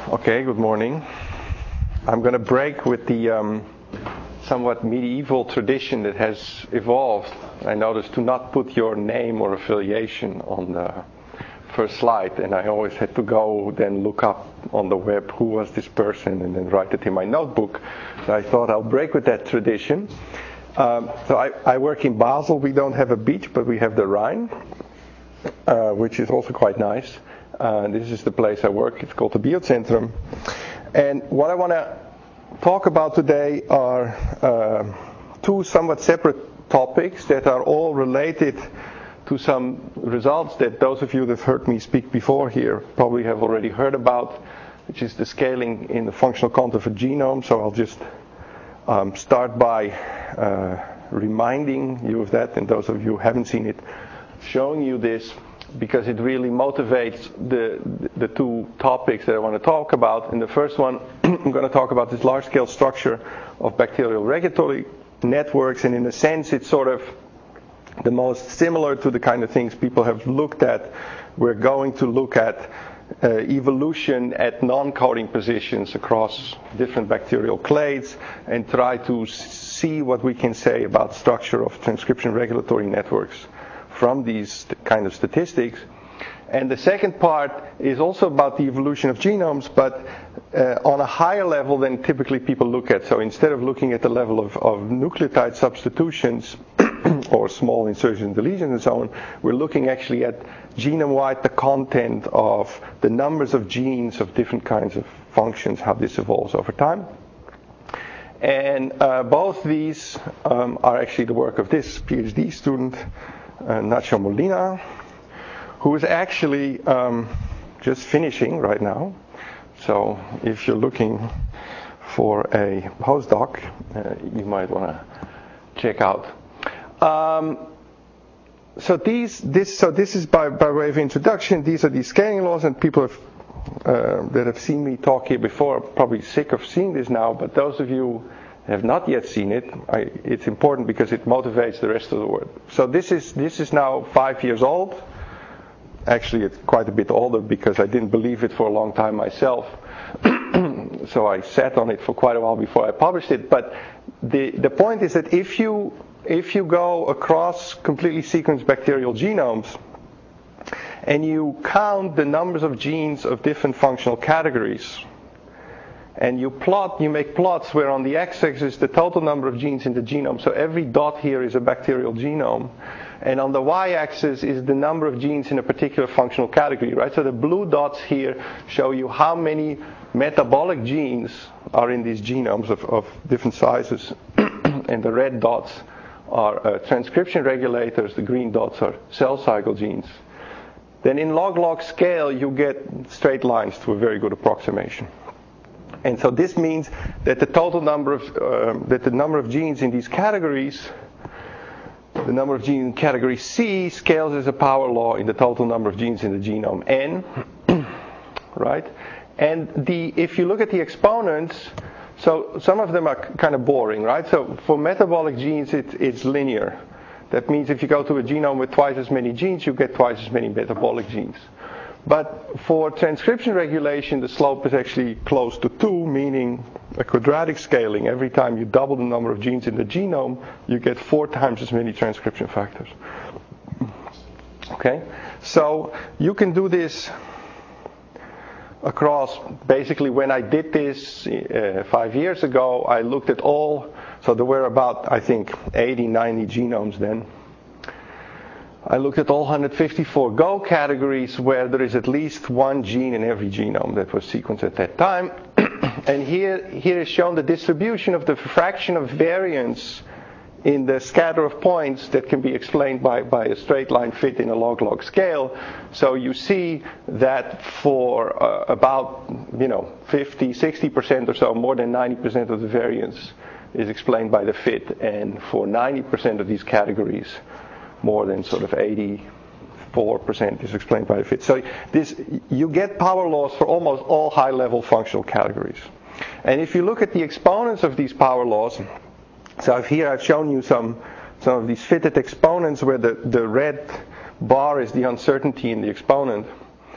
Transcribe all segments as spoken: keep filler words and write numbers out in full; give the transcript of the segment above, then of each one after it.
Okay, good morning. I'm going to break with the um, somewhat medieval tradition that has evolved. I noticed to not put your name or affiliation on the first slide, and I always had to go then look up on the web who was this person and then write it in my notebook. So I thought I'll break with that tradition. Um, so I, I work in Basel. We don't have a beach, but we have the Rhine, uh, which is also quite nice. Uh, this is the place I work. It's called the Biozentrum. And what I want to talk about today are uh, two somewhat separate topics that are all related to some results that those of you that have heard me speak before here probably have already heard about, which is the scaling in the functional content of a genome. So I'll just um, start by uh, reminding you of that, and those of you who haven't seen it, showing you this, because it really motivates the the two topics that I want to talk about. In the first one, I'm going to talk about this large-scale structure of bacterial regulatory networks, and in a sense, it's sort of the most similar to the kind of things people have looked at. We're going to look at uh, evolution at non-coding positions across different bacterial clades and try to see what we can say about structure of transcription regulatory networks from these kind of statistics. And the second part is also about the evolution of genomes, but uh, on a higher level than typically people look at. So instead of looking at the level of, of nucleotide substitutions or small insertions, deletions, and so on, we're looking actually at genome-wide the content of the numbers of genes of different kinds of functions, how this evolves over time. And uh, both these um, are actually the work of this PhD student, Uh, Nacho Molina, who is actually um, just finishing right now. So if you're looking for a postdoc, uh, you might want to check out. Um, so these, this, so this is by, by way of introduction. These are these scaling laws, and people have, uh, that have seen me talk here before are probably sick of seeing this now. But those of you have not yet seen it, I, it's important because it motivates the rest of the world. So this is this is now five years old. Actually, it's quite a bit older because I didn't believe it for a long time myself. So I sat on it for quite a while before I published it. But the the point is that if you if you go across completely sequenced bacterial genomes and you count the numbers of genes of different functional categories, and you plot, you make plots where on the x-axis the total number of genes in the genome. So every dot here is a bacterial genome. And on the y-axis is the number of genes in a particular functional category, right? So the blue dots here show you how many metabolic genes are in these genomes of, of different sizes. And the red dots are uh, transcription regulators. The green dots are cell cycle genes. Then in log-log scale, you get straight lines to a very good approximation. And so this means that the total number of um, that the number of genes in these categories, the number of genes in category C scales as a power law in the total number of genes in the genome N, right? And the if you look at the exponents, so some of them are kind of boring, right? So for metabolic genes, it, it's linear. That means if you go to a genome with twice as many genes, you get twice as many metabolic genes. But for transcription regulation, the slope is actually close to two, meaning a quadratic scaling. Every time you double the number of genes in the genome, you get four times as many transcription factors. Okay? So you can do this across, basically when I did this uh, five years ago, I looked at all, so there were about, I think, eighty, ninety genomes then. I looked at all one hundred fifty-four Go categories where there is at least one gene in every genome that was sequenced at that time. And here, here is shown the distribution of the fraction of variance in the scatter of points that can be explained by, by a straight line fit in a log-log scale. So you see that for uh, about, you know, fifty, sixty percent or so, more than ninety percent of the variance is explained by the fit. And for ninety percent of these categories, more than sort of eighty-four percent is explained by the fit. So this, you get power laws for almost all high-level functional categories. And if you look at the exponents of these power laws, so here I've shown you some some of these fitted exponents where the, the red bar is the uncertainty in the exponent.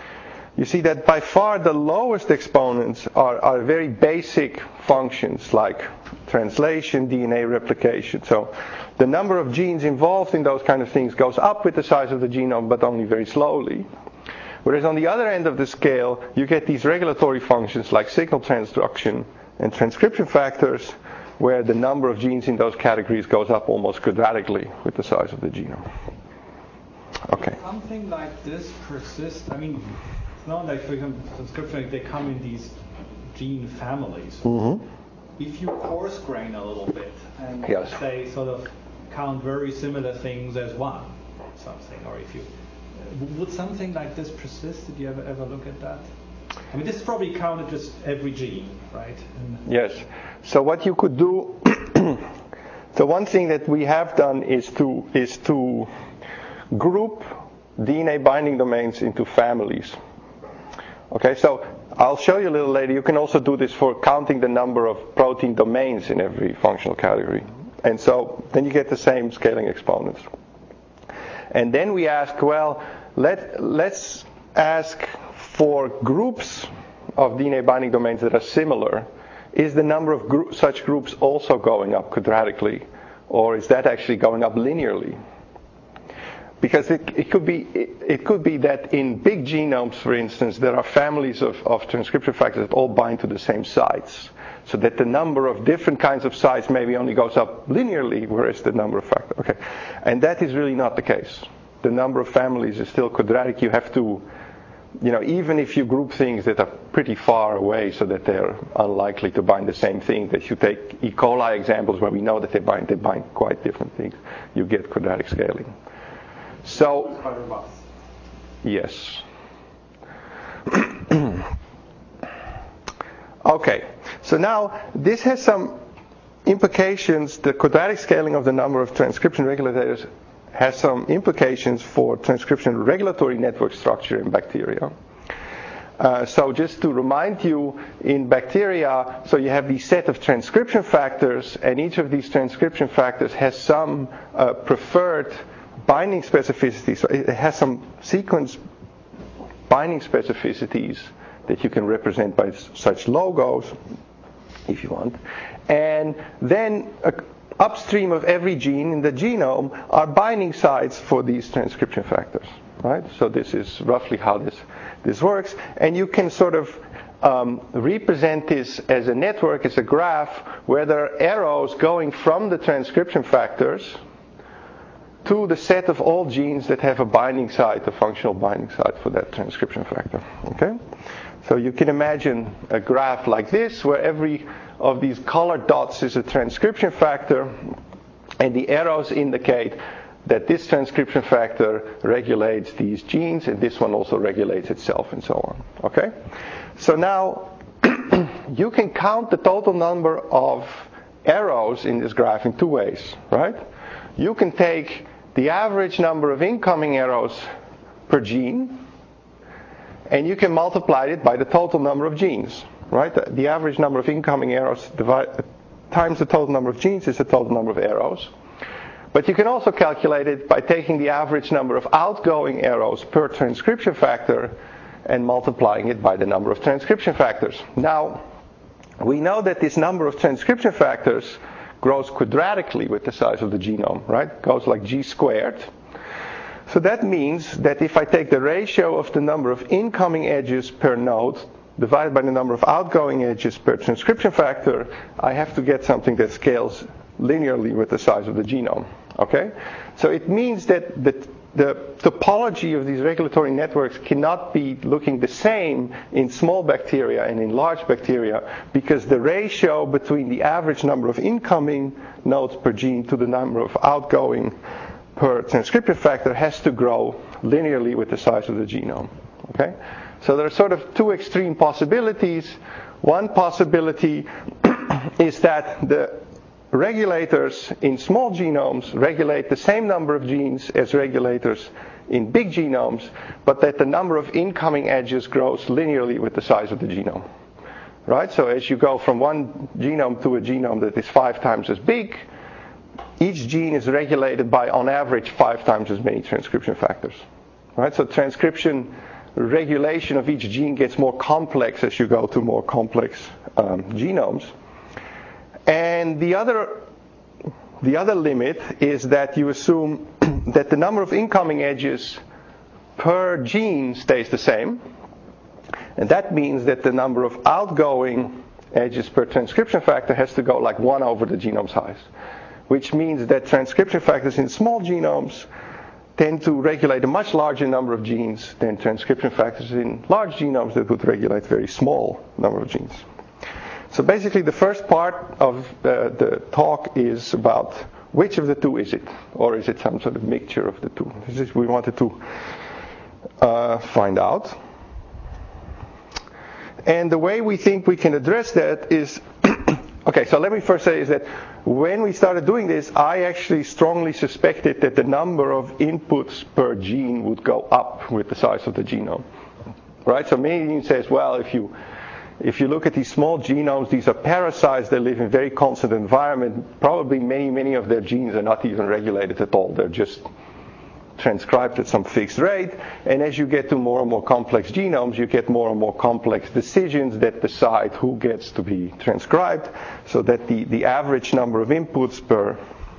you see that by far the lowest exponents are, are very basic functions like translation, D N A replication. So the number of genes involved in those kind of things goes up with the size of the genome, but only very slowly. Whereas on the other end of the scale, you get these regulatory functions like signal transduction and transcription factors, where the number of genes in those categories goes up almost quadratically with the size of the genome. Okay. Something like this persists. I mean, it's not like, for example, transcription, they come in these gene families. Mm-hmm. If you coarse grain a little bit and Yes. say sort of count very similar things as one, something, or if you would something like this persist? Did you ever ever look at that? I mean, this is probably counted just every gene, right? And yes. So what you could do. So one thing that we have done is to is to group D N A binding domains into families. Okay, so I'll show you a little later. You can also do this for counting the number of protein domains in every functional category. And so then you get the same scaling exponents. And then we ask, well, let, let's ask for groups of D N A binding domains that are similar. Is the number of group, such groups also going up quadratically? Or is that actually going up linearly? Because it, it could be it, it could be that in big genomes, for instance, there are families of, of transcription factors that all bind to the same sites. So that the number of different kinds of sites maybe only goes up linearly, whereas the number of factors. Okay. And that is really not the case. The number of families is still quadratic. You have to, you know, even if you group things that are pretty far away so that they're unlikely to bind the same thing, that you take E. coli examples where we know that they bind, they bind quite different things, you get quadratic scaling. So, yes. Okay, so now this has some implications. The quadratic scaling of the number of transcription regulators has some implications for transcription regulatory network structure in bacteria. Uh, so just to remind you, in bacteria, so you have these set of transcription factors, and each of these transcription factors has some uh, preferred binding specificities. So it has some sequence binding specificities that you can represent by such logos, if you want. And then uh, upstream of every gene in the genome are binding sites for these transcription factors, right? So this is roughly how this, this works. And you can sort of um, represent this as a network, as a graph, where there are arrows going from the transcription factors to the set of all genes that have a binding site, a functional binding site for that transcription factor. Okay? So you can imagine a graph like this, where every of these colored dots is a transcription factor, and the arrows indicate that this transcription factor regulates these genes, and this one also regulates itself, and so on. Okay? So now you can count the total number of arrows in this graph in two ways, right? You can take the average number of incoming arrows per gene, and you can multiply it by the total number of genes, right? The, the average number of incoming arrows divide, times the total number of genes is the total number of arrows. But you can also calculate it by taking the average number of outgoing arrows per transcription factor and multiplying it by the number of transcription factors. Now, we know that this number of transcription factors grows quadratically with the size of the genome, right? Goes like g squared. So that means that if I take the ratio of the number of incoming edges per node divided by the number of outgoing edges per transcription factor, I have to get something that scales linearly with the size of the genome. Okay? So it means that the, the topology of these regulatory networks cannot be looking the same in small bacteria and in large bacteria, because the ratio between the average number of incoming nodes per gene to the number of outgoing per transcription factor has to grow linearly with the size of the genome. Okay? So there are sort of two extreme possibilities. One possibility is that the regulators in small genomes regulate the same number of genes as regulators in big genomes, but that the number of incoming edges grows linearly with the size of the genome. Right? So as you go from one genome to a genome that is five times as big, each gene is regulated by, on average, five times as many transcription factors. Right? So transcription regulation of each gene gets more complex as you go to more complex um, genomes. And the other, the other limit is that you assume that the number of incoming edges per gene stays the same. And that means that the number of outgoing edges per transcription factor has to go like one over the genome size, which means that transcription factors in small genomes tend to regulate a much larger number of genes than transcription factors in large genomes that would regulate a very small number of genes. So basically the first part of uh, the talk is about which of the two is it, or is it some sort of mixture of the two. This is we wanted to uh, find out. And the way we think we can address that is, okay, so let me first say is that when we started doing this, I actually strongly suspected that the number of inputs per gene would go up with the size of the genome. Right? So many says, well, if you if you look at these small genomes, these are parasites that live in very constant environment. Probably many, many of their genes are not even regulated at all. They're just transcribed at some fixed rate, and as you get to more and more complex genomes, you get more and more complex decisions that decide who gets to be transcribed, so that the, the average number of inputs per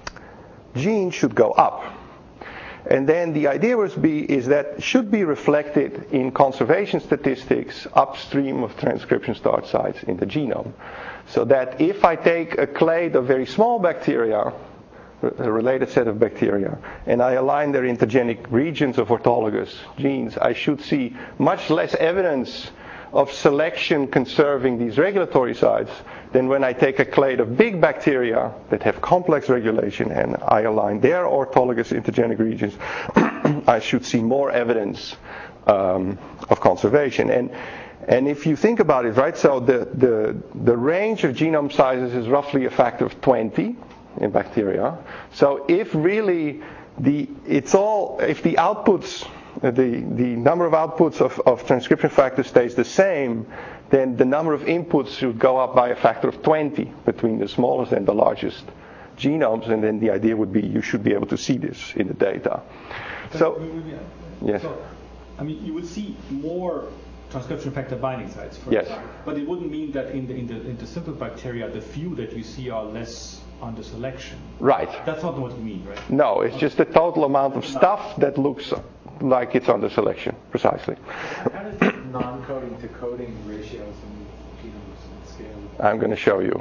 gene should go up. And then the idea was be is that should be reflected in conservation statistics upstream of transcription start sites in the genome, so that if I take a clade of very small bacteria, a related set of bacteria, and I align their intergenic regions of orthologous genes, I should see much less evidence of selection conserving these regulatory sites than when I take a clade of big bacteria that have complex regulation and I align their orthologous intergenic regions. I should see more evidence um, of conservation. And and if you think about it, right, so the, the, the range of genome sizes is roughly a factor of twenty in bacteria. So if really the it's all if the outputs the the number of outputs of, of transcription factors stays the same, then the number of inputs should go up by a factor of twenty between the smallest and the largest genomes, and then the idea would be you should be able to see this in the data. So, so yes. So, I mean, you would see more transcription factor binding sites, for yes. example, but it wouldn't mean that in the in the in the simple bacteria, the few that you see are less under selection. Right. That's not what you mean, right? No, it's just the total amount of stuff that looks like it's under selection, precisely. How does the non-coding to coding ratios and genomes scale? I'm going to show you.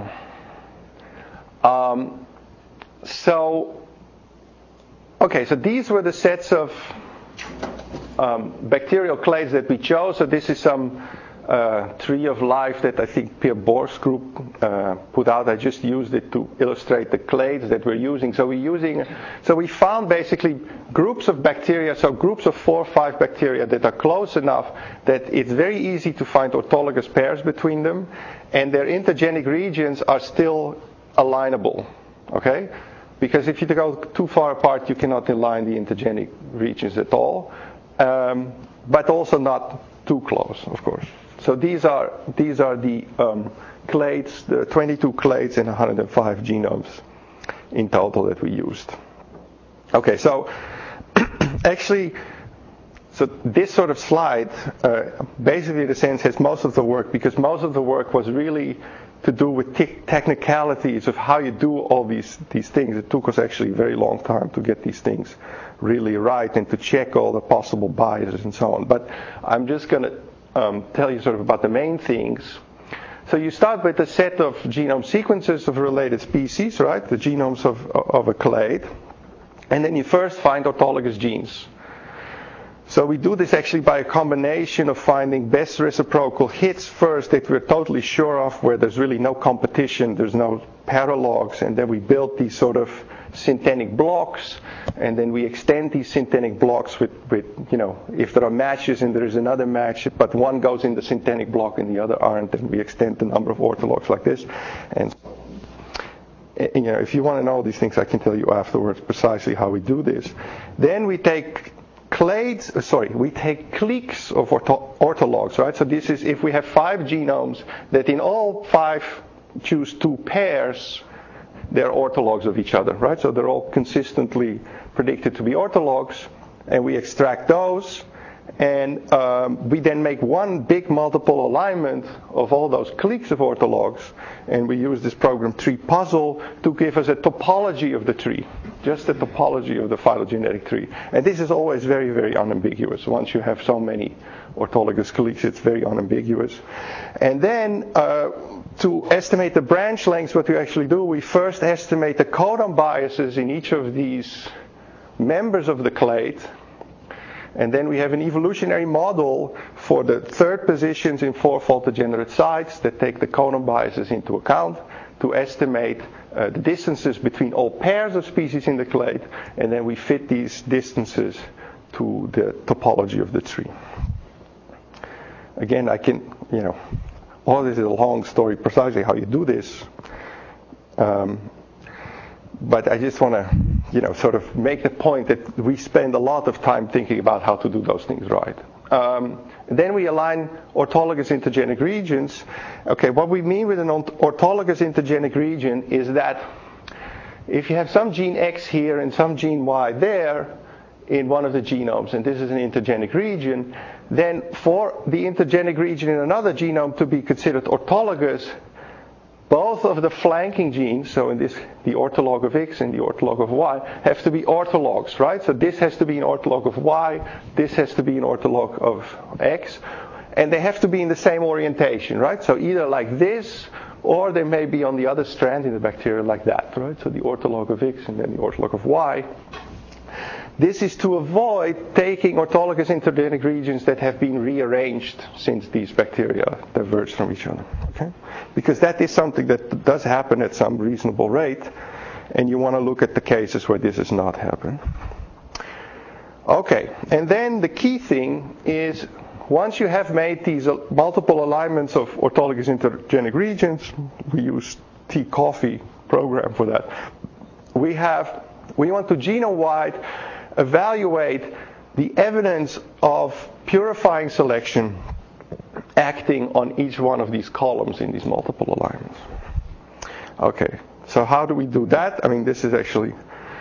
Um, so, okay, so these were the sets of um, bacterial clades that we chose. So this is some Uh, tree of life that I think Pierre Bohr's group uh, put out. I just used it to illustrate the clades that we're using. So we're using, so we found basically groups of bacteria, so groups of four or five bacteria that are close enough that it's very easy to find orthologous pairs between them, and their intergenic regions are still alignable. Okay? Because if you go too far apart, you cannot align the intergenic regions at all, um, but also not too close, of course. So these are these are the um, clades, the twenty-two clades and one hundred five genomes in total that we used. Okay, so actually, so this sort of slide, uh, basically in a sense, has most of the work, because most of the work was really to do with te- technicalities of how you do all these these things. It took us actually a very long time to get these things really right and to check all the possible biases and so on. But I'm just going to um, tell you sort of about the main things. So you start with a set of genome sequences of related species, right? The genomes of, of a clade. And then you first find orthologous genes. So we do this actually by a combination of finding best reciprocal hits first that we're totally sure of, where there's really no competition, there's no paralogs, and then we build these sort of synthetic blocks, and then we extend these synthetic blocks with, with, you know, if there are matches and there is another match, but one goes in the synthetic block and the other aren't, then we extend the number of orthologs like this. And, you know, if you want to know these things, I can tell you afterwards precisely how we do this. Then we take clades, uh, sorry, we take cliques of ortho- orthologs, right? So this is if we have five genomes that in all five choose two pairs, they're orthologs of each other, right? So they're all consistently predicted to be orthologs, and we extract those, And um, we then make one big multiple alignment of all those cliques of orthologs, and we use this program tree puzzle to give us a topology of the tree, just the topology of the phylogenetic tree. And this is always very, very unambiguous. Once you have so many orthologous cliques, it's very unambiguous. And then uh, to estimate the branch lengths, what we actually do, we first estimate the codon biases in each of these members of the clade. And then we have an evolutionary model for the third positions in fourfold degenerate sites that take the codon biases into account to estimate uh, the distances between all pairs of species in the clade, and then we fit these distances to the topology of the tree. Again, I can, you know, all this is a long story precisely how you do this. Um, But I just want to, you know, sort of make the point that we spend a lot of time thinking about how to do those things right. Um, then we align orthologous intergenic regions. Okay, what we mean with an orthologous intergenic region is that if you have some gene X here and some gene Y there in one of the genomes, and this is an intergenic region, then for the intergenic region in another genome to be considered orthologous, both of the flanking genes, so in this, the ortholog of X and the ortholog of Y, have to be orthologs, right? So this has to be an ortholog of Y, this has to be an ortholog of X, and they have to be in the same orientation, right? So either like this, or they may be on the other strand in the bacteria like that, right? So the ortholog of X and then the ortholog of Y. This is to avoid taking orthologous intergenic regions that have been rearranged since these bacteria diverged from each other. Okay? Because that is something that does happen at some reasonable rate, and you want to look at the cases where this has not happened. Okay, and then the key thing is once you have made these multiple alignments of orthologous intergenic regions, we use T Coffee program for that. We have we want to genome-wide evaluate the evidence of purifying selection acting on each one of these columns in these multiple alignments. Okay, so how do we do that? I mean, this is actually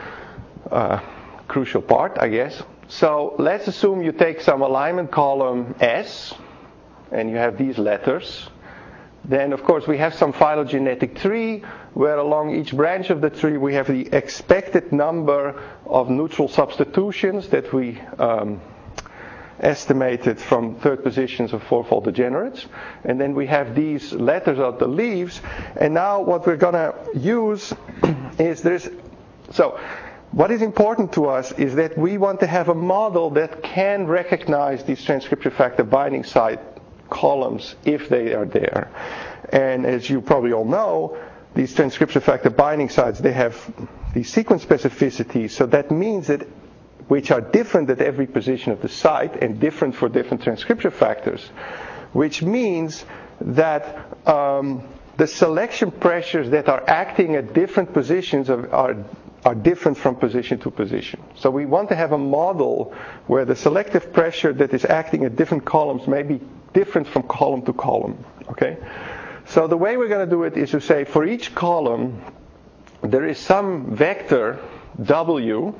a crucial part, I guess. So let's assume you take some alignment column S, and you have these letters. Then, of course, we have some phylogenetic tree where along each branch of the tree we have the expected number of neutral substitutions that we um, estimated from third positions of fourfold degenerates. And then we have these letters of the leaves. And now what we're going to use is this. So what is important to us is that we want to have a model that can recognize these transcription factor binding site columns if they are there. And as you probably all know, these transcription factor binding sites, they have these sequence specificities, so that means that which are different at every position of the site and different for different transcription factors, which means that um, the selection pressures that are acting at different positions are, are are different from position to position. So we want to have a model where the selective pressure that is acting at different columns may be different from column to column. Okay? So the way we're going to do it is to say for each column there is some vector W,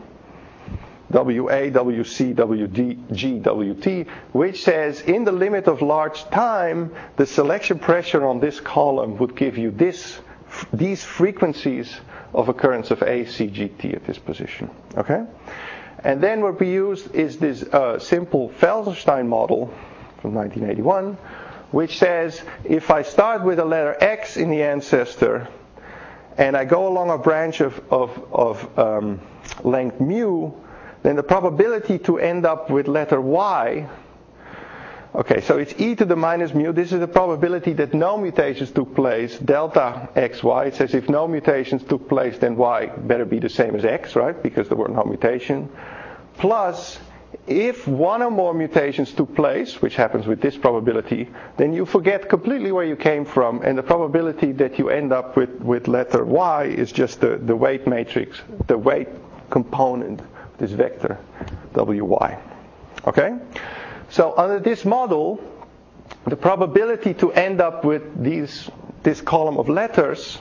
W A, W C, W D, G, W T, which says in the limit of large time the selection pressure on this column would give you this, these frequencies of occurrence of A, C, G, T at this position. Okay? And then what we used is this uh, simple Felsenstein model from nineteen eighty-one, which says if I start with a letter X in the ancestor and I go along a branch of, of, of um, length mu, then the probability to end up with letter Y, okay, so it's e to the minus mu. This is the probability that no mutations took place, delta xy. It says if no mutations took place, then y better be the same as x, right? Because there were no mutation. Plus, if one or more mutations took place, which happens with this probability, then you forget completely where you came from, and the probability that you end up with, with letter y is just the, the weight matrix, the weight component of this vector, wy. Okay? So under this model, the probability to end up with these, this column of letters,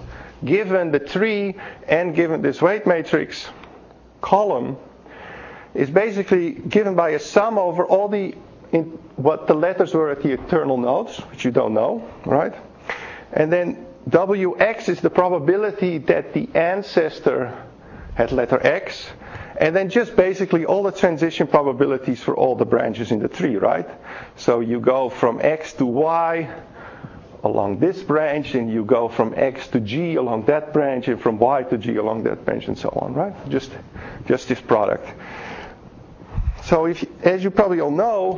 given the tree and given this weight matrix column, is basically given by a sum over all the in, what the letters were at the internal nodes, which you don't know, right? And then W X is the probability that the ancestor had letter X, and then just basically all the transition probabilities for all the branches in the tree, right? So you go from X to Y along this branch, and you go from X to G along that branch, and from Y to G along that branch, and so on, right? Just, just this product. So if, as you probably all know,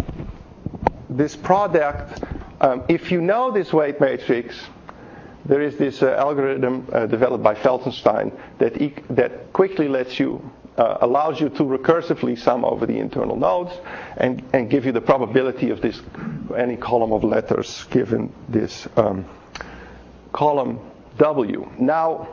this product, um, if you know this weight matrix, there is this uh, algorithm uh, developed by Felsenstein that e- that quickly lets you, uh, allows you to recursively sum over the internal nodes and, and give you the probability of this, any column of letters given this um, column W. Now,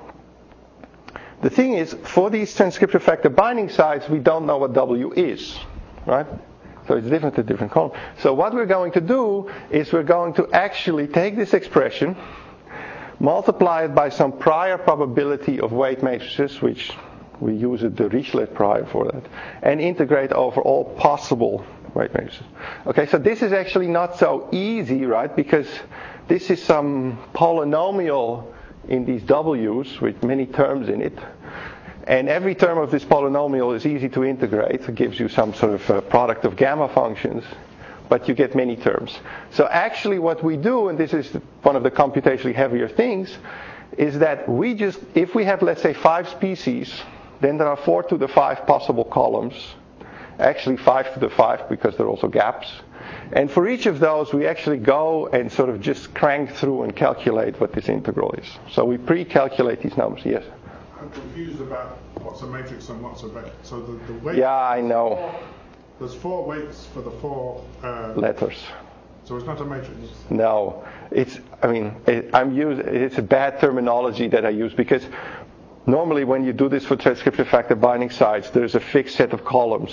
the thing is, for these transcription factor binding sites, we don't know what W is, right? So it's different to different columns. So what we're going to do is we're going to actually take this expression, multiply it by some prior probability of weight matrices, which we use the Dirichlet prior for that, and integrate over all possible weight matrices. Okay, so this is actually not so easy, right? Because this is some polynomial in these W's with many terms in it. And every term of this polynomial is easy to integrate. It gives you some sort of uh, product of gamma functions, but you get many terms. So actually what we do, and this is one of the computationally heavier things, is that we just, if we have, let's say, five species, then there are four to the five possible columns. Actually five to the five because there are also gaps. And for each of those, we actually go and sort of just crank through and calculate what this integral is. So we pre-calculate these numbers, yes? I'm confused about what's a matrix and what's a vector. So the, the weight... Yeah, I know. There's four weights for the four... Uh, letters. So it's not a matrix? No. It's, I mean, it, I'm use, it's a bad terminology that I use because normally when you do this for transcription factor binding sites, there's a fixed set of columns.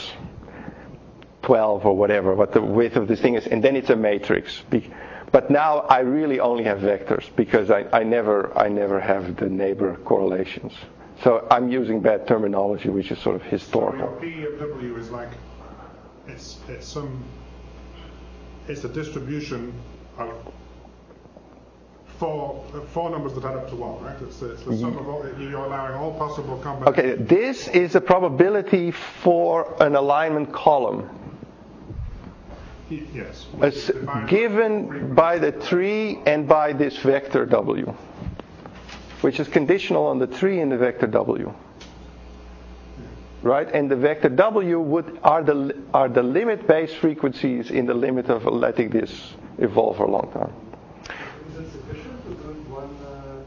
twelve or whatever, what the width of this thing is, and then it's a matrix. But now I really only have vectors because I, I never I never have the neighbor correlations. So I'm using bad terminology, which is sort of historical. So your P of W is like it's it's some it's a distribution of four four numbers that add up to one, right? It's, it's the sum of all, you're allowing all possible combinations. Okay, this is a probability for an alignment column. Yes. It's given by the tree and by this vector W, which is conditional on the tree and the vector W. Right? And the vector W would are the are the limit base frequencies in the limit of letting this evolve for a long time. Is it sufficient to do it one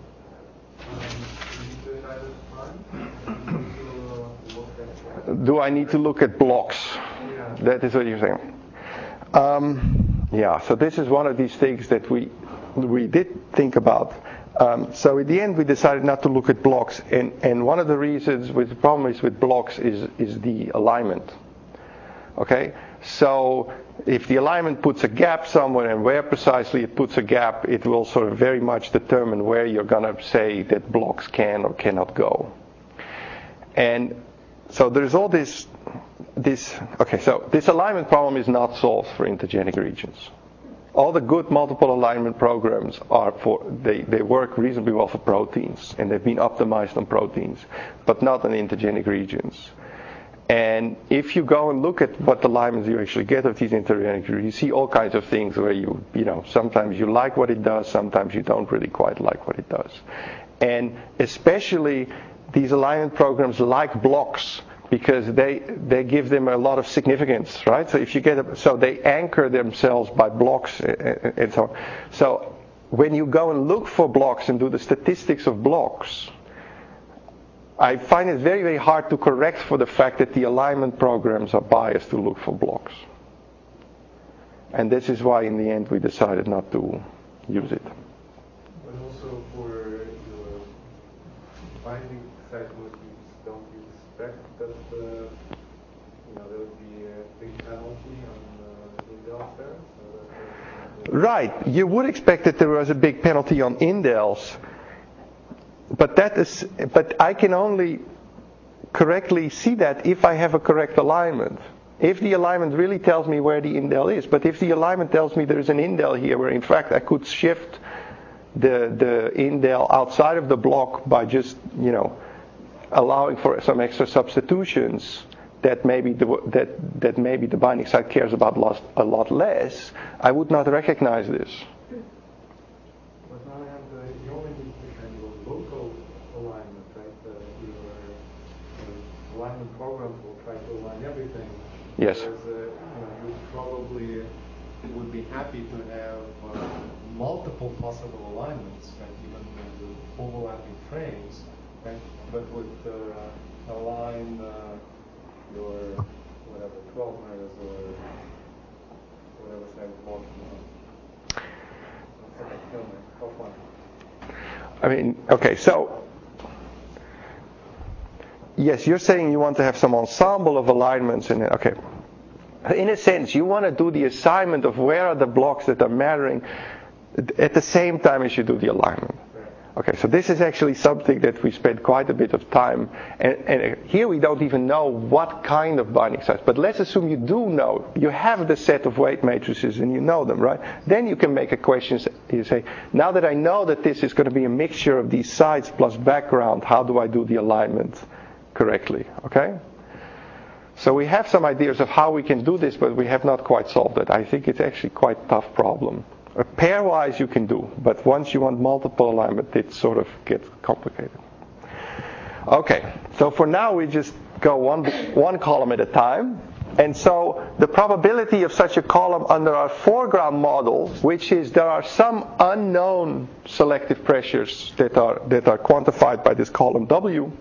uh, um, Do I need to look at blocks? Yeah. That is what you're saying. Um, yeah, so this is one of these things that we we did think about. Um, so in the end, we decided not to look at blocks, and, and one of the reasons with the problem is with blocks is is the alignment. Okay, so if the alignment puts a gap somewhere, and where precisely it puts a gap, it will sort of very much determine where you're going to say that blocks can or cannot go. And so there's all this. This okay, so this alignment problem is not solved for intergenic regions. All the good multiple alignment programs are for they, they work reasonably well for proteins, and they've been optimized on proteins, but not on intergenic regions. And if you go and look at what alignments you actually get of these intergenic regions, you see all kinds of things where you you know sometimes you like what it does, sometimes you don't really quite like what it does, and especially these alignment programs like blocks. Because they they give them a lot of significance, right? So if you get a, so they anchor themselves by blocks and, and so on. So when you go and look for blocks and do the statistics of blocks, I find it very very hard to correct for the fact that the alignment programs are biased to look for blocks. And this is why in the end we decided not to use it. But also for your binding site molecules, don't you expect that uh, you know there would be a big penalty on uh, indels there? So that, uh, right, you would expect that there was a big penalty on indels, but that is, but I can only correctly see that if I have a correct alignment. If the alignment really tells me where the indel is, but if the alignment tells me there's an indel here where in fact I could shift the the indel outside of the block by just, you know, allowing for some extra substitutions that maybe the that that maybe the binding site cares about lost a lot less, I would not recognize this. But now I have the, you only need the kind of local alignment, right? Uh, your uh, alignment programs will try to align everything. Yes. Whereas, uh, you know, you probably would be happy to have uh, multiple possible alignments, right? Even with the overlapping frames, right? But would uh, align uh, your whatever twelve mirrors or whatever size block you want. That's like kill me. How fun. I mean, okay, so yes, you're saying you want to have some ensemble of alignments in it. Okay. In a sense, you want to do the assignment of where are the blocks that are mattering at the same time as you do the alignment. Okay, so this is actually something that we spend quite a bit of time, and, and here we don't even know what kind of binding sites, but let's assume you do know, you have the set of weight matrices and you know them, right? Then you can make a question, you say, now that I know that this is going to be a mixture of these sites plus background, how do I do the alignment correctly, okay? So we have some ideas of how we can do this, but we have not quite solved it. I think it's actually quite a tough problem. Uh, pairwise you can do, but once you want multiple alignment, it sort of gets complicated. Okay, so for now we just go one, one column at a time. And so the probability of such a column under our foreground model, which is there are some unknown selective pressures that are, that are quantified by this column W,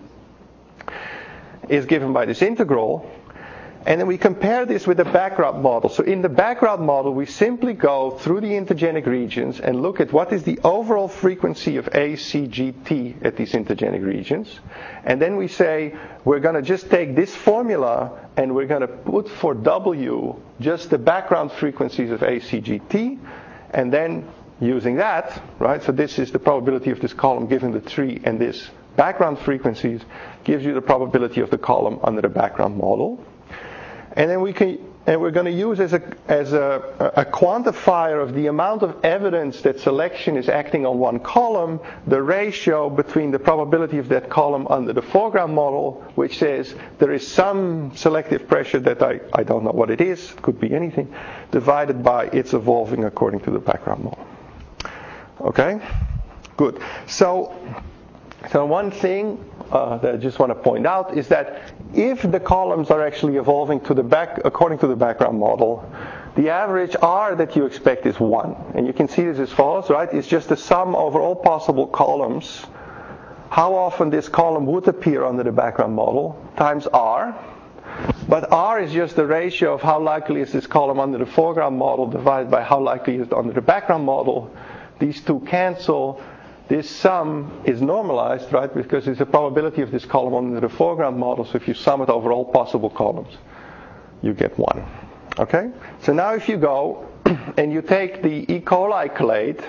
is given by this integral. And then we compare this with the background model. So in the background model, we simply go through the intergenic regions and look at what is the overall frequency of A, C, G, T at these intergenic regions. And then we say, we're going to just take this formula and we're going to put for W just the background frequencies of A, C, G, T. And then using that, right, so this is the probability of this column given the tree, and this background frequencies gives you the probability of the column under the background model. And then we can, and we're going to use as a as a, a quantifier of the amount of evidence that selection is acting on one column, the ratio between the probability of that column under the foreground model, which says there is some selective pressure that I, I don't know what it is, it could be anything, divided by its evolving according to the background model. Okay? Good. So, so one thing uh, that I just want to point out is that if the columns are actually evolving to the back according to the background model, the average R that you expect is one. And you can see this as follows, right? It's just the sum over all possible columns, how often this column would appear under the background model, times R. But R is just the ratio of how likely is this column under the foreground model divided by how likely is it under the background model. These two cancel. This sum is normalized, right, because it's the probability of this column under the foreground model. So if you sum it over all possible columns, you get one. Okay? So now if you go and you take the E. coli clade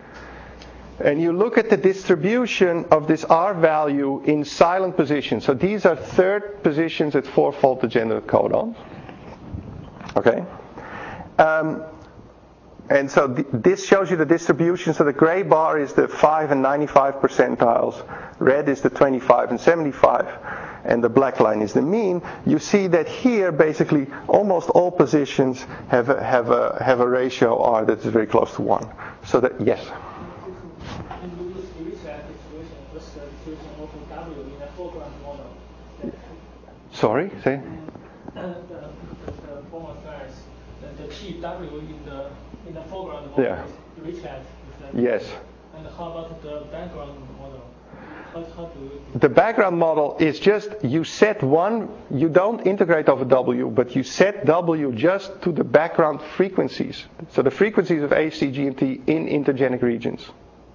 and you look at the distribution of this R value in silent position. So these are third positions at four-fold degenerate codons. Okay? Um, And so th- this shows you the distribution. So the gray bar is the five and ninety-five percentiles. Red is the twenty-five and seventy-five. And the black line is the mean. You see that here basically almost all positions have a, have a, have a ratio R that is very close to one. So that, yes? And you use Dirichlet distribution with the distribution of W in the foreground model. Sorry? Say? The, the, the former size, the, the T W in the in the foreground model Yeah. is Dirichlet. Yes. And how about the background model? How, how do you The background model is just, you set one, you don't integrate over W, but you set W just to the background frequencies. So the frequencies of A, C, G, and T in intergenic regions.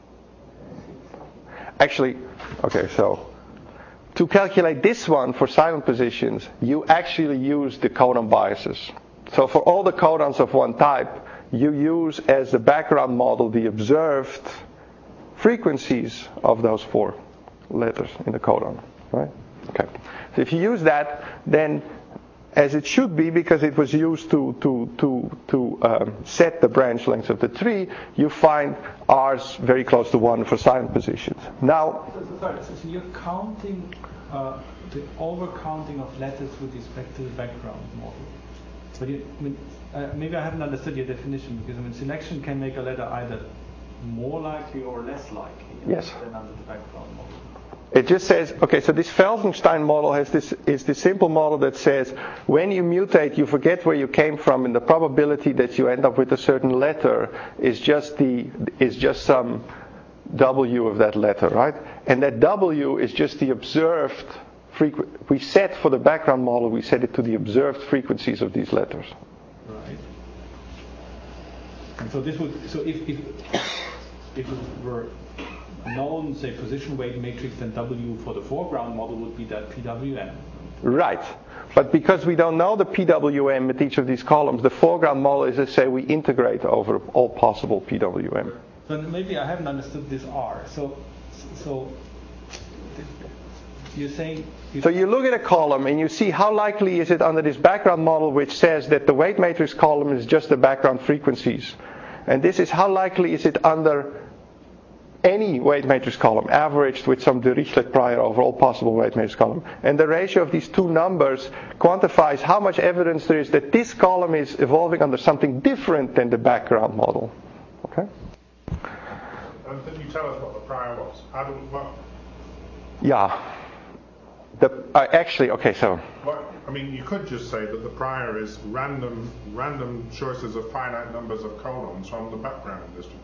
Actually, okay, so to calculate this one for silent positions, you actually use the codon biases. So for all the codons of one type, you use as the background model the observed frequencies of those four letters in the codon, right? Okay. So if you use that, then as it should be, because it was used to to to to um, set the branch length of the tree, you find R's very close to one for silent positions. Now, So, so, sorry, so you're counting uh, the overcounting of letters with respect to the background model. But you, I mean, uh, maybe I haven't understood your definition, because I mean, selection can make a letter either more likely or less likely yes. than under the background model. It just says, okay, so this Felsenstein model has this is this simple model that says when you mutate, you forget where you came from, and the probability that you end up with a certain letter is just the is just some W of that letter, right? And that W is just the observed frequency. We set for the background model, we set it to the observed frequencies of these letters. Right. And so this would so if if if it were known, say, position weight matrix, then W for the foreground model would be that P W M. Right. But because we don't know the P W M at each of these columns, the foreground model is, let's say, we integrate over all possible P W M. So maybe I haven't understood this R. So, so you're saying... So you look at a column and you see how likely is it under this background model, which says that the weight matrix column is just the background frequencies. And this is how likely is it under any weight matrix column, averaged with some Dirichlet prior over all possible weight matrix column. And the ratio of these two numbers quantifies how much evidence there is that this column is evolving under something different than the background model. Okay? And can you tell us what the prior was? How do what? Yeah. The uh, actually, okay, so. What, I mean, you could just say that the prior is random, random choices of finite numbers of columns from the background distribution.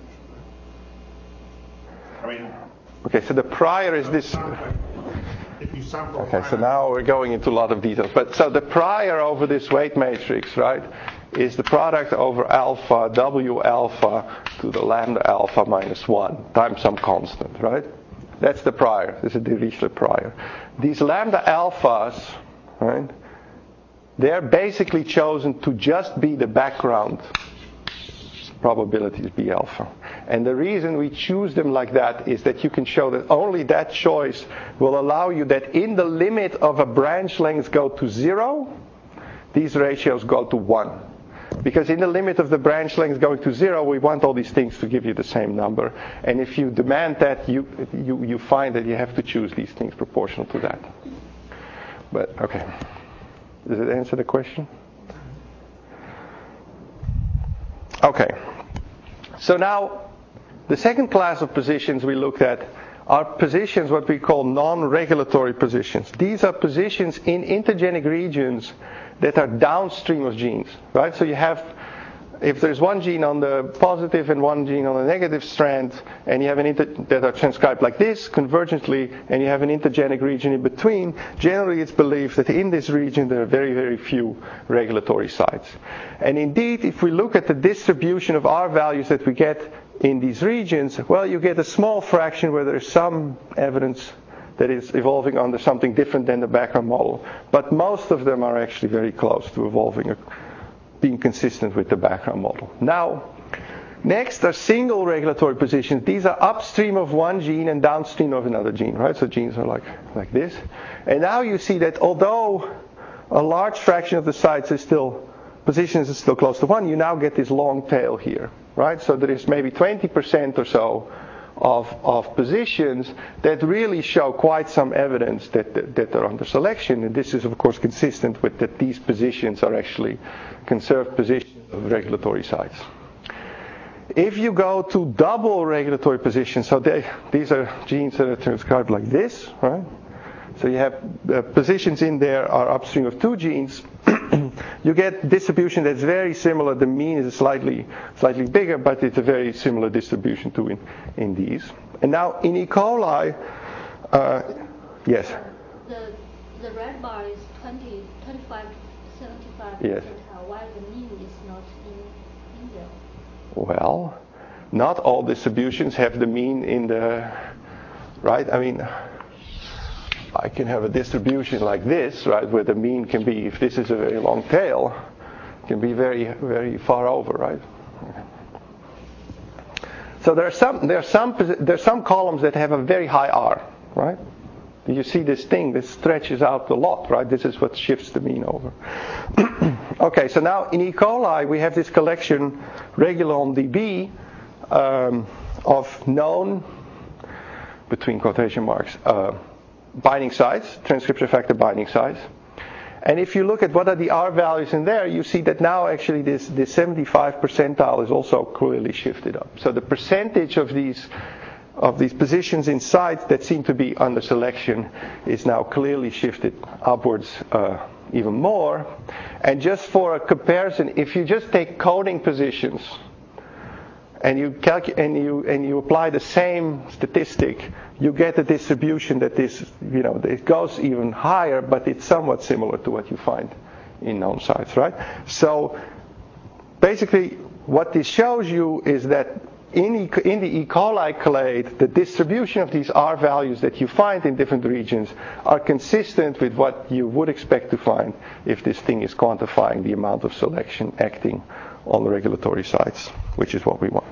I mean, okay, so the prior is this. If you sample. Okay, so now we're going into a lot of details. But so the prior over this weight matrix, right, is the product over alpha, W alpha to the lambda alpha minus one times some constant, right? That's the prior. This is the Dirichlet prior. These lambda alphas, right, they're basically chosen to just be the background probabilities B alpha. And the reason we choose them like that is that you can show that only that choice will allow you that in the limit of a branch length go to zero, these ratios go to one. Because in the limit of the branch length going to zero, we want all these things to give you the same number. And if you demand that, you you, you find that you have to choose these things proportional to that. But, okay. Does it answer the question? Okay. So now, the second class of positions we looked at are positions what we call non-regulatory positions. These are positions in intergenic regions that are downstream of genes, right? So you have, if there's one gene on the positive and one gene on the negative strand, and you have an inter- that are transcribed like this, convergently, and you have an intergenic region in between, generally it's believed that in this region there are very, very few regulatory sites. And indeed, if we look at the distribution of R values that we get in these regions, well, you get a small fraction where there's some evidence that is evolving under something different than the background model. But most of them are actually very close to evolving, being consistent with the background model. Now, next are single regulatory positions. These are upstream of one gene and downstream of another gene, right? So genes are like, like this. And now you see that although a large fraction of the sites is still, positions is still close to one, you now get this long tail here, right? So there is maybe twenty percent or so Of, of positions that really show quite some evidence that, that, that they're under selection. And this is, of course, consistent with that these positions are actually conserved positions of regulatory sites. If you go to double regulatory positions, so they, these are genes that are transcribed like this, right? So you have the positions in there are upstream of two genes. You get distribution that's very similar. The mean is slightly slightly bigger, but it's a very similar distribution to in, in these. And now in E. coli, uh, yes? The the red bar is twenty, twenty-five to seventy-five yes. percentile, while the mean is not in, in there. Well, not all distributions have the mean in the, right? I mean, I can have a distribution like this, right, where the mean can be, if this is a very long tail, can be very, very far over, right? So there are some, there are some, there are some columns that have a very high R, right? You see this thing, this stretches out a lot, right? This is what shifts the mean over. Okay, so now in E. coli we have this collection Regulon D B um, of known, between quotation marks, uh, binding sites, transcription factor binding sites. And if you look at what are the R values in there, you see that now actually this, this seventy-five percentile is also clearly shifted up. So the percentage of these of these positions in sites that seem to be under selection is now clearly shifted upwards uh, even more. And just for a comparison, if you just take coding positions and you calculate and you and you apply the same statistic, you get a distribution that is, you know, it goes even higher, but it's somewhat similar to what you find in known sites, right? So basically, what this shows you is that in, e, in the E. coli clade, the distribution of these R values that you find in different regions are consistent with what you would expect to find if this thing is quantifying the amount of selection acting on the regulatory sites, which is what we want.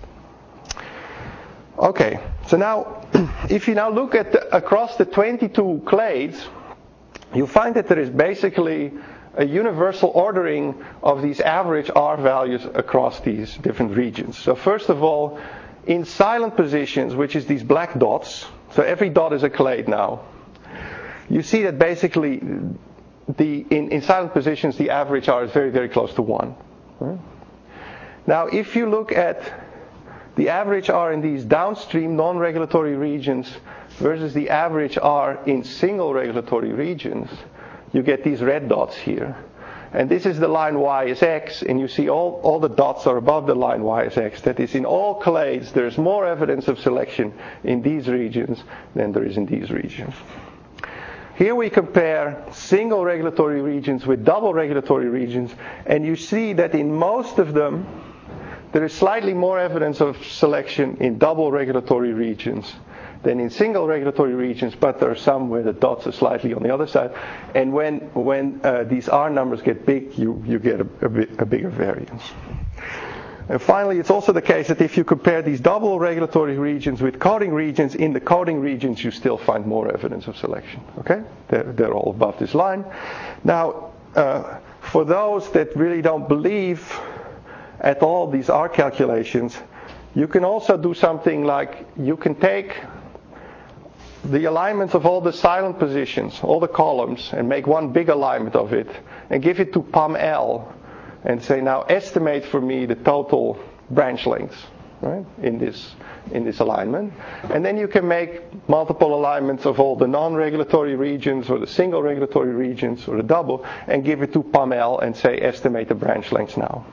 Okay, so now, if you now look at the, across the twenty-two clades, you find that there is basically a universal ordering of these average R values across these different regions. So first of all, in silent positions, which is these black dots, so every dot is a clade now, you see that basically the in, in silent positions the average R is very, very close to one. Right? Now if you look at the average R in these downstream non-regulatory regions versus the average R in single regulatory regions, you get these red dots here. And this is the line Y is X, and you see all, all the dots are above the line Y is X. That is, in all clades, there's more evidence of selection in these regions than there is in these regions. Here we compare single regulatory regions with double regulatory regions, and you see that in most of them, there is slightly more evidence of selection in double regulatory regions than in single regulatory regions, but there are some where the dots are slightly on the other side. And when when uh, these R numbers get big, you, you get a, a, bit, a bigger variance. And finally, it's also the case that if you compare these double regulatory regions with coding regions, in the coding regions you still find more evidence of selection. Okay? They're, they're all above this line. Now, uh, for those that really don't believe at all these R calculations, you can also do something like you can take the alignments of all the silent positions, all the columns, and make one big alignment of it, and give it to P U M L, and say, now estimate for me the total branch lengths, right, in this in this alignment. And then you can make multiple alignments of all the non-regulatory regions, or the single regulatory regions, or the double, and give it to P U M L and say, estimate the branch lengths now.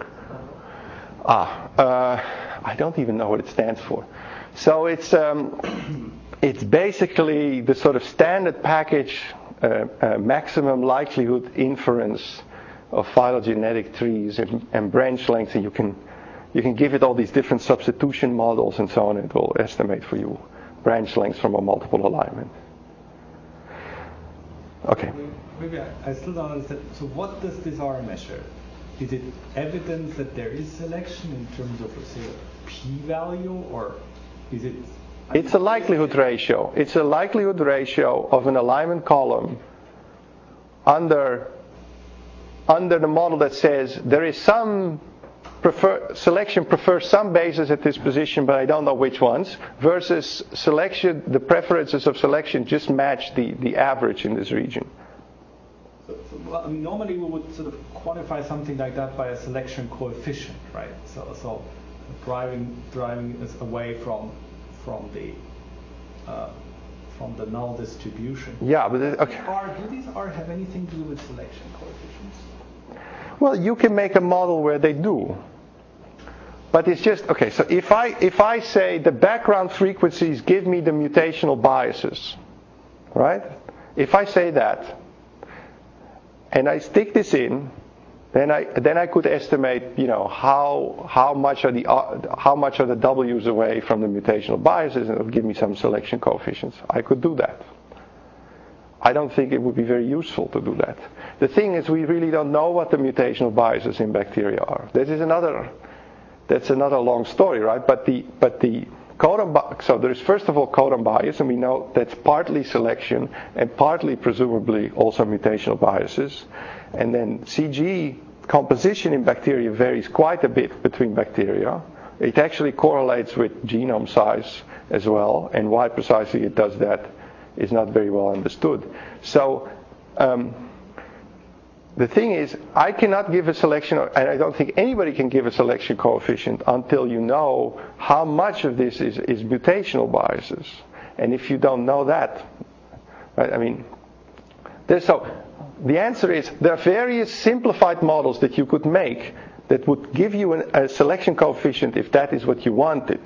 Ah, uh, I don't even know what it stands for. So it's um, it's basically the sort of standard package uh, uh, maximum likelihood inference of phylogenetic trees and, and branch lengths, and you can you can give it all these different substitution models and so on, and it will estimate for you branch lengths from a multiple alignment. Okay. Maybe I, I still don't understand. So what does this R measure? Is it evidence that there is selection in terms of, let's say, a p-value, or is it? It's a likelihood ratio. It's a likelihood ratio of an alignment column under under the model that says there is some prefer, selection prefers some bases at this position, but I don't know which ones, versus selection, the preferences of selection just match the, the average in this region. So, so, well, I mean, normally we would sort of quantify something like that by a selection coefficient, right? So, so driving driving us away from from the uh, from the null distribution. Yeah, but uh, okay. R, do these R have anything to do with selection coefficients? Well, you can make a model where they do. But it's just, okay, so if I if I say the background frequencies give me the mutational biases, right? If I say that, and I stick this in, then I then I could estimate, you know, how how much are the uh, how much are the W's away from the mutational biases, and it would give me some selection coefficients. I could do that. I don't think it would be very useful to do that. The thing is, we really don't know what the mutational biases in bacteria are. This is another that's another long story, right? But the but the codon bi- so there's first of all codon bias, and we know that's partly selection and partly presumably also mutational biases. And then C G composition in bacteria varies quite a bit between bacteria. It actually correlates with genome size as well, and why precisely it does that is not very well understood. So um, the thing is, I cannot give a selection, and I don't think anybody can give a selection coefficient until you know how much of this is, is mutational biases. And if you don't know that, right, I mean, there's so the answer is there are various simplified models that you could make that would give you an, a selection coefficient if that is what you wanted.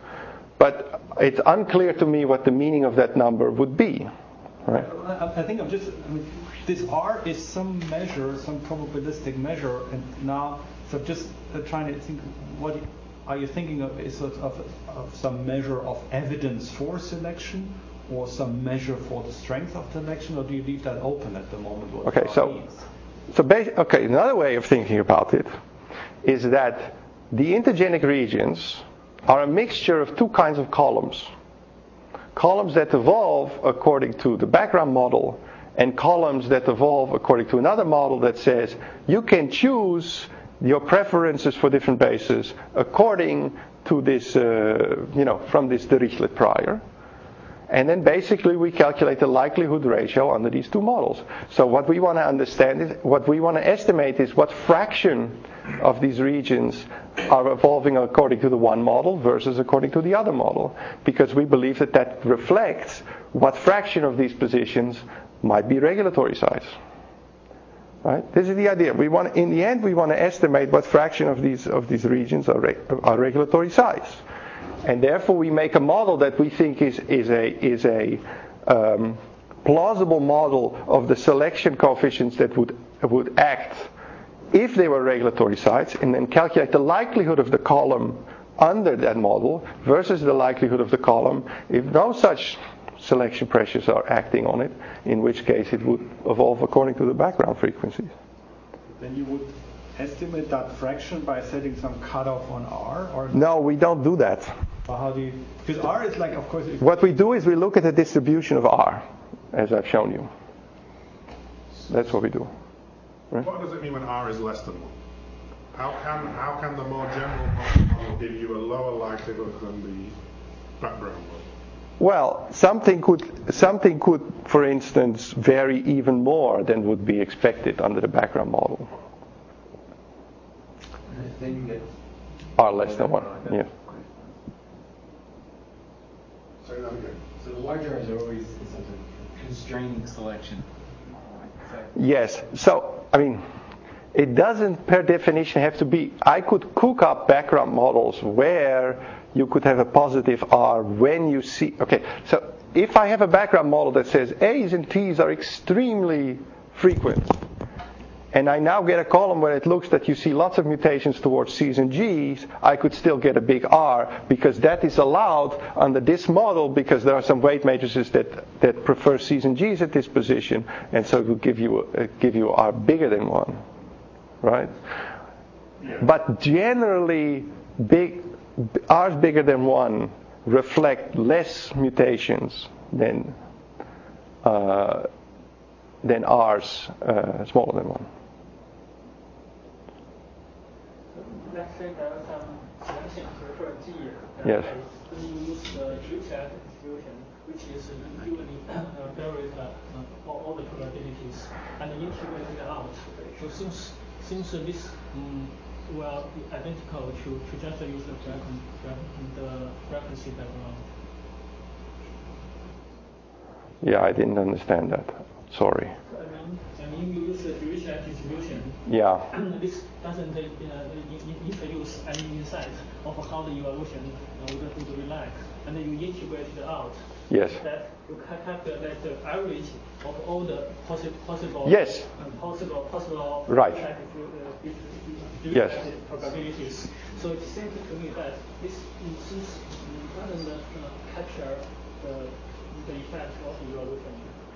But it's unclear to me what the meaning of that number would be. Right? I, I think I'm just, I mean, this R is some measure, some probabilistic measure, and now, so just uh, trying to think, what are you thinking of? Is sort of, of some measure of evidence for selection, or some measure for the strength of selection, or do you leave that open at the moment? What okay, so, so basi- okay, another way of thinking about it is that the intergenic regions are a mixture of two kinds of columns. Columns that evolve according to the background model, and columns that evolve according to another model that says you can choose your preferences for different bases according to this, uh, you know, from this Dirichlet prior. And then basically we calculate the likelihood ratio under these two models. So what we want to understand is, what we want to estimate is what fraction of these regions are evolving according to the one model versus according to the other model. Because we believe that that reflects what fraction of these positions might be regulatory size. Right? This is the idea. We want, in the end, we want to estimate what fraction of these of these regions are, re- are regulatory size. And therefore, we make a model that we think is is a is a um, plausible model of the selection coefficients that would would act if they were regulatory sites, and then calculate the likelihood of the column under that model versus the likelihood of the column if no such selection pressures are acting on it, in which case it would evolve according to the background frequencies. Then you would estimate that fraction by setting some cutoff on R? Or no, we don't do that. Well, how do you? Because R is like, of course. What we do is we look at the distribution of R, as I've shown you. That's what we do. Right? What does it mean when R is less than one? How can how can the more general model give you a lower likelihood than the background model? Well, something could something could, for instance, vary even more than would be expected under the background model. Then you get R less than one. Yeah. Sorry, not again. So the larger is always is a constraining selection. Yes. So, I mean, it doesn't per definition have to be. I could cook up background models where you could have a positive R when you see. Okay, so if I have a background model that says A's and T's are extremely frequent, and I now get a column where it looks that you see lots of mutations towards C's and G's, I could still get a big R, because that is allowed under this model, because there are some weight matrices that, that prefer C's and G's at this position, and so it will give you uh, give you R bigger than one, right? Yeah. But generally, big R's bigger than one reflect less mutations than uh, than R's uh, smaller than one. Let's say there are some selections for G. Yes. Then you use the Dirichlet distribution, which is usually uh, varies uh, uh, all, all the probabilities, and integrate it out. So since since this um, will be identical to, to just use the frequency, the frequency background. Yeah, I didn't understand that. Sorry. I mean, I mean, you use the Dirichlet distribution. Yeah. This doesn't uh, introduce any insight of how the evolution uh, would, would relax, and then you integrate it out. Yes. That you can calculate the average of all the possi- possible. Yes. Uh, possible possible. Right. Uh, uh, yes. Probabilities. So it seems to me that this since doesn't uh, capture the the effect of evolution.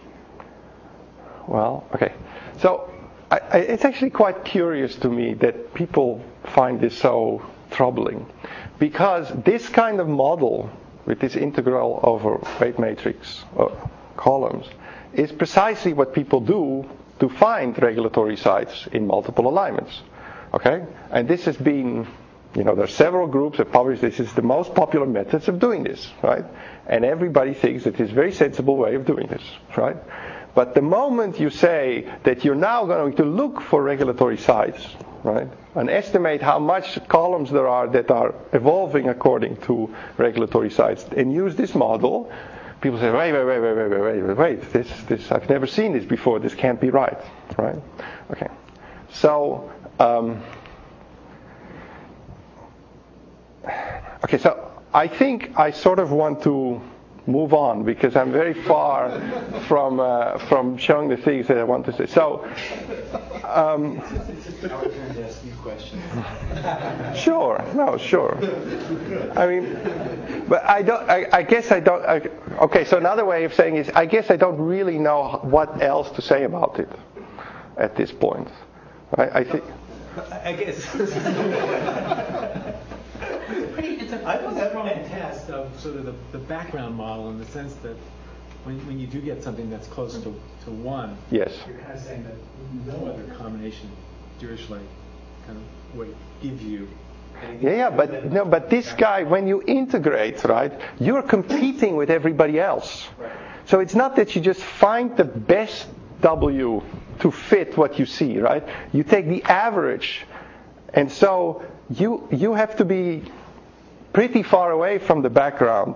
Well, okay. So I, I, it's actually quite curious to me that people find this so troubling, because this kind of model with this integral over weight matrix uh, columns, is precisely what people do to find regulatory sites in multiple alignments. Okay? And this has been, you know, there are several groups that publish this. This is the most popular methods of doing this, right? And everybody thinks that it's a very sensible way of doing this, right? But the moment you say that you're now going to look for regulatory sites, right, and estimate how much columns there are that are evolving according to regulatory sites, and use this model, people say, wait, wait, wait, wait, wait, wait, wait, wait, this, this, I've never seen this before. This can't be right, right? Okay. So, um, okay, so I think I sort of want to move on because I'm very far from uh, from showing the things that I want to say. So, um, It's our turn to ask you questions. sure, no, sure. I mean, but I don't. I, I guess I don't. I, okay, so another way of saying is, I guess I don't really know what else to say about it at this point. Right? I think. I guess. I don't have a test of sort of the, the background model in the sense that when, when you do get something that's close to, to one, yes, you're kind of saying that no other combination Dirichlet kind of way gives you. Yeah, yeah, but no, but this guy, when you integrate, right, you're competing with everybody else. Right. So it's not that you just find the best W to fit what you see, right? You take the average, and so you you have to be pretty far away from the background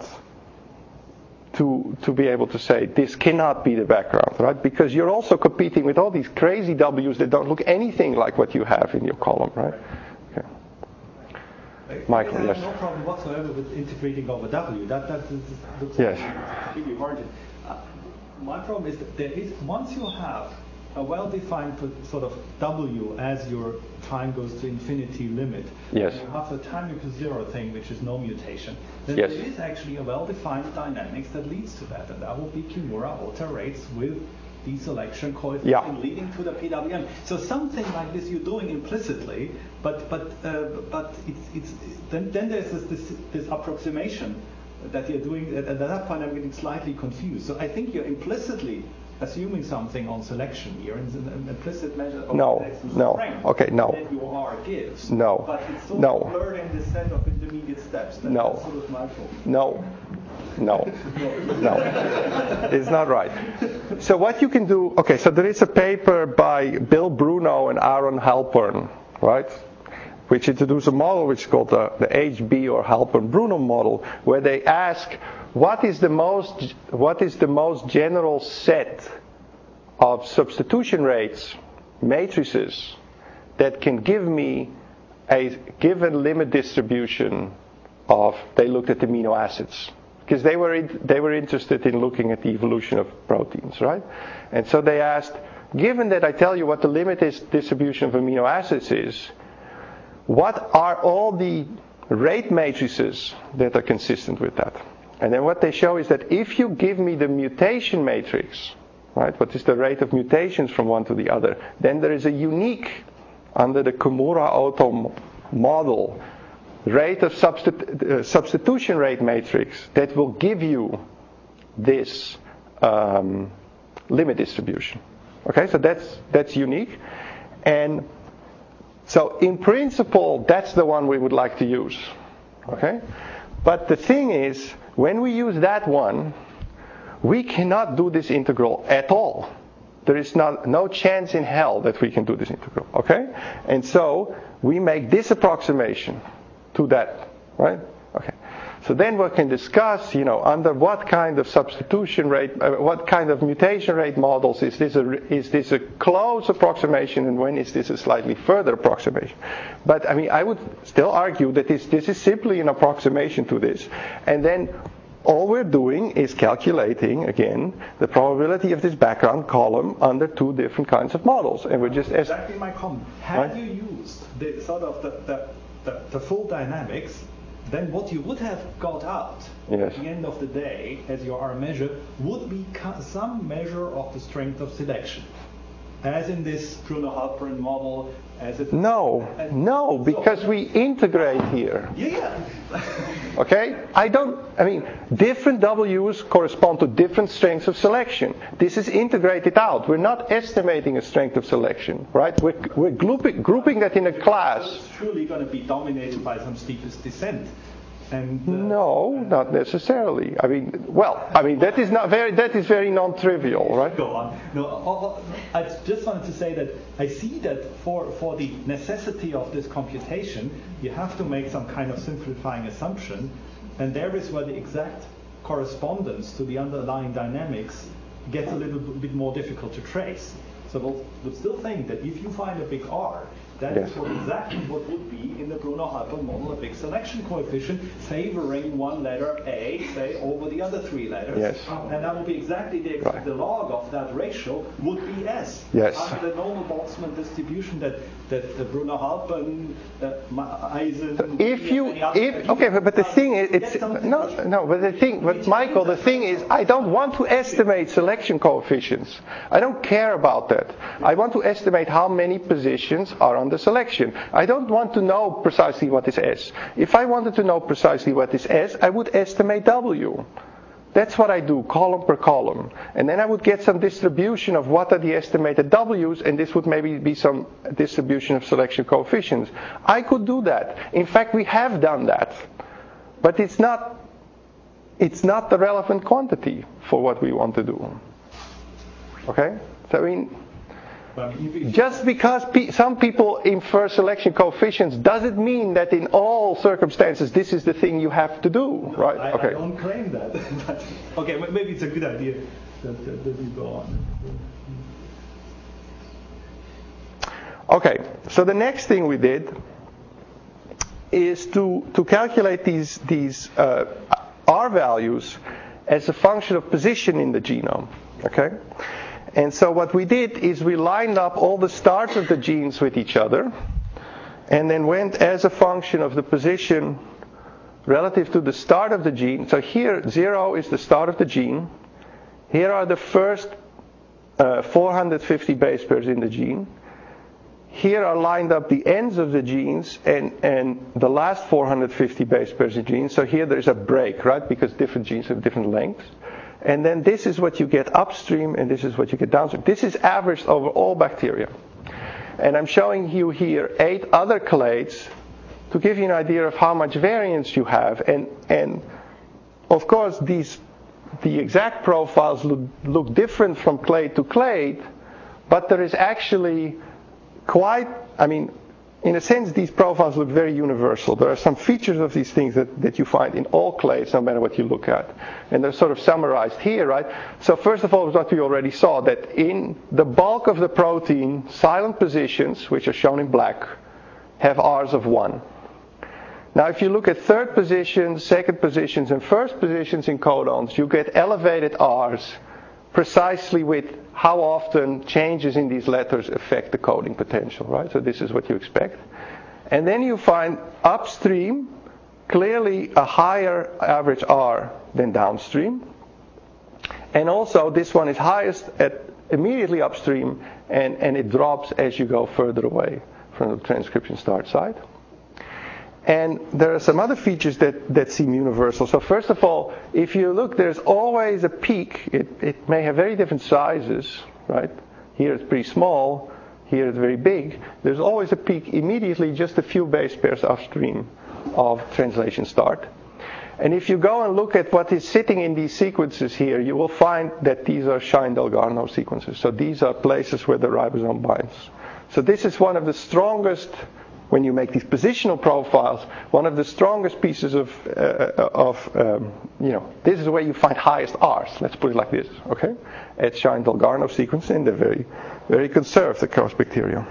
to to be able to say this cannot be the background, right? Because you're also competing with all these crazy W's that don't look anything like what you have in your column, right? Okay. Michael, I have yes. no problem whatsoever with integrating over W. That that is, looks Yes. really hard. Uh, my problem is that there is once you have a well-defined sort of W as your time goes to infinity limit. Yes. You have the time equals zero thing, which is no mutation. Then Yes. there is actually a well-defined dynamics that leads to that, and that will be Kimura alter rates with deselection coefficient Yeah. leading to the P W M. So something like this you're doing implicitly, but but uh, but it's it's then then there's this this, this approximation that you're doing. At, at that point, I'm getting slightly confused. So I think you're implicitly assuming something on selection here, and an implicit measure of No, index no. strength Okay, no. that your R gives. No, But it's sort no. of blurred in this set of intermediate steps. That, No. That's sort of my problem. No, no, no. It's not right. So what you can do, okay, so there is a paper by Bill Bruno and Aaron Halpern, right, which introduced a model which is called the, the H B or Halpern-Bruno model, where they ask what is the most what is the most general set of substitution rates matrices that can give me a given limit distribution of, they looked at amino acids, because they were in, they were interested in looking at the evolution of proteins, right? And so they asked, given that I tell you what the limit is distribution of amino acids is, what are all the rate matrices that are consistent with that? And then what they show is that if you give me the mutation matrix, right, what is the rate of mutations from one to the other, then there is a unique, under the Kimura-Oto model, rate of substitu- uh, substitution rate matrix that will give you this um, limit distribution. Okay, so that's that's unique. And so in principle, that's the one we would like to use. Okay? But the thing is, when we use that one, we cannot do this integral at all. There is not, no chance in hell that we can do this integral. Okay? And so we make this approximation to that. Right? Okay. So then we can discuss, you know, under what kind of substitution rate, uh, what kind of mutation rate models is this a, is this a close approximation, and when is this a slightly further approximation? But I mean, I would still argue that this this is simply an approximation to this, and then all we're doing is calculating again the probability of this background column under two different kinds of models, and we're just That's exactly my comment. Had right? you used the sort of the the, the, the full dynamics, then what you would have got out yes. at the end of the day as your R measure would be some measure of the strength of selection. as in this Bruno-Halperin model, as it No, no, because we integrate here. Yeah. Okay? I don't, I mean, different W's correspond to different strengths of selection. This is integrated out. We're not estimating a strength of selection, right? We're, we're grouping, grouping that in a class. It's surely going to be dominated by some steepest descent. And, uh, No, not necessarily. I mean, well, I mean that is not very that is very non-trivial, right? Go on. No, I just wanted to say that I see that for for the necessity of this computation, you have to make some kind of simplifying assumption, and there is where the exact correspondence to the underlying dynamics gets a little bit more difficult to trace. So we'll, we'll still think that if you find a big R, that yes. is what exactly what would be in the Bruno-Halperin model a big selection coefficient favoring one letter A, say, over the other three letters. Yes. And that would be exactly the, Right. the log of that ratio would be S. Yes. Under the normal Boltzmann distribution that that the Bruno-Halperin, uh, Eisen. If you, if okay, but, but the thing is, it's no, no. But the thing, but Michael, the thing is, I don't want to estimate selection coefficients. I don't care about that. I want to estimate how many positions are on the selection. I don't want to know precisely what is S. If I wanted to know precisely what is S, I would estimate W. That's what I do, column per column. And then I would get some distribution of what are the estimated W's, and this would maybe be some distribution of selection coefficients. I could do that. In fact, we have done that. But it's not, it's not the relevant quantity for what we want to do. Okay? So, I mean, just because pe- some people infer selection coefficients doesn't mean that in all circumstances this is the thing you have to do, No, right? I, okay. I don't claim that. But, okay, maybe it's a good idea that, that, that you go on. Okay, so the next thing we did is to to calculate these these uh, R values as a function of position in the genome. Okay. And so what we did is we lined up all the starts of the genes with each other and then went as a function of the position relative to the start of the gene. So here, zero is the start of the gene. Here are the first uh, four hundred fifty base pairs in the gene. Here are lined up the ends of the genes and, and the last four hundred fifty base pairs in genes. So here there's a break, right? Because different genes have different lengths. And then this is what you get upstream, and this is what you get downstream. This is averaged over all bacteria. And I'm showing you here eight other clades to give you an idea of how much variance you have. And, and of course, these the exact profiles look, look different from clade to clade, but there is actually quite, I mean, in a sense, these profiles look very universal. There are some features of these things that, that you find in all clades, no matter what you look at. And they're sort of summarized here, right? So first of all, what we already saw, that in the bulk of the protein, silent positions, which are shown in black, have R's of one. Now, if you look at third positions, second positions, and first positions in codons, you get elevated R's precisely with how often changes in these letters affect the coding potential, right? So this is what you expect. And then you find upstream clearly a higher average R than downstream. And also this one is highest at immediately upstream, and, and it drops as you go further away from the transcription start site. And there are some other features that, that seem universal. So first of all, if you look, there's always a peak. It, it may have very different sizes, right? Here it's pretty small. Here it's very big. There's always a peak immediately just a few base pairs upstream of translation start. And if you go and look at what is sitting in these sequences here, you will find that these are Shine-Delgarno sequences. So these are places where the ribosome binds. So this is one of the strongest, when you make these positional profiles, one of the strongest pieces of, uh, of um, you know, this is where you find highest R's. Let's put it like this, okay? At Shine-Delgarno sequence, and they're very, very conserved across bacteria.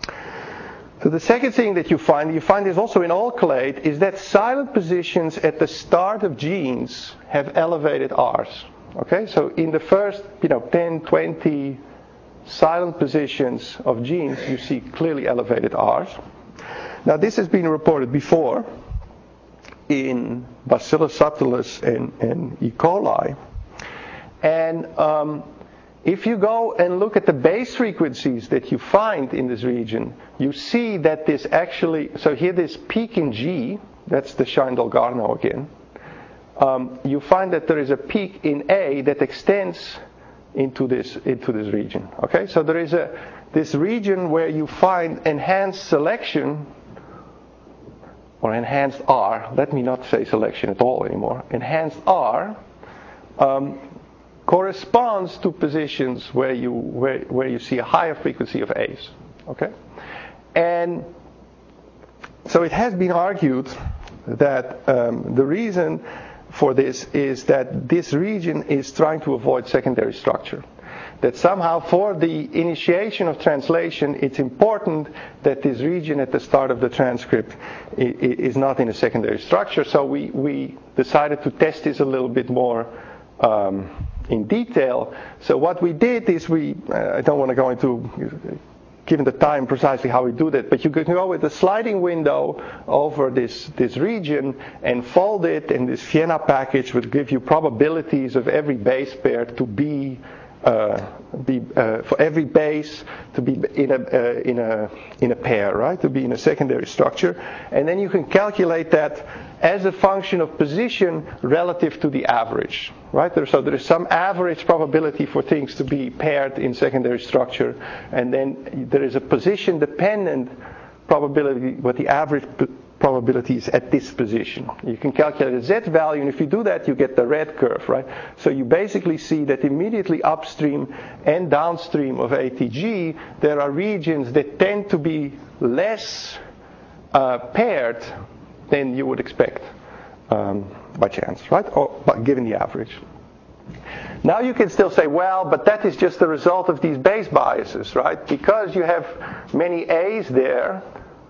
So the second thing that you find, you find this also in all clade, is that silent positions at the start of genes have elevated R's. Okay, so in the first, you know, ten, twenty silent positions of genes, you see clearly elevated R's. Now this has been reported before in Bacillus subtilis and, and E. coli. And um, if you go and look at the base frequencies that you find in this region, you see that this actually, so here this peak in G, that's the Scheindel-Garnaut again, um, you find that there is a peak in A that extends into this into this region. Okay, so there is a this region where you find enhanced selection, or enhanced R, let me not say selection at all anymore, enhanced R, um, corresponds to positions where you where, where you see a higher frequency of A's. Okay? And so it has been argued that um, the reason for this is that this region is trying to avoid secondary structure. That somehow for the initiation of translation, it's important that this region at the start of the transcript is not in a secondary structure. So we, we decided to test this a little bit more um, in detail. So what we did is we, uh, I don't want to go into, given the time, precisely how we do that, but you can go with a sliding window over this, this region and fold it, and this Vienna package would give you probabilities of every base pair to be Uh, be uh, for every base to be in a uh, in a in a pair, right? To be in a secondary structure, and then you can calculate that as a function of position relative to the average, right? There, so there is some average probability for things to be paired in secondary structure, and then there is a position-dependent probability what the average p- probability is at this position. You can calculate a Z value, and if you do that, you get the red curve, right? So you basically see that immediately upstream and downstream of A T G, there are regions that tend to be less uh, paired than you would expect um, by chance, right? Or but given the average. Now you can still say, well, but that is just the result of these base biases, right? Because you have many A's there,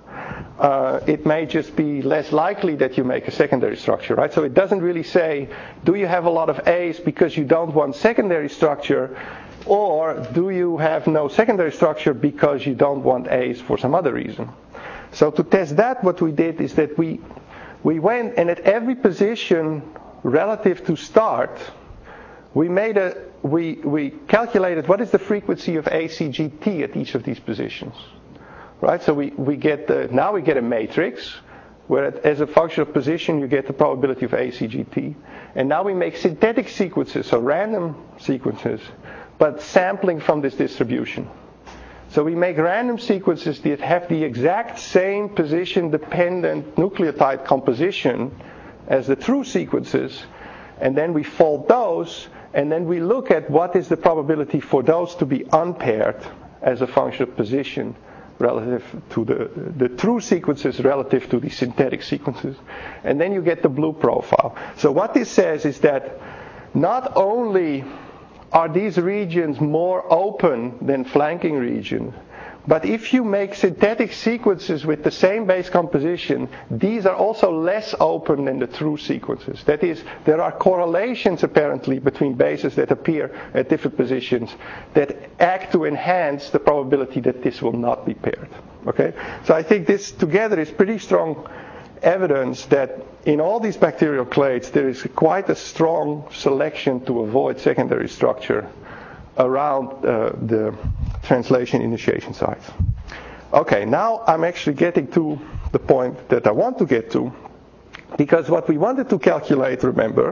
Uh, it may just be less likely that you make a secondary structure, right? So it doesn't really say, do you have a lot of A's because you don't want secondary structure, or do you have no secondary structure because you don't want A's for some other reason? So to test that, what we did is that we we went and at every position relative to start, we made a we we calculated what is the frequency of A C G T at each of these positions. Right, so we, we get the, now we get a matrix where as a function of position you get the probability of A C G T, and now we make synthetic sequences, so random sequences, but sampling from this distribution. So we make random sequences that have the exact same position-dependent nucleotide composition as the true sequences, and then we fold those, and then we look at what is the probability for those to be unpaired as a function of position relative to the, the true sequences relative to the synthetic sequences. And then you get the blue profile. So what this says is that not only are these regions more open than flanking regions, but if you make synthetic sequences with the same base composition, these are also less open than the true sequences. That is, there are correlations apparently between bases that appear at different positions that act to enhance the probability that this will not be paired. Okay? So I think this together is pretty strong evidence that in all these bacterial clades there is quite a strong selection to avoid secondary structure around uh, the translation initiation sites. Okay, now I'm actually getting to the point that I want to get to, because what we wanted to calculate, remember,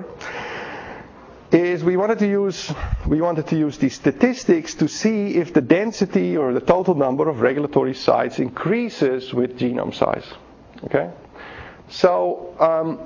is we wanted to use we wanted to use these statistics to see if the density or the total number of regulatory sites increases with genome size. Okay, so. Um,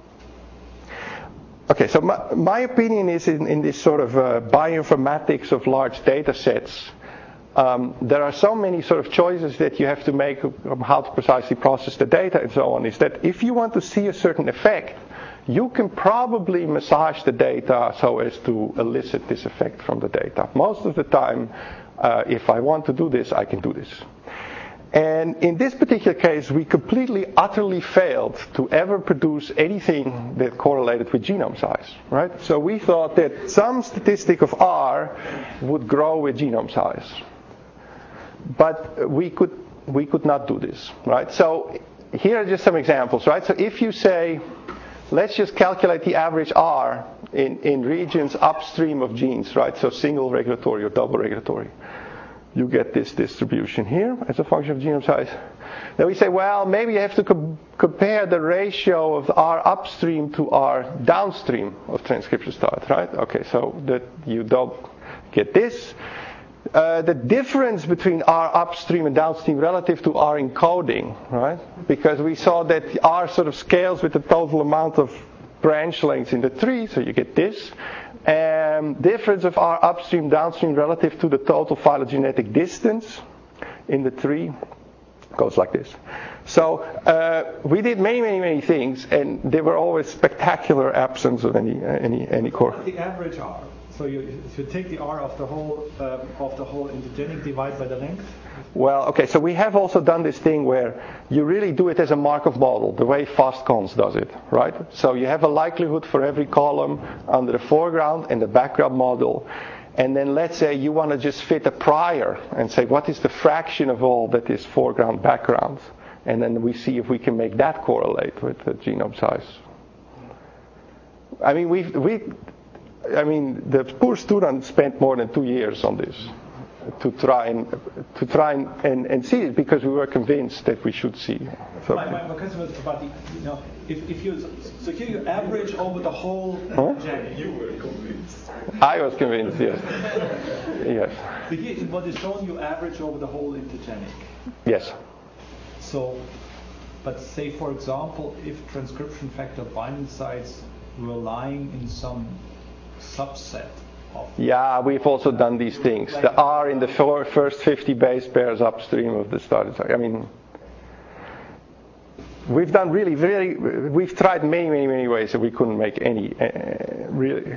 Okay, so my, my opinion is in, in this sort of uh, bioinformatics of large data sets, um, there are so many sort of choices that you have to make on how to precisely process the data and so on, is that if you want to see a certain effect, you can probably massage the data so as to elicit this effect from the data. Most of the time, uh, if I want to do this, I can do this. And in this particular case, we completely, utterly failed to ever produce anything that correlated with genome size, right? So we thought that some statistic of R would grow with genome size. But we could we could not do this, right? So here are just some examples, right? So if you say, let's just calculate the average R in, in regions upstream of genes, right? So single regulatory or double regulatory. You get this distribution here as a function of genome size. Then we say, well, maybe you have to com- compare the ratio of R upstream to R downstream of transcription start, right? Okay, so that you don't get this. Uh, the difference between R upstream and downstream relative to R encoding, right? Because we saw that R sort of scales with the total amount of branch lengths in the tree, so you get this. And difference of R upstream, downstream relative to the total phylogenetic distance in the tree goes like this. So uh, we did many, many, many things, and they were always spectacular absence of any uh, any any core. The average R. So you, if you take the R of the whole um, of the whole intergenic divide by the length. Well, okay. So we have also done this thing where you really do it as a Markov model, the way FastCons does it, right? So you have a likelihood for every column under the foreground and the background model. And then let's say you want to just fit a prior and say what is the fraction of all that is foreground, background. And then we see if we can make that correlate with the genome size. I mean, we we, I mean, the poor student spent more than two years on this to try and to try and, and, and see it because we were convinced that we should see. So, my, my, my question was about the, you know, if, if you so here you average over the whole huh? intergenic. You were convinced. I was convinced, yes. Yes. So here in what is shown, you average over the whole intergenic. Yes. So, but say for example, if transcription factor binding sites were lying in some subset of. Yeah, we've also done these things. The R in the four, first fifty base pairs upstream of the starting site. I mean, we've done really, really, we've tried many, many, many ways and we couldn't make any uh, really.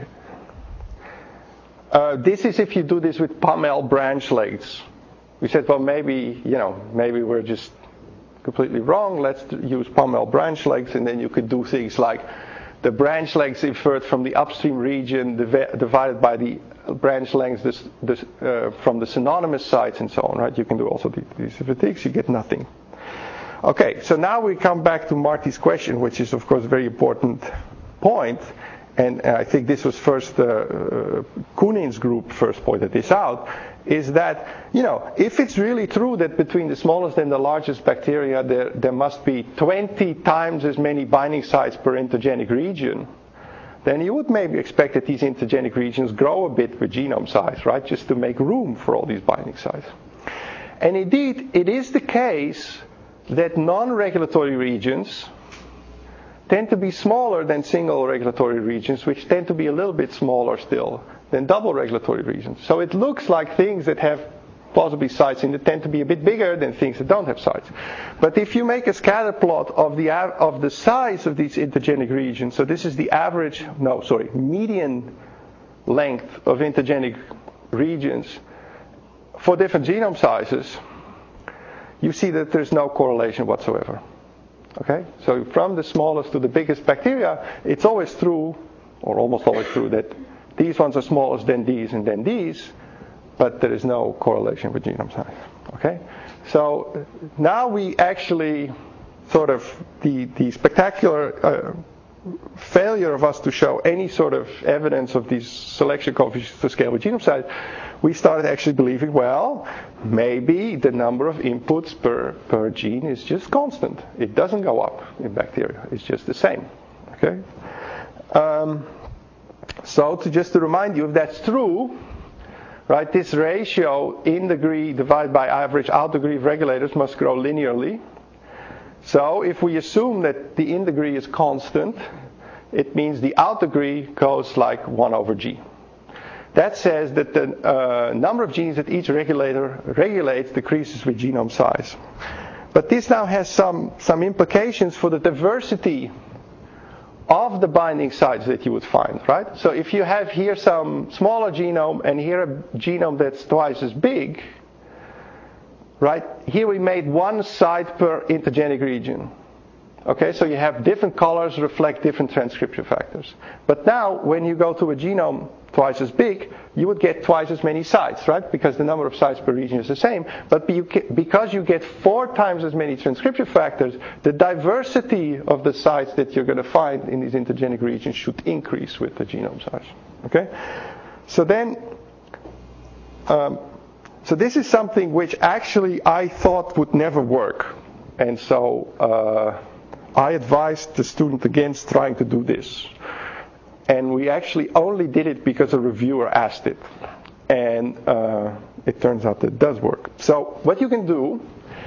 Uh, this is if you do this with P A M L branch lengths. We said, well, maybe, you know, maybe we're just completely wrong. Let's use P A M L branch lengths, and then you could do things like the branch lengths inferred from the upstream region div- divided by the branch lengths this, this, uh, from the synonymous sites and so on, right? You can do also these, these things. You get nothing. Okay, so now we come back to Marty's question, which is, of course, a very important point. And I think this was first, uh, uh, Koonin's group first pointed this out, is that, you know, if it's really true that between the smallest and the largest bacteria there, there must be twenty times as many binding sites per intergenic region, then you would maybe expect that these intergenic regions grow a bit with genome size, right, just to make room for all these binding sites. And indeed, it is the case that non-regulatory regions tend to be smaller than single regulatory regions, which tend to be a little bit smaller still than double regulatory regions. So it looks like things that have plausibly sites in it tend to be a bit bigger than things that don't have sites. But if you make a scatter plot of the of the size of these intergenic regions, so this is the average, no, sorry, median length of intergenic regions for different genome sizes, you see that there's no correlation whatsoever. Okay, so from the smallest to the biggest bacteria, it's always true, or almost always true, that these ones are smaller than these and then these, but there is no correlation with genome size. Okay, so now we actually sort of the the spectacular uh, failure of us to show any sort of evidence of these selection coefficients to scale with genome size, we started actually believing, well, maybe the number of inputs per, per gene is just constant. It doesn't go up in bacteria. It's just the same. Okay. Um, so to just to remind you, if that's true, right, this ratio in degree divided by average out degree of regulators must grow linearly. So if we assume that the in degree is constant, it means the out degree goes like one over G. That says that the uh, number of genes that each regulator regulates decreases with genome size. But this now has some, some implications for the diversity of the binding sites that you would find, right? So if you have here some smaller genome and here a genome that's twice as big, right? Here we made one site per intergenic region. Okay, so you have different colors reflect different transcription factors. But now when you go to a genome twice as big, you would get twice as many sites, right? Because the number of sites per region is the same. But you ca- because you get four times as many transcription factors, the diversity of the sites that you're going to find in these intergenic regions should increase with the genome size. Okay? So then, um, so this is something which actually I thought would never work. And so uh, I advised the student against trying to do this. And we actually only did it because a reviewer asked it. And uh, it turns out that it does work. So what you can do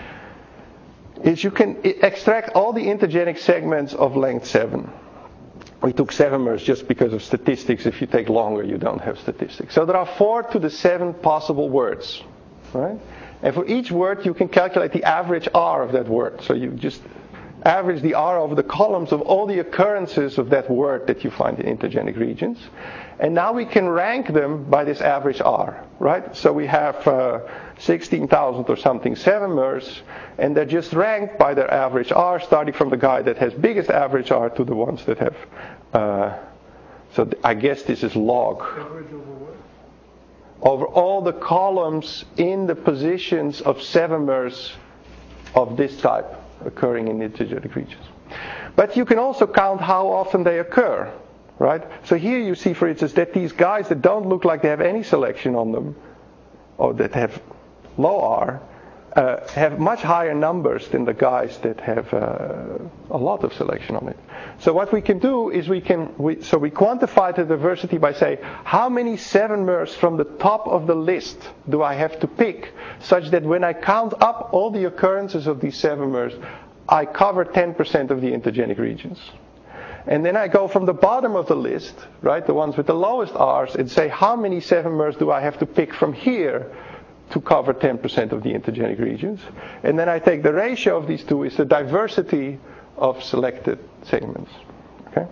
is you can extract all the intergenic segments of length seven. We took seven mers just because of statistics. If you take longer, you don't have statistics. So there are four to the seven possible words, right? And for each word, you can calculate the average R of that word. So you just average the R over the columns of all the occurrences of that word that you find in intergenic regions. And now we can rank them by this average R, right? So we have uh, sixteen thousand or something seven mers, and they're just ranked by their average R, starting from the guy that has biggest average R to the ones that have, uh, so th- I guess this is log. Average over what? Over all the columns in the positions of seven mers of this type occurring in intergenic regions. But you can also count how often they occur, right? So here you see, for instance, that these guys that don't look like they have any selection on them, or that have low R, uh, have much higher numbers than the guys that have uh, a lot of selection on it. So what we can do is we can, we, so we quantify the diversity by saying, how many seven mers from the top of the list do I have to pick, such that when I count up all the occurrences of these seven mers, I cover ten percent of the intergenic regions. And then I go from the bottom of the list, right, the ones with the lowest R's, and say, how many seven mers do I have to pick from here to cover ten percent of the intergenic regions? And then I take the ratio of these two is the diversity of selected segments. Okay?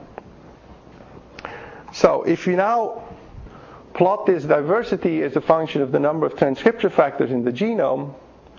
So if you now plot this diversity as a function of the number of transcription factors in the genome,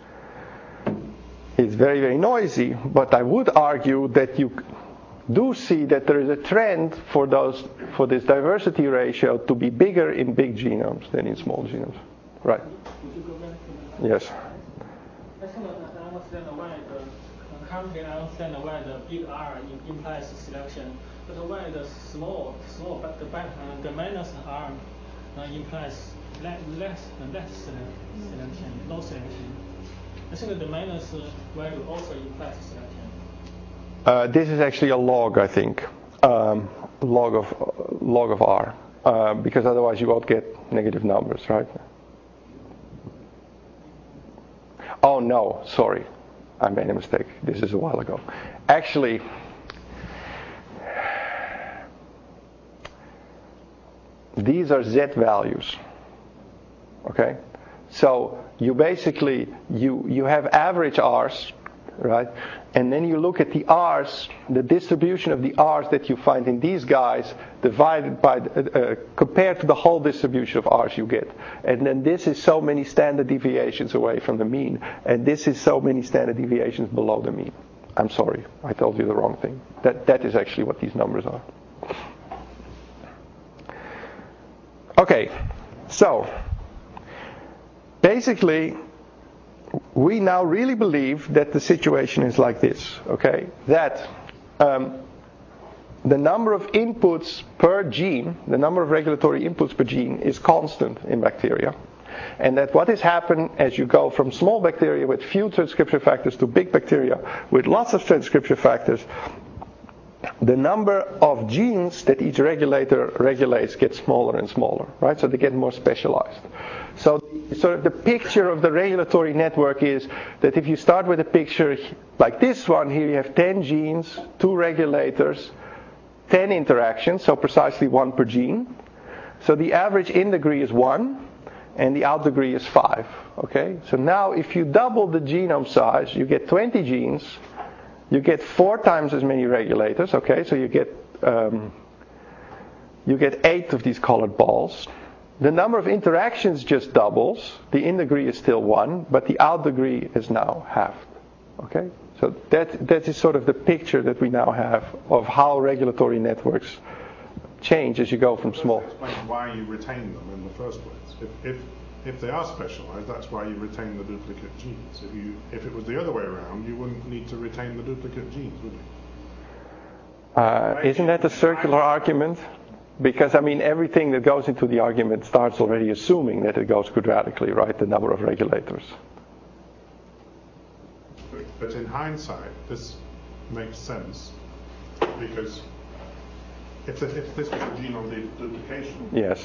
it's very, very noisy, but I would argue that you do see that there is a trend for those for this diversity ratio to be bigger in big genomes than in small genomes. Right. Would you go back to the Yes. I think I understand why the currently I understand why the big R implies selection, but why the small small but the back, uh, the minus R uh, implies less less less selection, no selection. I think the minus value also implies selection. Uh, this is actually a log, I think, um, log of uh, log of R, uh, because otherwise you won't get negative numbers, right? Oh no, sorry, I made a mistake. This is a while ago. Actually, these are Z values. Okay, so you basically you you have average R's, right? And then you look at the R's, the distribution of the R's that you find in these guys divided by, uh, compared to the whole distribution of R's you get. And then this is so many standard deviations away from the mean. And this is so many standard deviations below the mean. I'm sorry, I told you the wrong thing. That That is actually what these numbers are. Okay, so basically, we now really believe that the situation is like this, okay? That um, the number of inputs per gene, the number of regulatory inputs per gene is constant in bacteria. And that what has happened as you go from small bacteria with few transcription factors to big bacteria with lots of transcription factors, the number of genes that each regulator regulates gets smaller and smaller, right? So they get more specialized. So, so the picture of the regulatory network is that if you start with a picture like this one, here you have ten genes, two regulators, ten interactions, so precisely one per gene. So the average in degree is one, and the out degree is five. Okay? So now if you double the genome size, you get twenty genes, you get four times as many regulators. Okay? So you get um, you get eight of these colored balls. The number of interactions just doubles. The in degree is still one, but the out degree is now halved. Okay? So that that is sort of the picture that we now have of how regulatory networks change as you go from small. That explains why you retain them in the first place. If, if, if they are specialized, that's why you retain the duplicate genes. If, you, if it was the other way around, you wouldn't need to retain the duplicate genes, would you? Uh, isn't that a circular argument? Because, I mean, everything that goes into the argument starts already assuming that it goes quadratically, right? The number of regulators. But, but in hindsight, this makes sense because if, the, if this was a genome duplication, yes,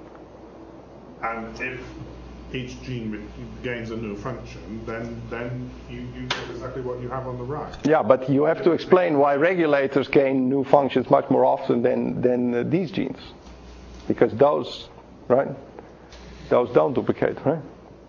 and if each gene gains a new function, then then you, you get exactly what you have on the right. Yeah, but you have to explain why regulators gain new functions much more often than than uh, these genes, because those, right? Those don't duplicate, right?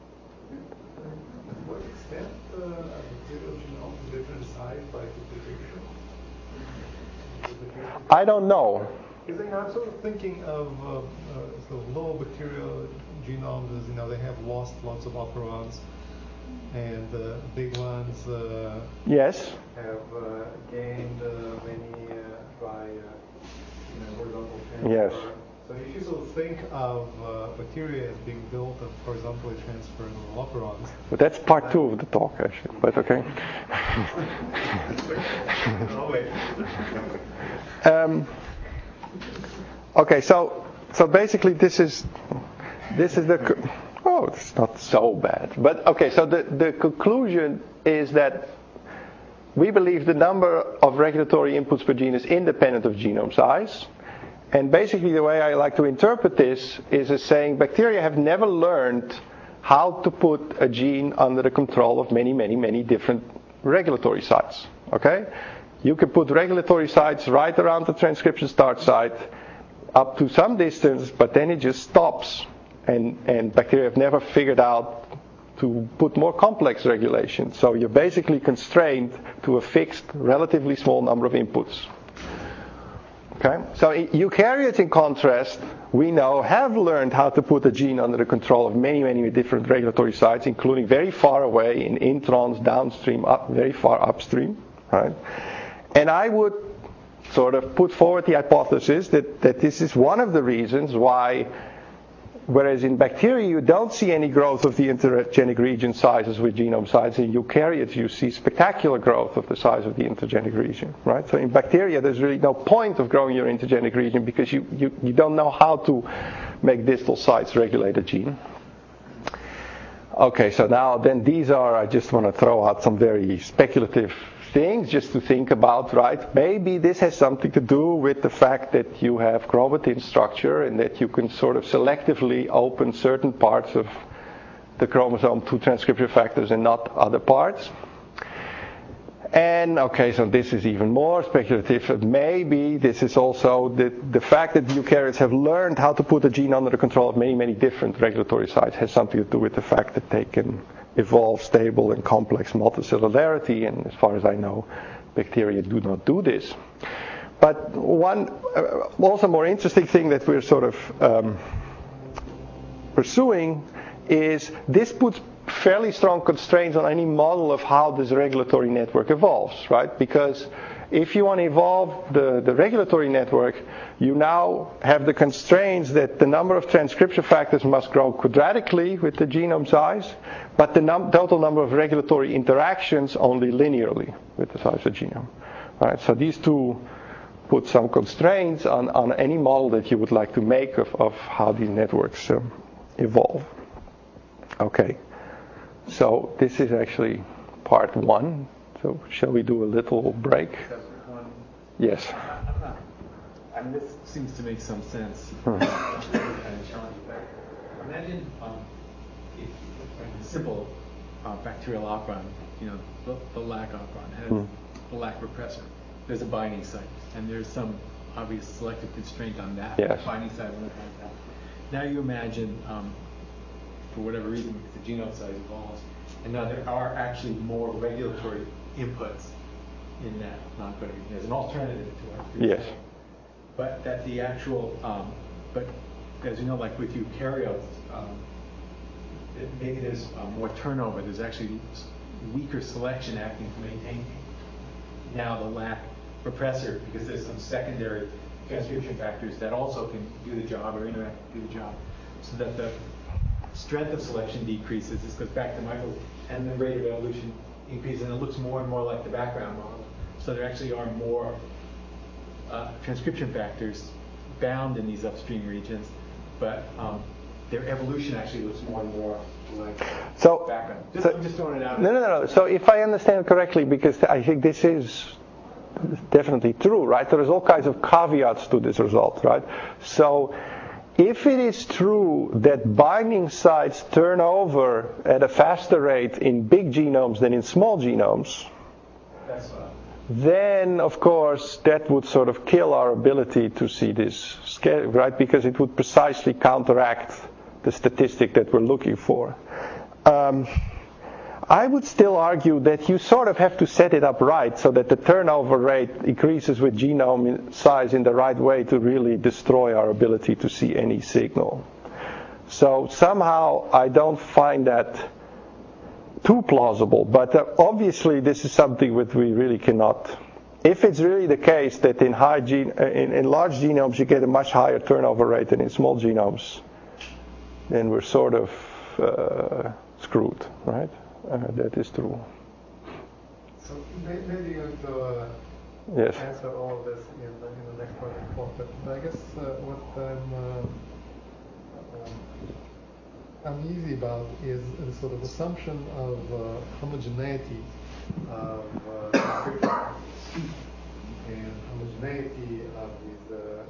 To what extent uh, a material genome is different size by duplication? duplication? I don't know. Because you know, I'm sort of thinking of uh, uh, sort of low bacterial genomes, as you know, they have lost lots of operons, and uh, big ones uh, Yes. have uh, gained uh, many uh, by uh, you know, horizontal transfer. Yes. So if you sort of think of uh, bacteria as being built of horizontally transferred operons. But that's part two of the talk, actually. But okay. Oh, wait. um, okay, so so basically this is this is the co- oh it's not so bad. But okay, so the the conclusion is that we believe the number of regulatory inputs per gene is independent of genome size. And basically the way I like to interpret this is as saying bacteria have never learned how to put a gene under the control of many, many, many different regulatory sites. Okay? You can put regulatory sites right around the transcription start site up to some distance, but then it just stops. And, and bacteria have never figured out to put more complex regulation. So you're basically constrained to a fixed, relatively small number of inputs. Okay? So eukaryotes, in contrast, we know have learned how to put a gene under the control of many, many different regulatory sites, including very far away in introns, downstream, up, very far upstream. Right? And I would sort of put forward the hypothesis that, that this is one of the reasons why, whereas in bacteria you don't see any growth of the intergenic region sizes with genome size, in eukaryotes you see spectacular growth of the size of the intergenic region, right? So in bacteria there's really no point of growing your intergenic region because you, you, you don't know how to make distal sites regulate a gene. Okay, so now then these are, I just want to throw out some very speculative things just to think about, right? Maybe this has something to do with the fact that you have chromatin structure and that you can sort of selectively open certain parts of the chromosome to transcription factors and not other parts. And okay, so this is even more speculative. Maybe this is also the, the fact that eukaryotes have learned how to put a gene under the control of many, many different regulatory sites has something to do with the fact that they can evolve stable and complex multicellularity, and as far as I know, bacteria do not do this. But one uh, also more interesting thing that we're sort of um, pursuing is this puts fairly strong constraints on any model of how this regulatory network evolves, right? Because if you want to evolve the, the regulatory network, you now have the constraints that the number of transcription factors must grow quadratically with the genome size, but the num- total number of regulatory interactions only linearly with the size of the genome. Right? So these two put some constraints on, on any model that you would like to make of, of how these networks um, evolve. Okay, so this is actually part one. So shall we do a little break? Yes. I mean, this seems to make some sense. Hmm. Kind of challenging. Imagine um, if, if a simple uh, bacterial operon, you know, the, the lac operon has Hmm. the lac repressor. There's a binding site, and there's some obvious selective constraint on that Yes. binding site when it binds out. Now you imagine, um, for whatever reason, because the genome size evolves, and now there are actually more regulatory inputs in that non-coding region. There's an alternative to it. Yes. But that the actual, um, but as you know, like with eukaryotes, um, it, maybe there's uh, more turnover. There's actually weaker selection acting to maintain now the lac repressor because there's some secondary transcription factors that also can do the job or interact to do the job, so that the strength of selection decreases. This goes back to Michael, and the rate of evolution increases, and it looks more and more like the background model. So there actually are more uh, transcription factors bound in these upstream regions, but um, their evolution actually looks more and more like so, background. Just, so, I'm just throwing it out. No, no, no, no. So if I understand correctly, because I think this is definitely true, right? There is all kinds of caveats to this result, right? So if it is true that binding sites turn over at a faster rate in big genomes than in small genomes, That's uh, then of course that would sort of kill our ability to see this scale, right? Because it would precisely counteract the statistic that we're looking for. Um, I would still argue that you sort of have to set it up right so that the turnover rate increases with genome size in the right way to really destroy our ability to see any signal. So somehow I don't find that too plausible, but uh, obviously this is something that we really cannot. If it's really the case that in high gene, uh, in, in large genomes you get a much higher turnover rate than in small genomes, then we're sort of uh, screwed, right? Uh, that is true. So may- maybe you're going to uh, Yes. answer all of this in, the- in the next part of the talk, but I guess uh, what I'm uh, um, uneasy about is the sort of assumption of uh, homogeneity of uh, description and homogeneity of these uh,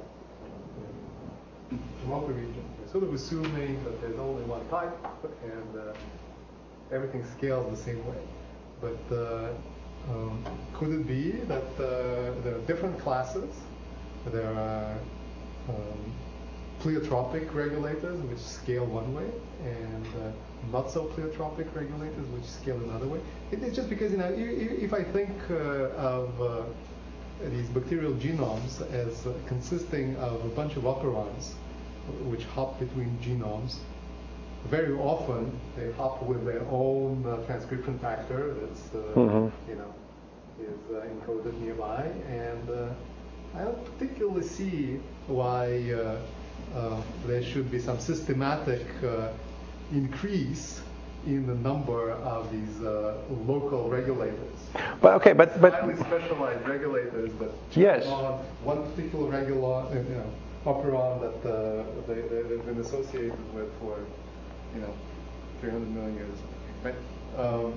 local regions. We're sort of assuming that there's only one type and uh, everything scales the same way. But uh, um, could it be that uh, there are different classes? There are um, pleiotropic regulators which scale one way, and uh, not so pleiotropic regulators which scale another way. It, it's just because, you know, if I think uh, of uh, these bacterial genomes as uh, consisting of a bunch of operons which hop between genomes, very often they hop with their own uh, transcription factor that's uh, Mm-hmm. you know is uh, encoded nearby, and uh, I don't particularly see why uh, uh, there should be some systematic uh, increase in the number of these uh, local regulators. But okay, but but Highly specialized regulators that turn Yes. on one particular regular, uh, you know, operon that uh, they, they, they've been associated with for, you know, three hundred million years. Right? Um,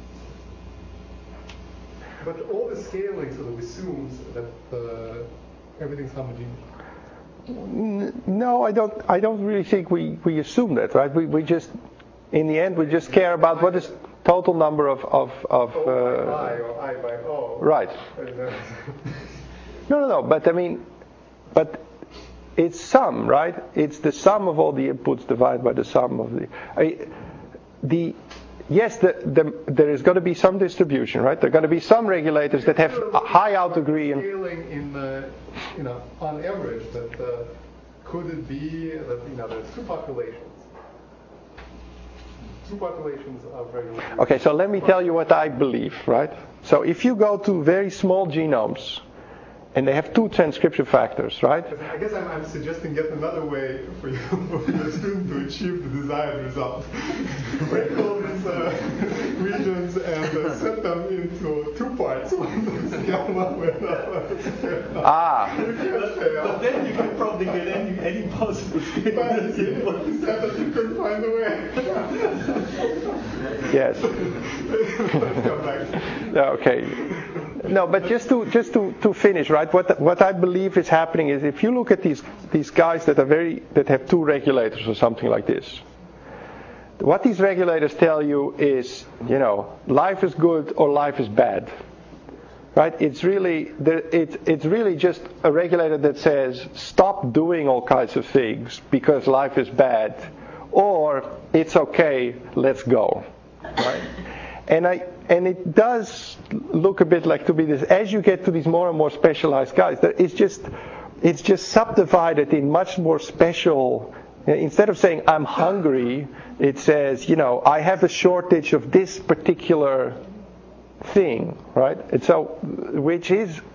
but all the scaling sort of assumes that uh, everything's homogeneous. N- No, I don't. I don't really think we, we assume that, right? We we just, in the end, we just care about what is total number of of of. O by Uh, I or I by O. right. And, uh, No, no, no. But I mean, but it's sum, right? It's the sum of all the inputs divided by the sum of the. I, the yes, the, the, there is going to be some distribution, right? There are going to be some regulators that have a high out degree. And scaling in, uh, you know, on average, that uh, could it be that, you know, there's two populations, two populations of regulators. okay, so let me tell you what I believe, right? So if you go to very small genomes, and they have two transcription factors, right? I guess I'm, I'm suggesting yet another way for you, for the student to achieve the desired result. Break all these uh, regions and uh, set them into two parts. One scale one with another. Ah. You can't fail. But then you can probably get any, any possible scale. But you said that you couldn't find a way. Yes. Let's come back. Yeah, okay. No, but just to just to, to finish, right? What what I believe is happening is if you look at these these guys that are very that have two regulators or something like this, what these regulators tell you is, you know, life is good or life is bad, right? It's really it's it's really just a regulator that says stop doing all kinds of things because life is bad, or it's okay, let's go, right? And I and it does look a bit like to be this. As you get to these more and more specialized guys, it's just it's just subdivided in much more special. Instead of saying I'm hungry, it says, you know, I have a shortage of this particular thing, right? And so, which is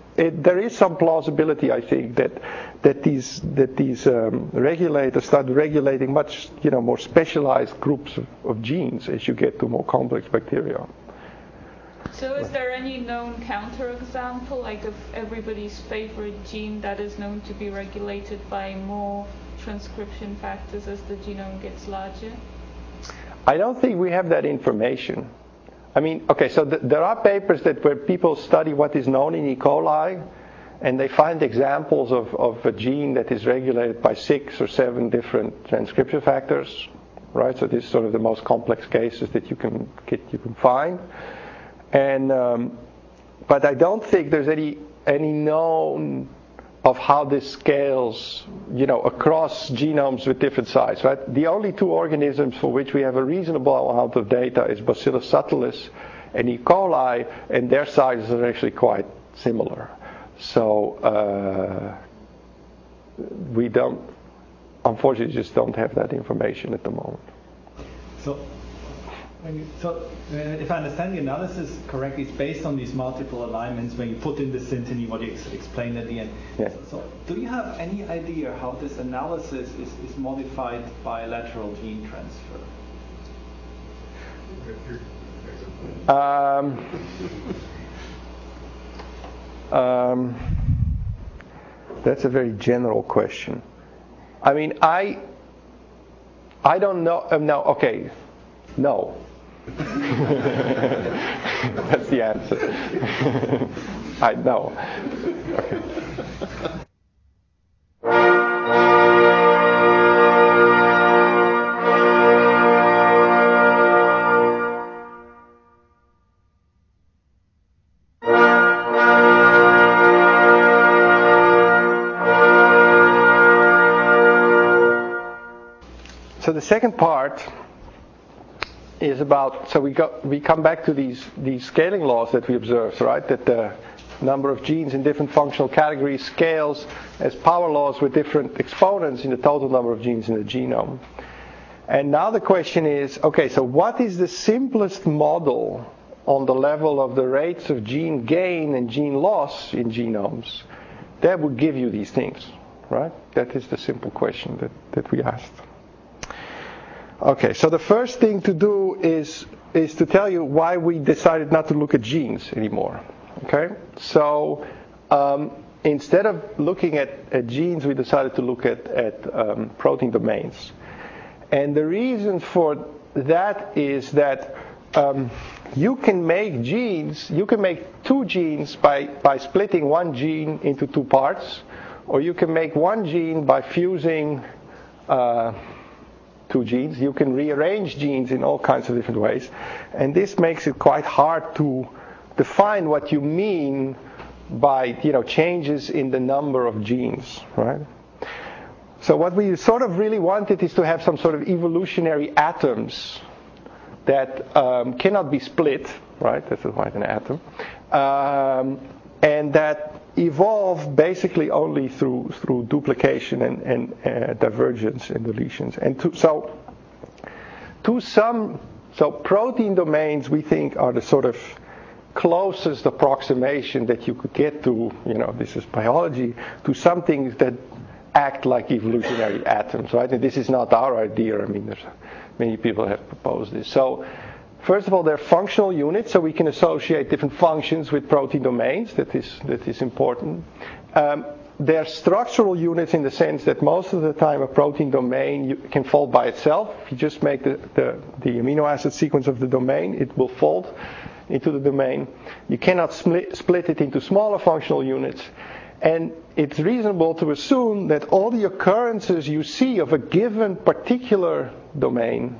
it, there is some plausibility, I think, that that these that these um, regulators start regulating much, you know, more specialized groups of, of genes as you get to more complex bacteria. So is there any known counterexample, like of everybody's favorite gene that is known to be regulated by more transcription factors as the genome gets larger? I don't think we have that information. I mean, okay, so th- there are papers that where people study what is known in E. coli, and they find examples of, of a gene that is regulated by six or seven different transcription factors, right? So this is sort of the most complex cases that you can get, you can find. And um, but I don't think there's any any known of how this scales, you know, across genomes with different sizes, right? The only two organisms for which we have a reasonable amount of data is Bacillus subtilis and E. coli, and their sizes are actually quite similar. So uh, we don't, unfortunately, just don't have that information at the moment. So. So, uh, if I understand the analysis correctly, it's based on these multiple alignments when you put in the synteny, what you ex- explained at the end. Yeah. So, so, do you have any idea how this analysis is, is modified by lateral gene transfer? Um, um, that's a very general question. I mean, I, I don't know. Um, no, okay, no. That's the answer. I know. Okay. So the second part is about, so we got we come back to these these scaling laws that we observed, right? That the number of genes in different functional categories scales as power laws with different exponents in the total number of genes in the genome. And now the question is, okay, so what is the simplest model on the level of the rates of gene gain and gene loss in genomes that would give you these things, right? That is the simple question that, that we asked. Okay, so the first thing to do is is to tell you why we decided not to look at genes anymore. Okay, so um, instead of looking at, at genes, we decided to look at at um, protein domains, and the reason for that is that um, you can make genes, you can make two genes by by splitting one gene into two parts, or you can make one gene by fusing Uh, two genes. You can rearrange genes in all kinds of different ways, and this makes it quite hard to define what you mean by, you know, changes in the number of genes, right? So what we sort of really wanted is to have some sort of evolutionary atoms that um, cannot be split, right? That's quite an atom, um, and that evolve basically only through through duplication and, and uh, divergence and deletions. And to, so, to some, so protein domains we think are the sort of closest approximation that you could get to, you know, this is biology, to some things that act like evolutionary atoms, right? And this is not our idea. I mean, there's many people have proposed this. So, first of all, they're functional units, so we can associate different functions with protein domains. That is that is important. Um, they're structural units in the sense that most of the time a protein domain you, can fold by itself. If you just make the, the, the amino acid sequence of the domain, it will fold into the domain. You cannot split, split it into smaller functional units. And it's reasonable to assume that all the occurrences you see of a given particular domain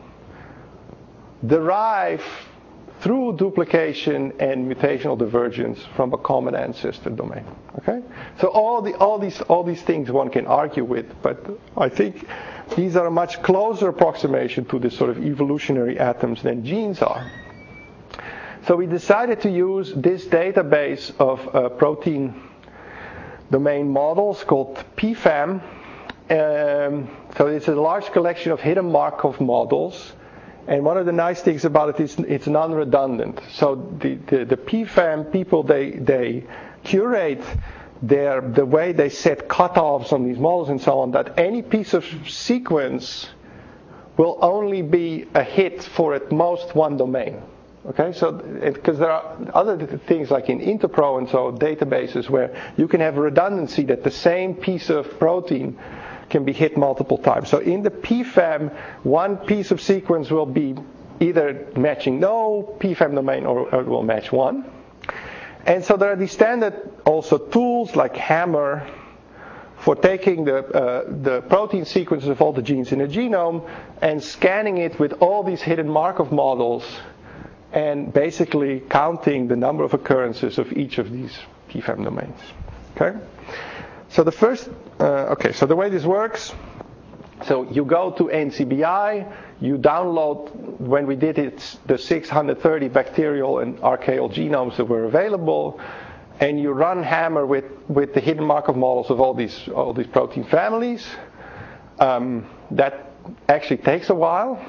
derive through duplication and mutational divergence from a common ancestor domain. Okay, so all the all these all these things one can argue with, but I think these are a much closer approximation to this sort of evolutionary atoms than genes are. So we decided to use this database of uh, protein domain models called P FAM. Um, so it's a large collection of hidden Markov models. And one of the nice things about it is it's non-redundant. So the, the, the P FAM people, they, they curate their, the way they set cutoffs on these models and so on, that any piece of sequence will only be a hit for at most one domain. Okay, so because there are other things like in Interpro and so databases where you can have redundancy that the same piece of protein can be hit multiple times. So in the P FAM, one piece of sequence will be either matching no P FAM domain or, or it will match one. And so there are these standard also tools like Hammer for taking the, uh, the protein sequences of all the genes in a genome and scanning it with all these hidden Markov models and basically counting the number of occurrences of each of these P FAM domains. Okay? So the first, uh, okay, so the way this works, so you go to N C B I, you download, when we did it, the six hundred thirty bacterial and archaeal genomes that were available, and you run Hammer with, with the hidden Markov models of all these all these protein families. Um, that actually takes a while.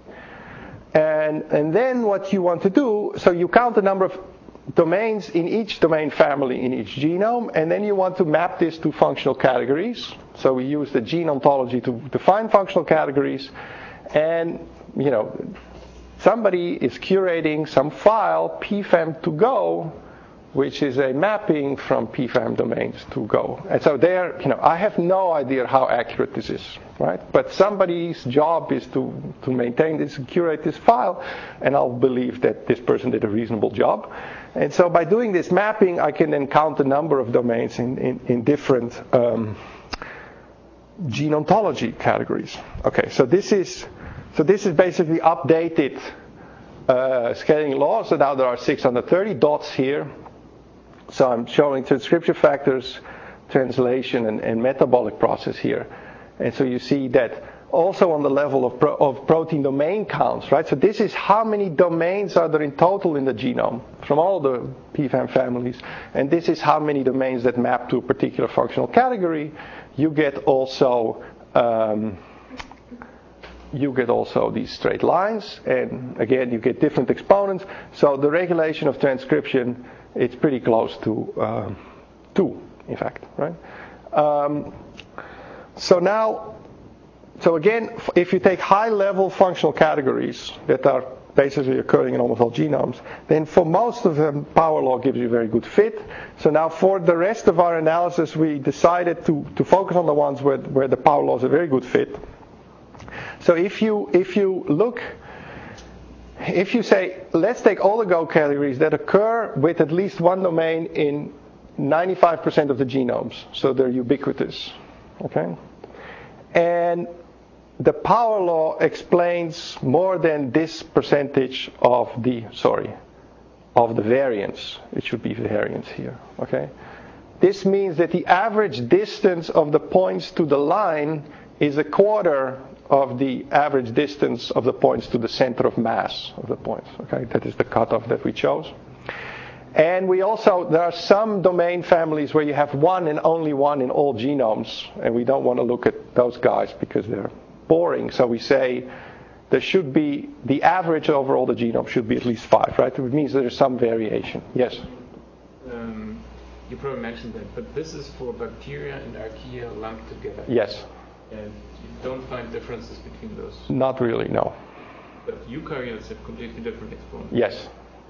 And, and then what you want to do, so you count the number of domains in each domain family in each genome, and then you want to map this to functional categories. So we use the gene ontology to define functional categories. And, you know, somebody is curating some file, P FAM to Go, which is a mapping from P FAM domains to Go. And so there, you know, I have no idea how accurate this is, right? But somebody's job is to, to maintain this and curate this file, and I'll believe that this person did a reasonable job. And so by doing this mapping, I can then count the number of domains in, in, in different um, gene ontology categories. Okay, so this is so this is basically updated uh, scaling law. So now there are six hundred thirty dots here. So I'm showing transcription factors, translation, and, and metabolic process here. And so you see that also on the level of, pro, of protein domain counts, right? So this is how many domains are there in total in the genome from all the P FAM families. And this is how many domains that map to a particular functional category. You get also um, you get also these straight lines. And again, you get different exponents. So the regulation of transcription, it's pretty close to uh, two, in fact, right? Um, so now, so again, if you take high-level functional categories that are basically occurring in almost all genomes, then for most of them, power law gives you a very good fit. So now for the rest of our analysis, we decided to, to focus on the ones where, where the power law is a very good fit. So if you if you look, if you say, let's take all the Go categories that occur with at least one domain in ninety-five percent of the genomes, so they're ubiquitous, okay? And the power law explains more than this percentage of the, sorry, of the variance. It should be variance here, okay? This means that the average distance of the points to the line is a quarter of the average distance of the points to the center of mass of the points. Okay, that is the cutoff that we chose. And we also, there are some domain families where you have one and only one in all genomes, and we don't want to look at those guys because they're boring. So we say there should be, the average over all the genome should be at least five, right? It means there's some variation. Yes? Um, you probably mentioned that, but this is for bacteria and archaea lumped together. Yes. And you don't find differences between those? Not really, no. But eukaryotes have completely different exponents? Yes.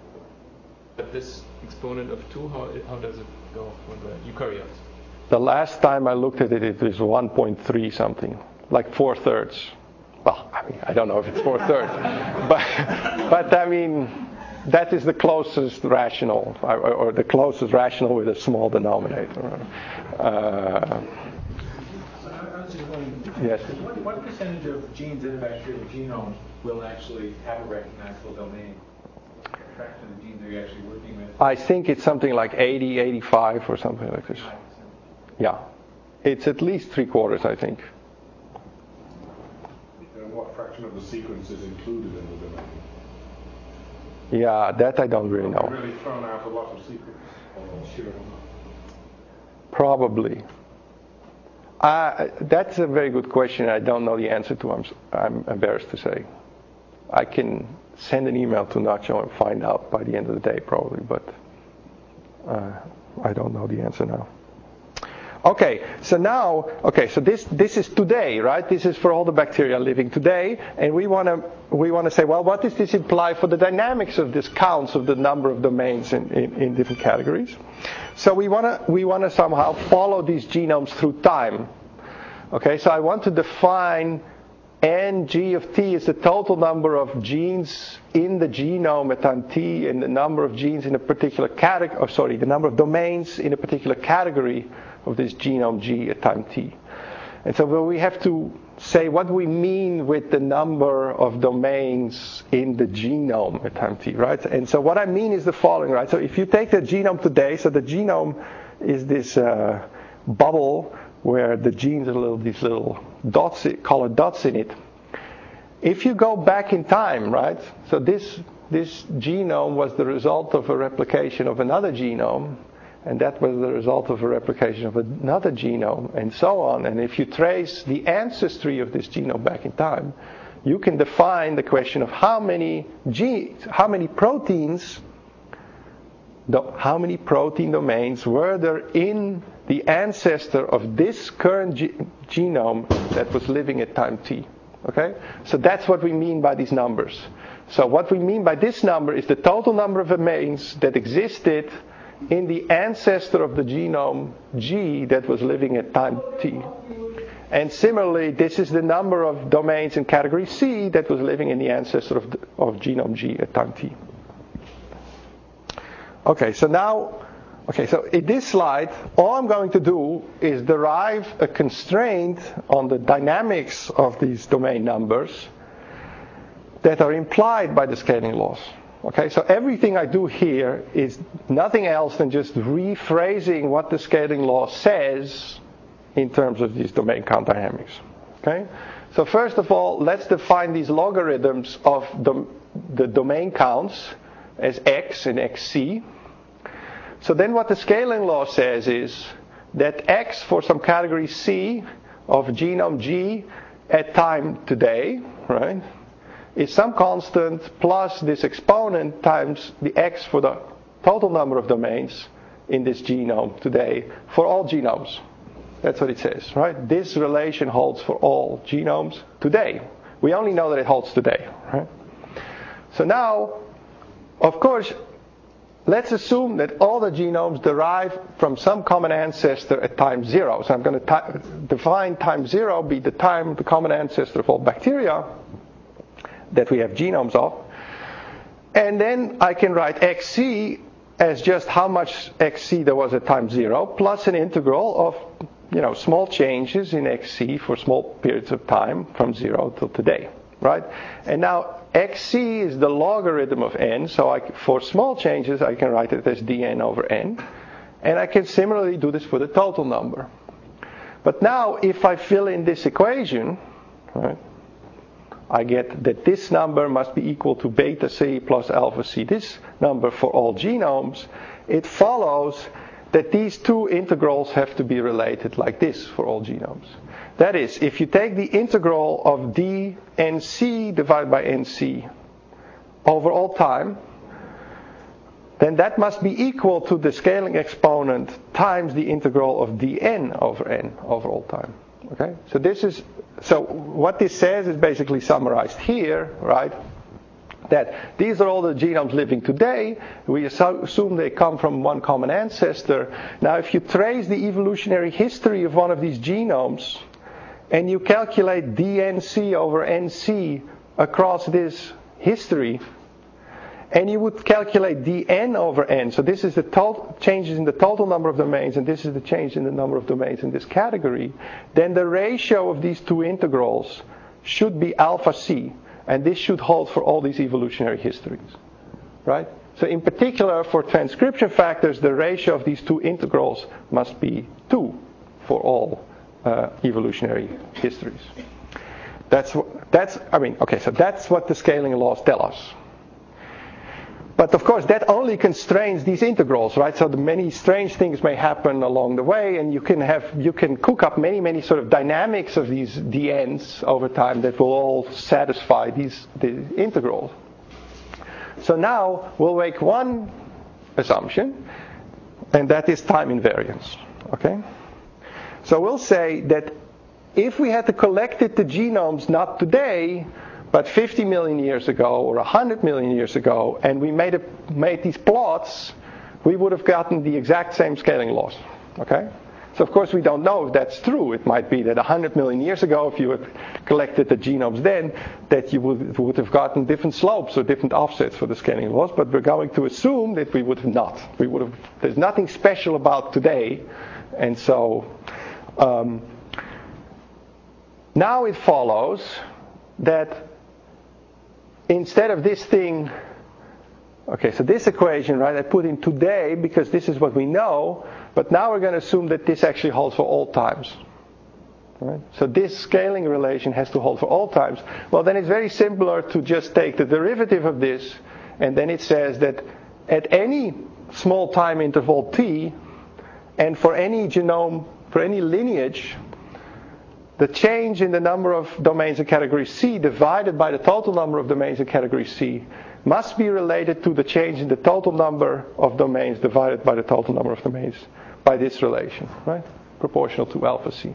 But this exponent of two, how, how does it go for the eukaryotes? The last time I looked at it, it was one point three something, like four thirds. Well, I mean, I don't know if it's four thirds, but, but I mean, that is the closest rational, or, or the closest rational with a small denominator. Uh, Yes. What, what percentage of genes in a bacterial genome will actually have a recognizable domain? What fraction of the genes are you actually working with? I think it's something like eighty, eighty-five or something like this. Yeah. It's at least three quarters, I think. And what fraction of the sequence is included in the domain? Yeah, that I don't really know. Have you really thrown out a lot of sequence? Sure. Probably. Uh, that's a very good question. I don't know the answer to. I'm, I'm embarrassed to say. I can send an email to Nacho and find out by the end of the day probably, but uh, I don't know the answer now. Okay, so now, okay, so this this is today, right? This is for all the bacteria living today, and we want to we want to say, well, what does this imply for the dynamics of this counts of the number of domains in, in, in different categories? So we want to we want to somehow follow these genomes through time. Okay, so I want to define N G of t is the total number of genes in the genome at time t, and the number of genes in a particular category, or sorry, the number of domains in a particular category of this genome G at time t. And so well, we have to say what we mean with the number of domains in the genome at time t, right? And so what I mean is the following, right? So if you take the genome today, so the genome is this uh, bubble where the genes are little, these little dots, colored dots in it. If you go back in time, right? So this this genome was the result of a replication of another genome, and that was the result of a replication of another genome, and so on. And if you trace the ancestry of this genome back in time, you can define the question of how many genes, how many proteins, how many protein domains were there in the ancestor of this current ge- genome that was living at time t. Okay? So that's what we mean by these numbers. So what we mean by this number is the total number of domains that existed in the ancestor of the genome G that was living at time t. And similarly, this is the number of domains in category C that was living in the ancestor of, the, of genome G at time t. Okay, so now, okay, so in this slide, all I'm going to do is derive a constraint on the dynamics of these domain numbers that are implied by the scaling laws. Okay, so everything I do here is nothing else than just rephrasing what the scaling law says in terms of these domain count dynamics. Okay, so first of all, let's define these logarithms of the, the domain counts as x and xc. So then what the scaling law says is that x for some category C of genome G at time today, right, is some constant plus this exponent times the x for the total number of domains in this genome today for all genomes. That's what it says, right? This relation holds for all genomes today. We only know that it holds today, right? So now, of course, let's assume that all the genomes derive from some common ancestor at time zero. So I'm going to t- define time zero be the time, the common ancestor of all bacteria that we have genomes of. And then I can write xc as just how much xc there was at time zero plus an integral of, you know, small changes in xc for small periods of time from zero till today, right? And now xc is the logarithm of n, so I, for small changes I can write it as dn over n. And I can similarly do this for the total number. But now if I fill in this equation, right, I get that this number must be equal to beta c plus alpha c, this number for all genomes. It follows that these two integrals have to be related like this for all genomes. That is, if you take the integral of dnc divided by nc over all time, then that must be equal to the scaling exponent times the integral of dn over n over all time. Okay? So this is so what this says is basically summarized here, right? That these are all the genomes living today. We assume they come from one common ancestor. Now, if you trace the evolutionary history of one of these genomes, and you calculate dnc over nc across this history, and you would calculate dn over n, so this is the total changes in the total number of domains, and this is the change in the number of domains in this category, then the ratio of these two integrals should be alpha c, and this should hold for all these evolutionary histories, right? So in particular, for transcription factors, the ratio of these two integrals must be two for all uh, evolutionary histories. That's that's I mean, okay, so that's what the scaling laws tell us. But of course, that only constrains these integrals, right? So the many strange things may happen along the way, and you can have you can cook up many, many sort of dynamics of these dn's over time that will all satisfy these the integrals. So now we'll make one assumption, and that is time invariance. Okay? So we'll say that if we had collected the genomes not today, but fifty million years ago or one hundred million years ago, and we made a, made these plots, we would have gotten the exact same scaling laws. Okay? So of course we don't know if that's true. It might be that one hundred million years ago, if you had collected the genomes then, that you would, would have gotten different slopes or different offsets for the scaling laws, but we're going to assume that we would have not. We would have. There's nothing special about today, and so um, now it follows that instead of this thing, okay, so this equation, right, I put in today because this is what we know, but now we're going to assume that this actually holds for all times. Right? So this scaling relation has to hold for all times. Well, then it's very simpler to just take the derivative of this, and then it says that at any small time interval t, and for any genome, for any lineage, the change in the number of domains in category C divided by the total number of domains in category C must be related to the change in the total number of domains divided by the total number of domains by this relation, right? Proportional to alpha C.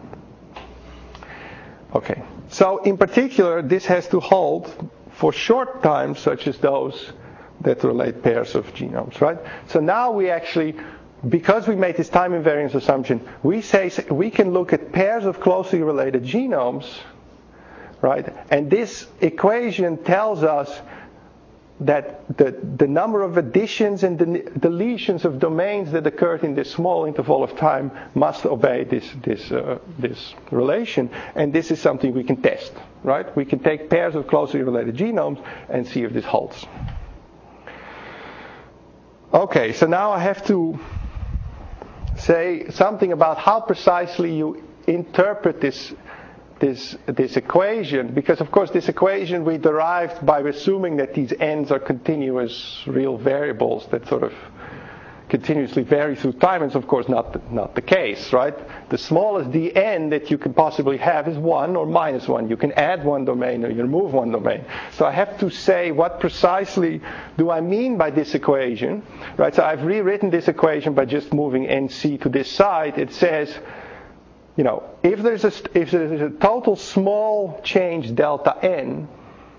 Okay, so in particular, this has to hold for short times such as those that relate pairs of genomes, right? So now we actually, because we made this time invariance assumption, we say we can look at pairs of closely related genomes, right? And this equation tells us that the, the number of additions and the deletions of domains that occurred in this small interval of time must obey this this uh, this relation, and this is something we can test, right? We can take pairs of closely related genomes and see if this holds. Okay, so now I have to say something about how precisely you interpret this this this equation, because of course this equation we derived by assuming that these n's are continuous real variables that sort of continuously vary through time, and it's of course not the, not the case, right? The smallest dn that you can possibly have is one or minus one. You can add one domain or you remove one domain. So I have to say what precisely do I mean by this equation, right? So I've rewritten this equation by just moving nc to this side. It says, you know, if there's a if there's a total small change delta n,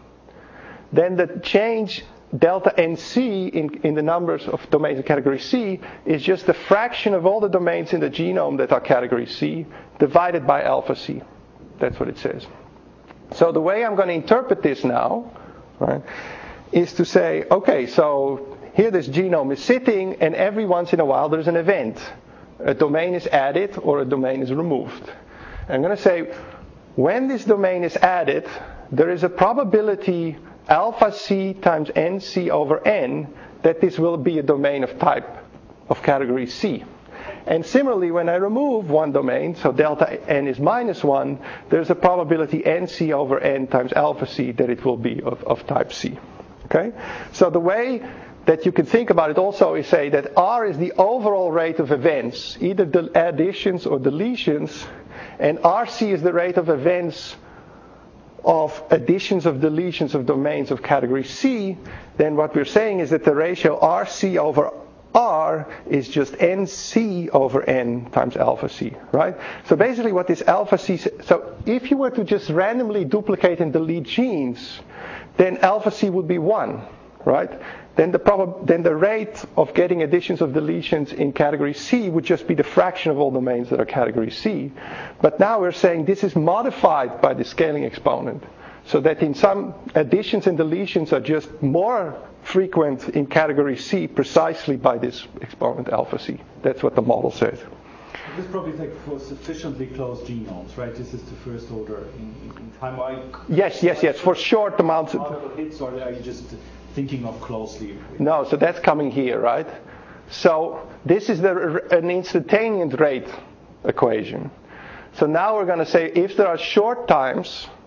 then the change delta nc in, in the numbers of domains in category C is just the fraction of all the domains in the genome that are category C divided by alpha C. That's what it says. So the way I'm going to interpret this now, right, is to say, okay, so here this genome is sitting, and every once in a while there's an event. A domain is added or a domain is removed. I'm going to say, when this domain is added, there is a probability alpha C times nc over n that this will be a domain of type of category C. And similarly, when I remove one domain, so delta n is minus one, there's a probability nc over n times alpha C that it will be of, of type C. Okay? So the way that you can think about it also is say that R is the overall rate of events, either the additions or deletions, and R C is the rate of events of additions of deletions of domains of category C. Then what we're saying is that the ratio R C over R is just N C over N times alpha C, right? So basically what this alpha C, so if you were to just randomly duplicate and delete genes, then alpha C would be one, right? Then the prob- then the rate of getting additions of deletions in category C would just be the fraction of all domains that are category C. But now we're saying this is modified by the scaling exponent, so that in some additions and deletions are just more frequent in category C precisely by this exponent alpha C. That's what the model says. This is probably like for sufficiently close genomes, right? This is the first order in, in, in time. I, yes, yes, yes. For short amounts of multiple hits, or are you just thinking of closely? No, so that's coming here, right? So this is the, an instantaneous rate equation. So now we're going to say if there are short times,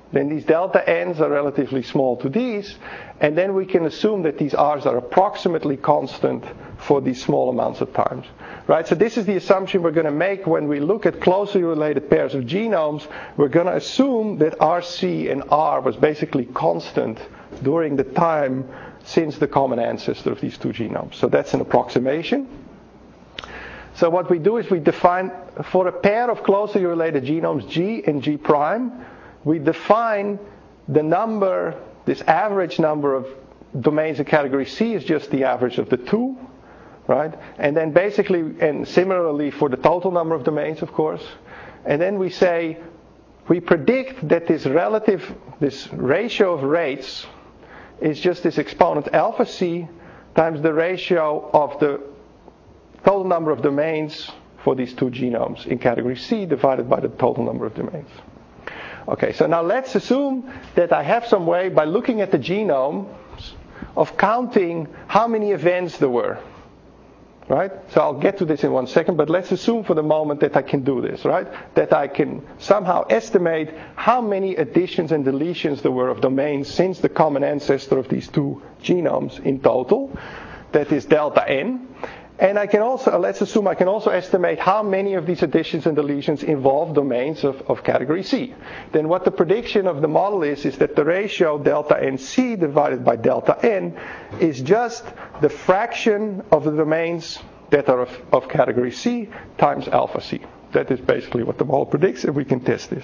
then these delta n's are relatively small to these, and then we can assume that these r's are approximately constant for these small amounts of times. Right? So this is the assumption we're going to make when we look at closely related pairs of genomes. We're going to assume that R C and R was basically constant during the time since the common ancestor of these two genomes. So that's an approximation. So what we do is we define, for a pair of closely related genomes, G and G prime, we define the number, this average number of domains in category C is just the average of the two. Right? And then basically, and similarly for the total number of domains, of course. And then we say, we predict that this relative, this ratio of rates is just this exponent alpha C times the ratio of the total number of domains for these two genomes in category C divided by the total number of domains. Okay, so now let's assume that I have some way, by looking at the genome, of counting how many events there were. Right? So I'll get to this in one second, but let's assume for the moment that I can do this, right? That I can somehow estimate how many additions and deletions there were of domains since the common ancestor of these two genomes in total. That is delta n. And I can also, let's assume I can also estimate how many of these additions and deletions involve domains of, of category C. Then what the prediction of the model is, is that the ratio delta N C divided by delta N is just the fraction of the domains that are of, of category C times alpha C. That is basically what the model predicts, and we can test this.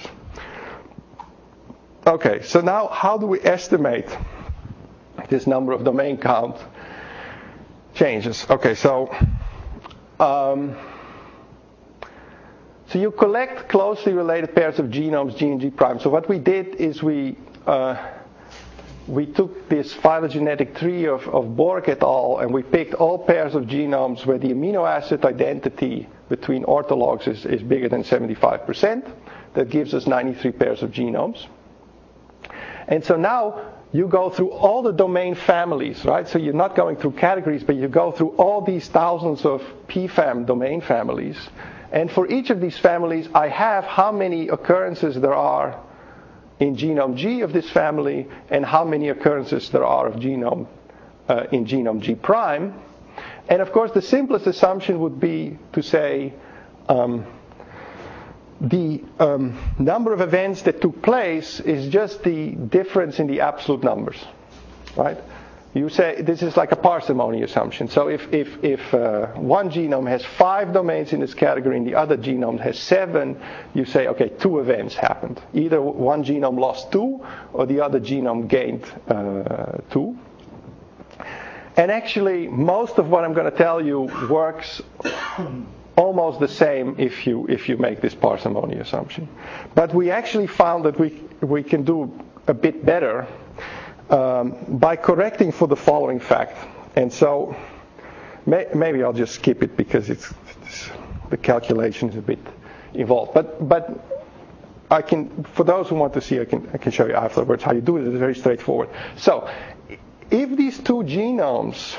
Okay, so now how do we estimate this number of domain count changes? Okay, so um, so you collect closely related pairs of genomes, G and G prime. So what we did is we uh, we took this phylogenetic tree of, of Borg et al. And we picked all pairs of genomes where the amino acid identity between orthologs is, is bigger than seventy-five percent. That gives us ninety-three pairs of genomes. And so now you go through all the domain families, right? So you're not going through categories, but you go through all these thousands of P FAM domain families. And for each of these families, I have how many occurrences there are in genome G of this family and how many occurrences there are of genome uh, in genome G prime. And of course, the simplest assumption would be to say um, the um, number of events that took place is just the difference in the absolute numbers, right? You say this is like a parsimony assumption. So if if if uh, one genome has five domains in this category and the other genome has seven, you say, okay, two events happened. Either one genome lost two or the other genome gained uh, two. And actually, most of what I'm going to tell you works almost the same if you if you make this parsimony assumption. But we actually found that we we can do a bit better um, by correcting for the following fact. And so may, maybe I'll just skip it because it's, it's the calculation is a bit involved. But but I can, for those who want to see, I can I can show you afterwards how you do it. It's very straightforward. So if these two genomes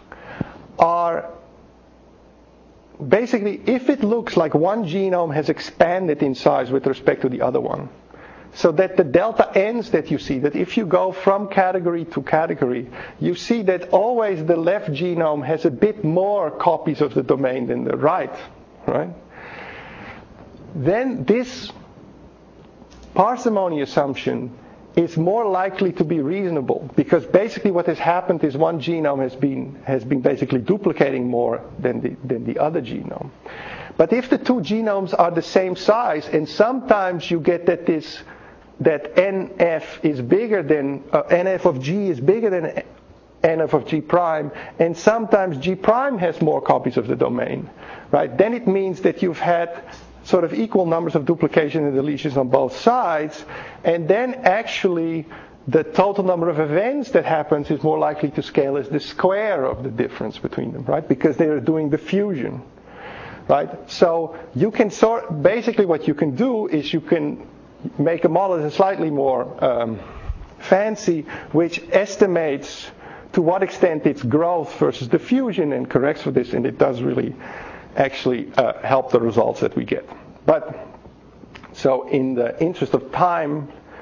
are basically, if it looks like one genome has expanded in size with respect to the other one, so that the delta n's that you see, that if you go from category to category, you see that always the left genome has a bit more copies of the domain than the right, right? Then this parsimony assumption is more likely to be reasonable, because basically what has happened is one genome has been has been basically duplicating more than the than the other genome. But if the two genomes are the same size, and sometimes you get that this that N F is bigger than uh, N F of G is bigger than N F of G prime, and sometimes G prime has more copies of the domain, right? Then it means that you've had sort of equal numbers of duplication and deletions on both sides, and then actually the total number of events that happens is more likely to scale as the square of the difference between them, right? Because they are doing the fusion, right? So you can sort, basically what you can do is you can make a model that's slightly more um, fancy, which estimates to what extent it's growth versus diffusion and corrects for this, and it does really actually uh, help the results that we get. But so in the interest of time,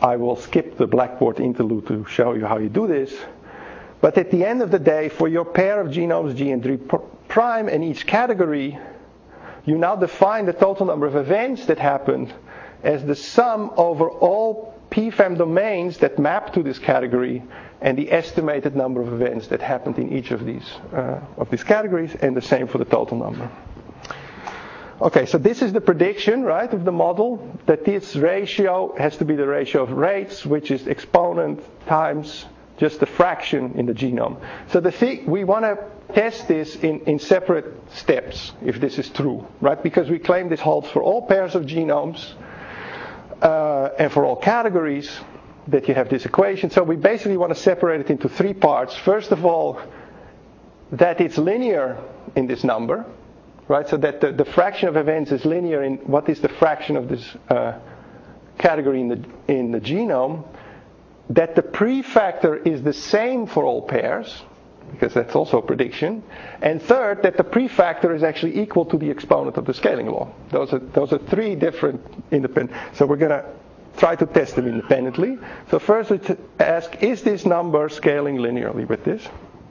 I will skip the Blackboard interlude to show you how you do this. But at the end of the day, for your pair of genomes G and G prime in each category, you now define the total number of events that happened as the sum over all P F A M domains that map to this category and the estimated number of events that happened in each of these uh, of these categories, and the same for the total number. Okay, so this is the prediction, right, of the model, that this ratio has to be the ratio of rates, which is exponent times just a fraction in the genome. So the thing, we want to test this in, in separate steps, if this is true, right? Because we claim this holds for all pairs of genomes uh, and for all categories, that you have this equation. So we basically want to separate it into three parts. First of all, that it's linear in this number, right? So that the, the fraction of events is linear in what is the fraction of this uh, category in the in the genome. That the prefactor is the same for all pairs, because that's also a prediction. And third, that the prefactor is actually equal to the exponent of the scaling law. Those are those are three different independent. So we're going to try to test them independently. So first let's ask, is this number scaling linearly with this?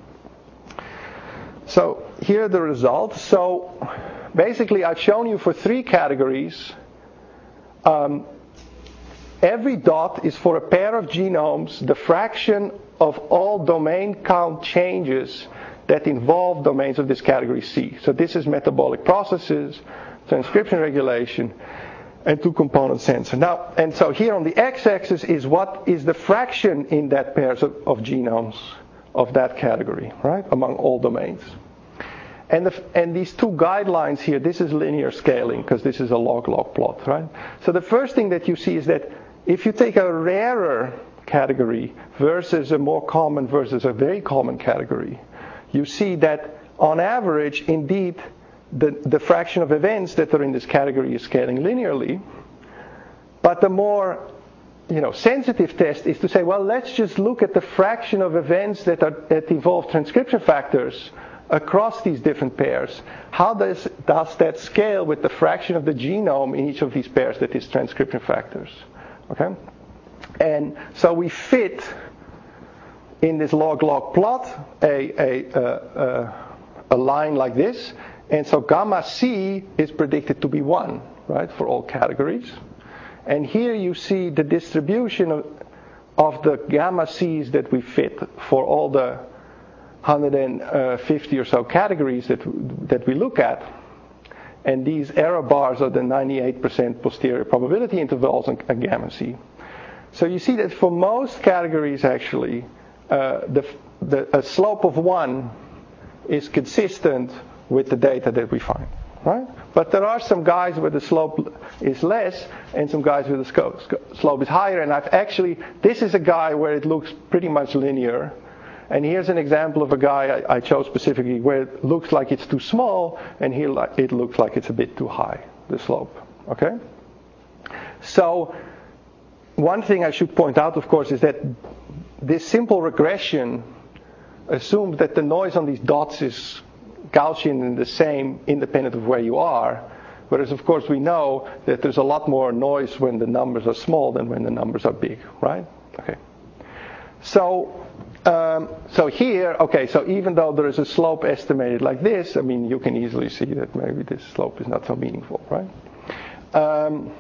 So here are the results. So basically I've shown you for three categories. Um, every dot is for a pair of genomes the fraction of all domain count changes that involve domains of this category C. So this is metabolic processes, transcription regulation, and two-component sensor. Now, and so here on the x-axis is what is the fraction in that pairs of, of genomes of that category, right, among all domains. And, the, and these two guidelines here, this is linear scaling, because this is a log-log plot, right? So the first thing that you see is that if you take a rarer category versus a more common versus a very common category, you see that on average, indeed, the, the fraction of events that are in this category is scaling linearly. But the more you know, sensitive test is to say, well, let's just look at the fraction of events that, are, that involve transcription factors across these different pairs. How does, does that scale with the fraction of the genome in each of these pairs that is transcription factors? Okay? And so we fit in this log-log plot a, a, a, a line like this. And so gamma C is predicted to be one, right, for all categories. And here you see the distribution of, of the gamma C's that we fit for all the one hundred fifty or so categories that, that we look at. And these error bars are the ninety-eight percent posterior probability intervals on, on gamma C. So you see that for most categories, actually, uh, the, the a slope of one is consistent with the data that we find, right? But there are some guys where the slope is less and some guys where the scope, slope is higher. And I've actually, this is a guy where it looks pretty much linear. And here's an example of a guy I, I chose specifically where it looks like it's too small, and here it looks like it's a bit too high, the slope, okay? So one thing I should point out, of course, is that this simple regression assumes that the noise on these dots is Gaussian and the same independent of where you are, whereas of course we know that there's a lot more noise when the numbers are small than when the numbers are big, right? Okay. So, um, so here, okay, so even though there is a slope estimated like this, I mean, you can easily see that maybe this slope is not so meaningful, right? Um,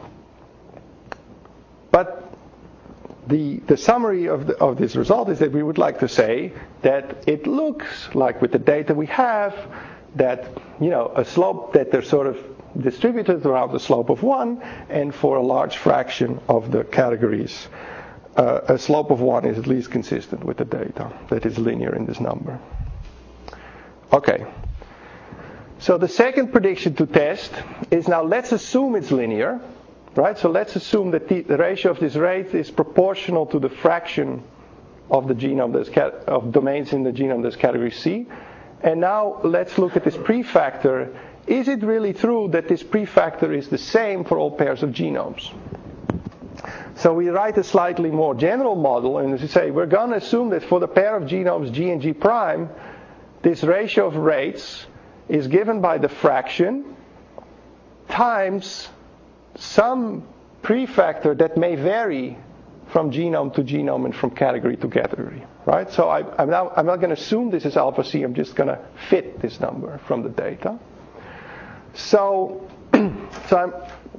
but The, the summary of, the, of this result is that we would like to say that it looks like with the data we have that, you know, a slope that they're sort of distributed around the slope of one, and for a large fraction of the categories, uh, a slope of one is at least consistent with the data that is linear in this number. Okay. So the second prediction to test is now let's assume it's linear. Right, so let's assume that the, the ratio of this rate is proportional to the fraction of the genome that's cat, of domains in the genome that's category C. And now let's look at this prefactor. Is it really true that this prefactor is the same for all pairs of genomes? So we write a slightly more general model, and as we say, we're going to assume that for the pair of genomes G and G prime, this ratio of rates is given by the fraction times some prefactor that may vary from genome to genome and from category to category, right? So I, I'm, now, I'm not going to assume this is alpha C. I'm just going to fit this number from the data. So, so I'm.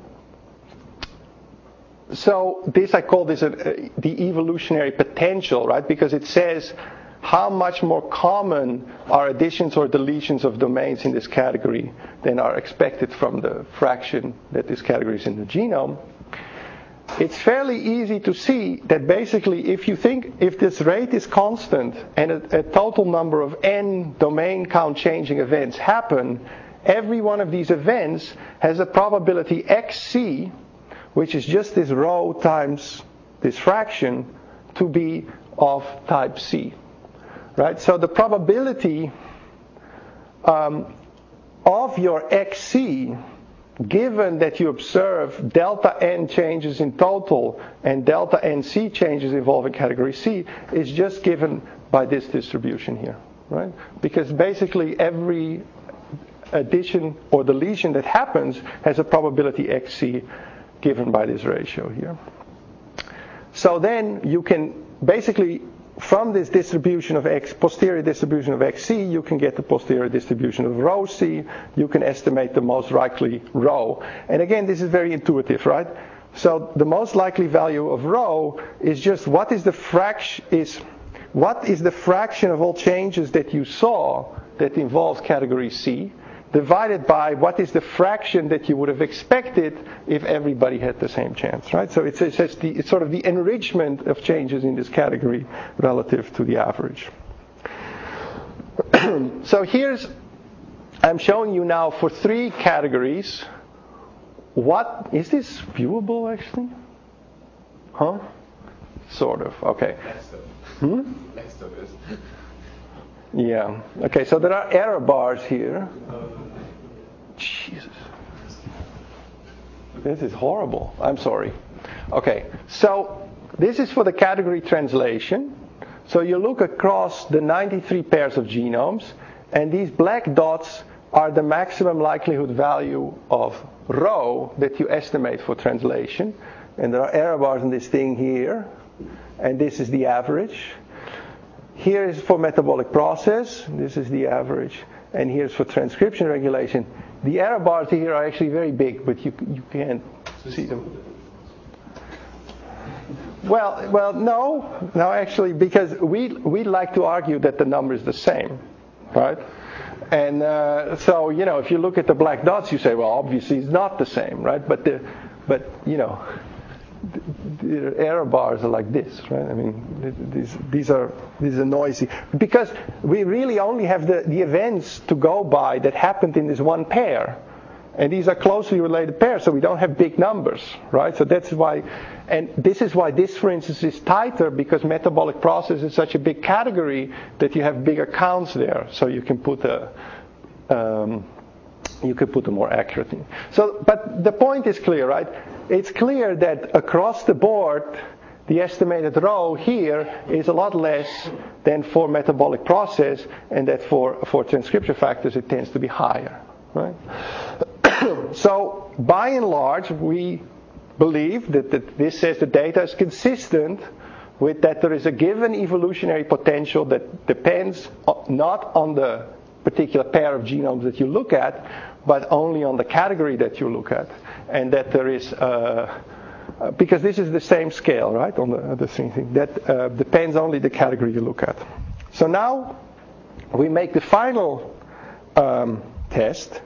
So this, I call this a, a, the evolutionary potential, right? Because it says how much more common are additions or deletions of domains in this category than are expected from the fraction that this category is in the genome. It's fairly easy to see that basically if you think, if this rate is constant and a, a total number of n domain count changing events happen, every one of these events has a probability xc, which is just this row times this fraction, to be of type C. Right? So the probability um, of your xc, given that you observe delta n changes in total and delta nc changes involving category C, is just given by this distribution here. Right? Because basically every addition or deletion that happens has a probability xc given by this ratio here. So then you can basically, from this distribution of x, posterior distribution of xc, you can get the posterior distribution of rho c. You can estimate the most likely rho. And again, this is very intuitive, right? So the most likely value of rho is just what is the fraction is what is the fraction of all changes that you saw that involves category C, divided by what is the fraction that you would have expected if everybody had the same chance, right? So it's, it's, it's, the, it's sort of the enrichment of changes in this category relative to the average. So here's, I'm showing you now for three categories. What, is this viewable actually? Huh? Sort of, okay. Next up. Hmm? Next up is. Yeah. Okay, so there are error bars here. Jesus. This is horrible. I'm sorry. Okay, so this is for the category translation. So you look across the ninety-three pairs of genomes, and these black dots are the maximum likelihood value of rho that you estimate for translation. And there are error bars in this thing here, and this is the average. Here is for metabolic process, this is the average, and here's for transcription regulation. The error bars here are actually very big, but you you can't see them. Well, well, no, no, actually, because we we like to argue that the number is the same, right? And uh, so you know, if you look at the black dots, you say, well, obviously it's not the same, right? But the, but you know. The error bars are like this, right? I mean, these these are these are noisy because we really only have the, the events to go by that happened in this one pair, and these are closely related pairs, so we don't have big numbers, right? So that's why, and this is why this, for instance, is tighter because metabolic process is such a big category that you have bigger counts there, so you can put a. Um, You could put a more accurate thing. So, but the point is clear, right? It's clear that across the board, the estimated rho here is a lot less than for metabolic process, and that for, for transcription factors it tends to be higher, right? So, by and large, we believe that, that this says the data is consistent with that there is a given evolutionary potential that depends not on the particular pair of genomes that you look at, but only on the category that you look at, and that there is, uh, uh, because this is the same scale, right, on the, the same thing, that uh, depends only the category you look at. So now we make the final um, test.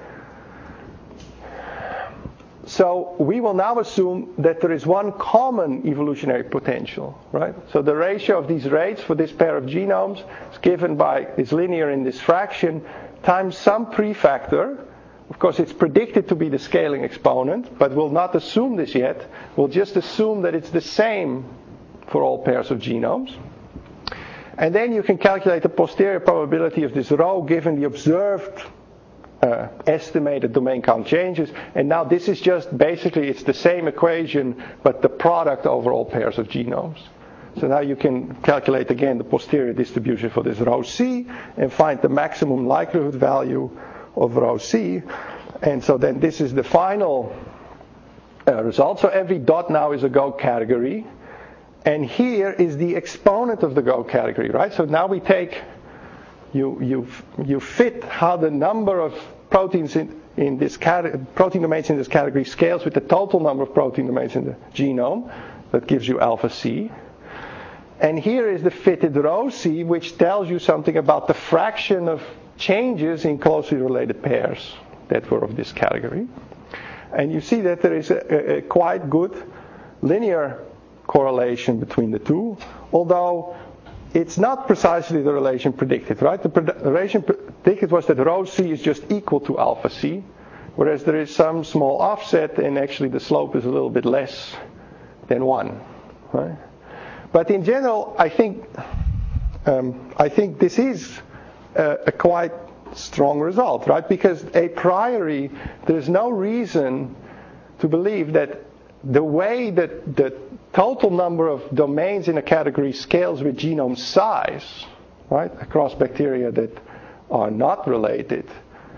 So we will now assume that there is one common evolutionary potential, right? So the ratio of these rates for this pair of genomes is given by, is linear in this fraction, times some prefactor. Of course, it's predicted to be the scaling exponent, but we'll not assume this yet. We'll just assume that it's the same for all pairs of genomes. And then you can calculate the posterior probability of this rho given the observed Uh, estimated domain count changes, and now this is just basically it's the same equation but the product over all pairs of genomes. So now you can calculate again the posterior distribution for this rho C and find the maximum likelihood value of rho C, and so then this is the final uh, result. So every dot now is a go category, and here is the exponent of the Go category, right? So now we take, you you you fit how the number of proteins in, in this category, protein domains in this category scales with the total number of protein domains in the genome. That gives you alpha C. And here is the fitted rho C, which tells you something about the fraction of changes in closely related pairs that were of this category. And you see that there is a, a quite good linear correlation between the two, although it's not precisely the relation predicted, right? The pred- relation predicted was that rho C is just equal to alpha C, whereas there is some small offset, and actually the slope is a little bit less than one, right? But in general, I think um, I think this is a, a quite strong result, right? Because a priori, there's no reason to believe that the way that the total number of domains in a category scales with genome size, right, across bacteria that are not related,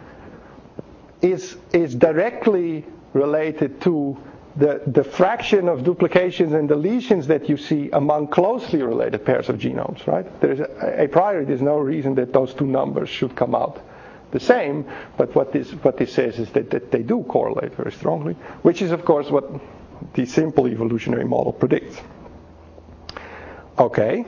is is directly related to the, the fraction of duplications and deletions that you see among closely related pairs of genomes, right? There's a, a priori, there's no reason that those two numbers should come out the same, but what this what this says is that, that they do correlate very strongly, which is of course what the simple evolutionary model predicts. Okay.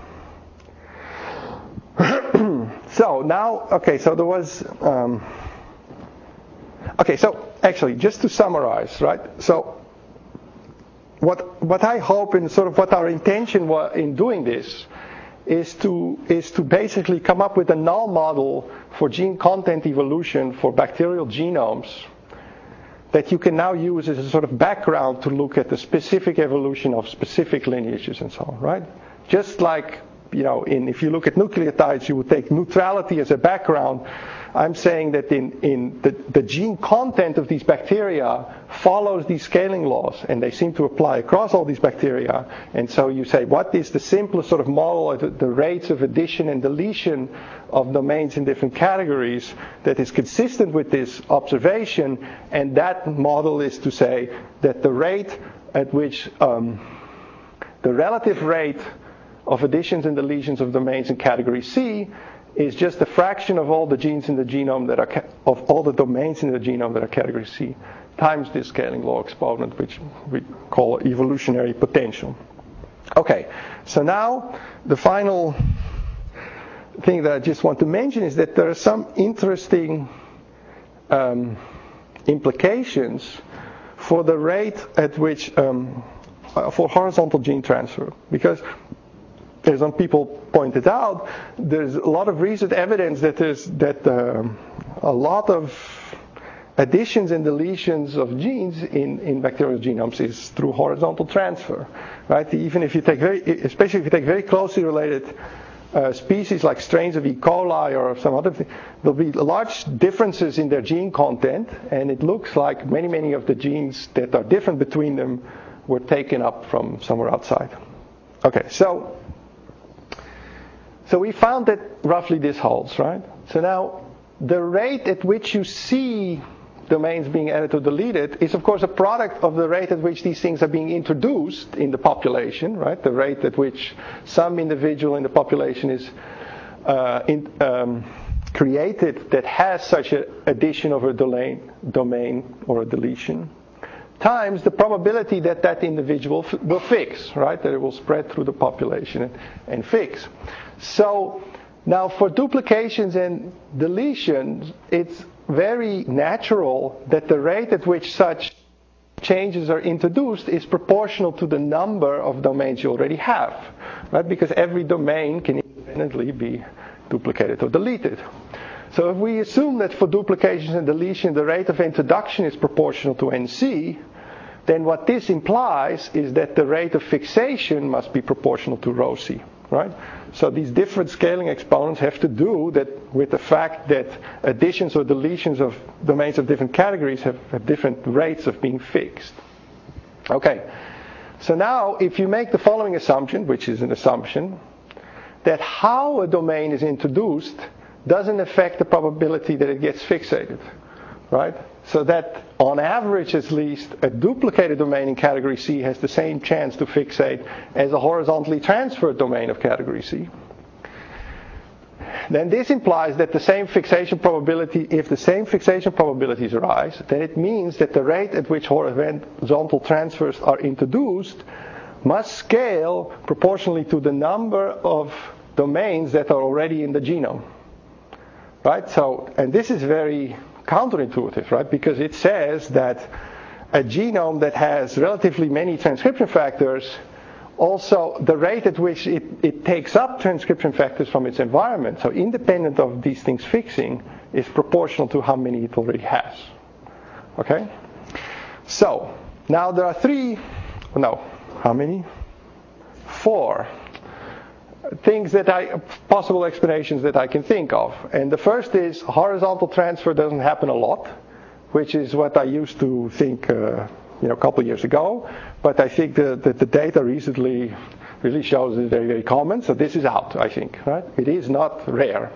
So now, okay, so there was, um, okay, so actually, just to summarize, right? So what what I hope and sort of what our intention was in doing this is to is to basically come up with a null model for gene content evolution for bacterial genomes that you can now use as a sort of background to look at the specific evolution of specific lineages and so on, right? Just like, you know, in if you look at nucleotides, you would take neutrality as a background. I'm saying that in, in the, the gene content of these bacteria follows these scaling laws, and they seem to apply across all these bacteria. And so you say, what is the simplest sort of model of the, the rates of addition and deletion of domains in different categories that is consistent with this observation? And that model is to say that the rate at which um, the relative rate of additions and deletions of domains in category C is just a fraction of all the genes in the genome that are ca- of all the domains in the genome that are category C times this scaling law exponent, which we call evolutionary potential. Okay, so now the final thing that I just want to mention is that there are some interesting um, implications for the rate at which um, uh, for horizontal gene transfer, because as some people pointed out, there's a lot of recent evidence that there's that um, a lot of additions and deletions of genes in, in bacterial genomes is through horizontal transfer, right? Even if you take very, especially if you take very closely related uh, species like strains of E. coli or some other thing, there'll be large differences in their gene content, and it looks like many, many of the genes that are different between them were taken up from somewhere outside. Okay, so. So we found that roughly this holds, right? So now the rate at which you see domains being added or deleted is of course a product of the rate at which these things are being introduced in the population, right? The rate at which some individual in the population is uh, in, um, created that has such an addition of a domain, domain or a deletion, times the probability that that individual f- will fix, right? That it will spread through the population and, and fix. So now for duplications and deletions, it's very natural that the rate at which such changes are introduced is proportional to the number of domains you already have, right? Because every domain can independently be duplicated or deleted. So if we assume that for duplications and deletion the rate of introduction is proportional to N C, then what this implies is that the rate of fixation must be proportional to rho C, right? So these different scaling exponents have to do that with the fact that additions or deletions of domains of different categories have, have different rates of being fixed. Okay, so now if you make the following assumption, which is an assumption, that how a domain is introduced doesn't affect the probability that it gets fixated, right? So that on average at least a duplicated domain in category C has the same chance to fixate as a horizontally transferred domain of category C. Then this implies that the same fixation probability, if the same fixation probabilities arise, then it means that the rate at which horizontal transfers are introduced must scale proportionally to the number of domains that are already in the genome. Right? So, and this is very counterintuitive, right? Because it says that a genome that has relatively many transcription factors, also the rate at which it, it takes up transcription factors from its environment, so independent of these things fixing, is proportional to how many it already has. Okay? So, now there are three, no, how many? Four things that I, possible explanations that I can think of. And the first is horizontal transfer doesn't happen a lot, which is what I used to think uh, you know, a couple of years ago. But I think that the, the data recently really shows it's very, very common. So this is out, I think, right? It is not rare.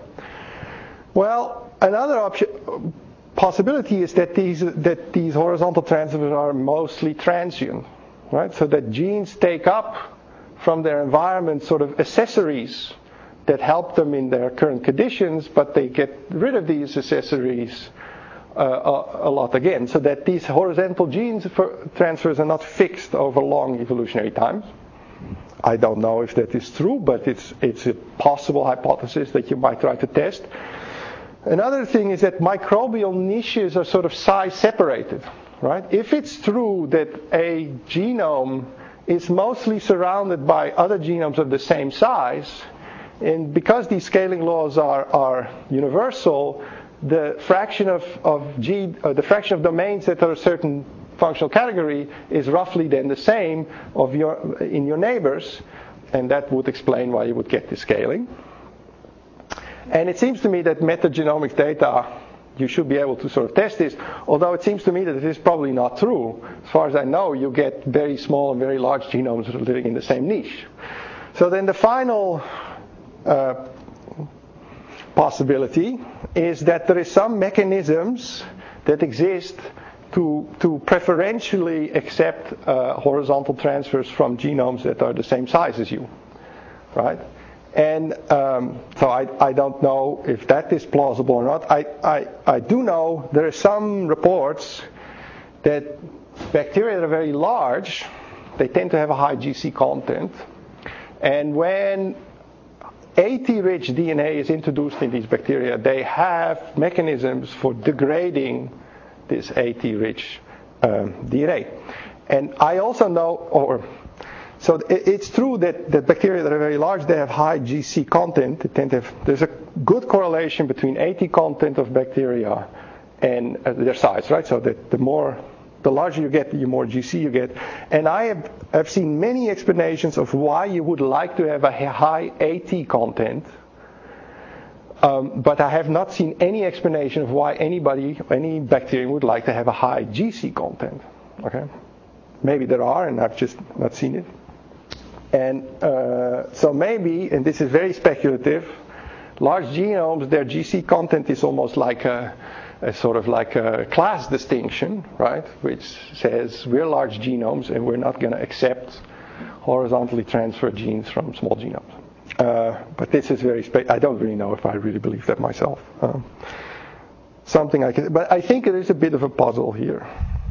Well, another option, possibility is that these, that these horizontal transfers are mostly transient, right? So that genes take up from their environment sort of accessories that help them in their current conditions, but they get rid of these accessories uh, a, a lot again, so that these horizontal genes for transfers are not fixed over long evolutionary times. I don't know if that is true, but it's it's a possible hypothesis that you might try to test. Another thing is that microbial niches are sort of size separated, right? If it's true that a genome is mostly surrounded by other genomes of the same size, and because these scaling laws are, are universal, the fraction of, of gene, uh, the fraction of domains that are a certain functional category is roughly then the same of your in your neighbors, and that would explain why you would get this scaling. And it seems to me that metagenomics data, you should be able to sort of test this, although it seems to me that it is probably not true. As far as I know, you get very small and very large genomes living in the same niche. So then the final uh, possibility is that there is some mechanisms that exist to, to preferentially accept uh, horizontal transfers from genomes that are the same size as you, right? And um, so I, I don't know if that is plausible or not. I, I, I do know there are some reports that bacteria that are very large, they tend to have a high G C content. And when AT-rich D N A is introduced in these bacteria, they have mechanisms for degrading this AT-rich um, D N A. And I also know, or So it's true that, that bacteria that are very large, they have high G C content. They tend to have, there's a good correlation between AT content of bacteria and uh, their size, right? So that the more, the larger you get, the more G C you get. And I have I've seen many explanations of why you would like to have a high AT content, um, but I have not seen any explanation of why anybody, any bacterium would like to have a high G C content. Okay, maybe there are, and I've just not seen it. And uh, so maybe, and this is very speculative, large genomes, their G C content is almost like a, a sort of like a class distinction, right? Which says we're large genomes and we're not going to accept horizontally transferred genes from small genomes. Uh, but this is very, spe- I don't really know if I really believe that myself. Um, something I can, but I think it is a bit of a puzzle here.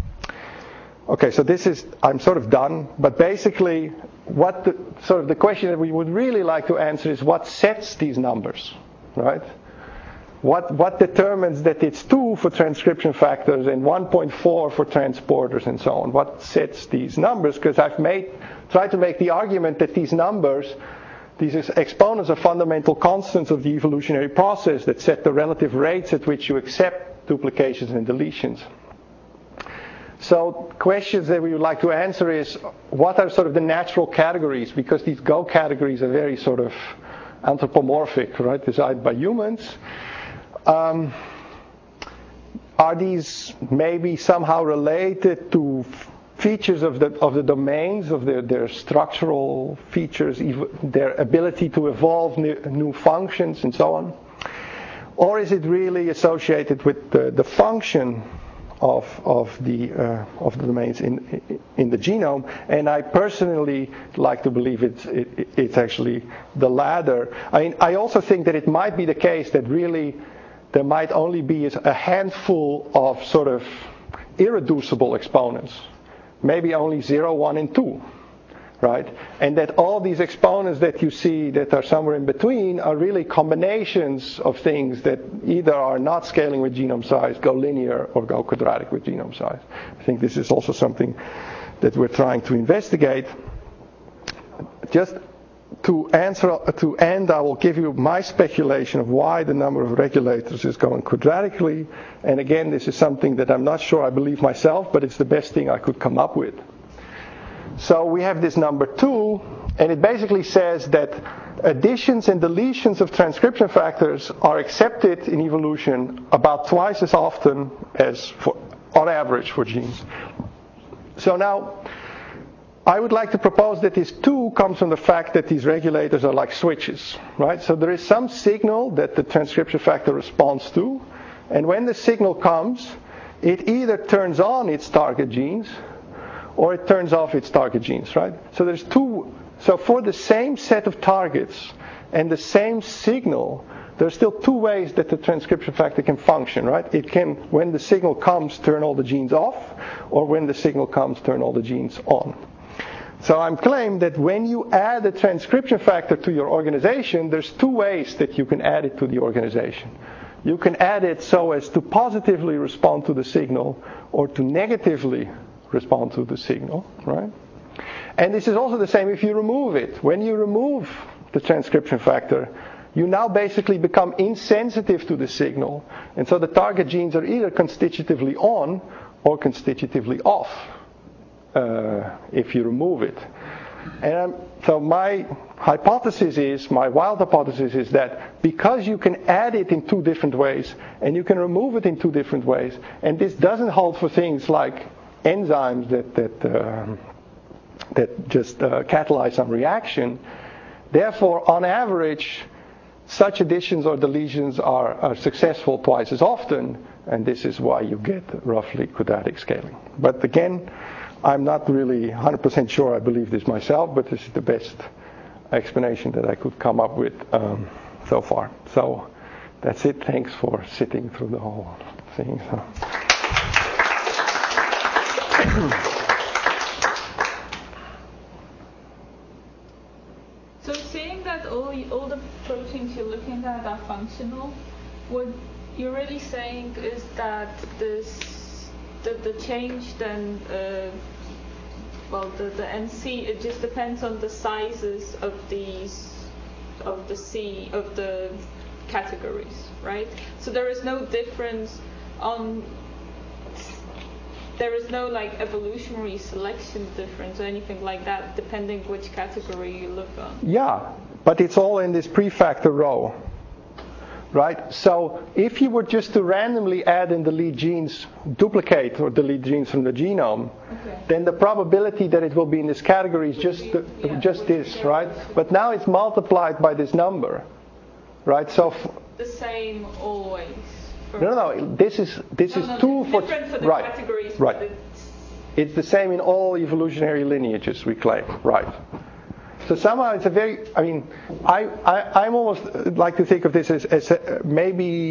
Okay, so this is, I'm sort of done, but basically what the, sort of the question that we would really like to answer is what sets these numbers, right? What what determines that it's two for transcription factors and one point four for transporters and so on? What sets these numbers? Because I've made, tried to make the argument that these numbers, these exponents are fundamental constants of the evolutionary process that set the relative rates at which you accept duplications and deletions. So questions that we would like to answer is, what are sort of the natural categories? Because these Go categories are very sort of anthropomorphic, right? Designed by humans. Um, are these maybe somehow related to features of the of the domains, of their, their structural features, ev- their ability to evolve new, new functions and so on? or is it really associated with the, the function of of the uh, of the domains in in the genome? And I personally like to believe it's it, it's actually the latter. I mean, I also think that it might be the case that really there might only be a handful of sort of irreducible exponents, maybe only zero, one, and two. Right? And that all these exponents that you see that are somewhere in between are really combinations of things that either are not scaling with genome size, go linear, or go quadratic with genome size. I think this is also something that we're trying to investigate. Just to answer, to end, I will give you my speculation of why the number of regulators is going quadratically. And again, this is something that I'm not sure I believe myself, but it's the best thing I could come up with. So we have this number two, and it basically says that additions and deletions of transcription factors are accepted in evolution about twice as often as for, on average for genes. So now, I would like to propose that this two comes from the fact that these regulators are like switches, right? So there is some signal that the transcription factor responds to, and when the signal comes, it either turns on its target genes, or it turns off its target genes, right? So there's two. So for the same set of targets and the same signal, there's still two ways that the transcription factor can function, right? It can, when the signal comes, turn all the genes off, or when the signal comes, turn all the genes on. So I'm claiming that when you add a transcription factor to your organization, there's two ways that you can add it to the organization. You can add it so as to positively respond to the signal, or to negatively respond to the signal, right? And this is also the same if you remove it. When you remove the transcription factor, you now basically become insensitive to the signal. And so the target genes are either constitutively on or constitutively off uh, if you remove it. And um, so my hypothesis is, my wild hypothesis is that because you can add it in two different ways and you can remove it in two different ways, and this doesn't hold for things like enzymes that that uh, that just uh, catalyze some reaction. Therefore, on average, such additions or deletions are, are successful twice as often, and this is why you get roughly quadratic scaling. But again, I'm not really one hundred percent sure I believe this myself, but this is the best explanation that I could come up with um, so far. So that's it. Thanks for sitting through the whole thing. So. So seeing that all all the proteins you're looking at are functional, what you're really saying is that this that the change then uh, well the, the N C, it just depends on the sizes of these of the C of the categories, right? So there is no difference on There is no like evolutionary selection difference or anything like that, depending which category you look on. Yeah, but it's all in this prefactor row, right? So if you were just to randomly add and delete genes, duplicate or delete genes from the genome, okay, then the probability that it will be in this category is just the, yeah, just this, right? But now it's multiplied by this number, right? So f- the same always. No, no, no. This is this no, is no, two for, for the right, categories. Right. It's, it's the same in all evolutionary lineages, we claim. Right. So somehow it's a very. I mean, I I I'm almost like to think of this as, as a, maybe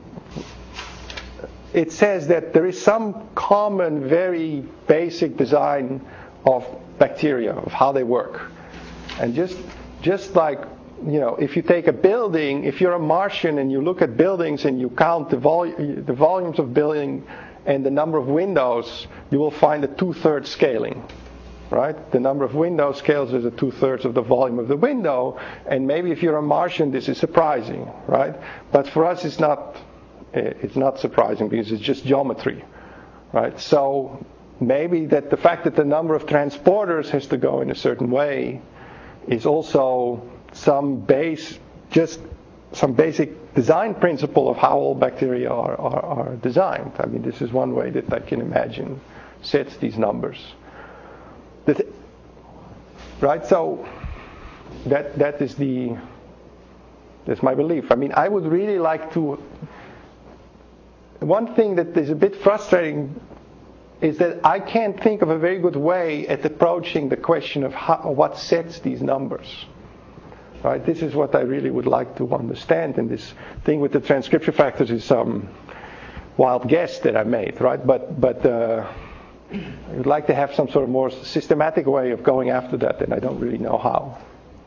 it says that there is some common, very basic design of bacteria, of how they work, and just just like. You know, if you take a building, if you're a Martian and you look at buildings and you count the, vol- the volumes of building and the number of windows, you will find a two-thirds scaling, right? The number of windows scales as a two-thirds of the volume of the window, and maybe if you're a Martian, this is surprising, right? But for us, it's not. It's not surprising because it's just geometry, right? So maybe that the fact that the number of transporters has to go in a certain way is also some base, just some basic design principle of how all bacteria are, are, are designed. I mean, this is one way that I can imagine sets these numbers. Th- right? So that that is the that's my belief. I mean, I would really like to one thing that is a bit frustrating is that I can't think of a very good way at approaching the question of how, what sets these numbers. Right? This is what I really would like to understand, and this thing with the transcription factors is some wild guess that I made, right? But but uh, I would like to have some sort of more systematic way of going after that, and I don't really know how.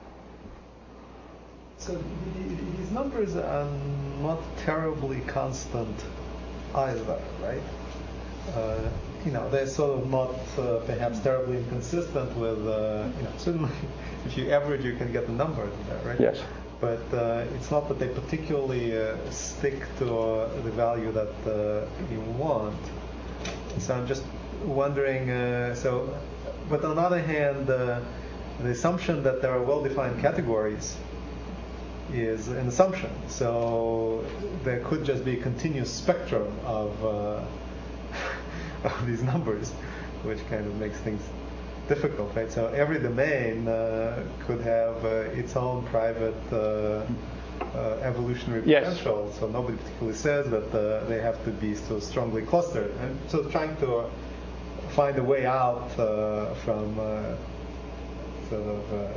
So these numbers are not terribly constant either, right? Uh, you know, they're sort of not uh, perhaps terribly inconsistent with, uh, you know, certainly if you average you can get the number to that, right? Yes. But uh, it's not that they particularly uh, stick to uh, the value that uh, you want. So I'm just wondering, uh, so, but on the other hand, uh, the assumption that there are well-defined categories is an assumption. So there could just be a continuous spectrum of, uh, of these numbers, which kind of makes things difficult, right? So every domain uh, could have uh, its own private uh, uh, evolutionary yes. potential. So nobody particularly says that uh, they have to be so strongly clustered. And so trying to uh, find a way out uh, from uh, sort of uh,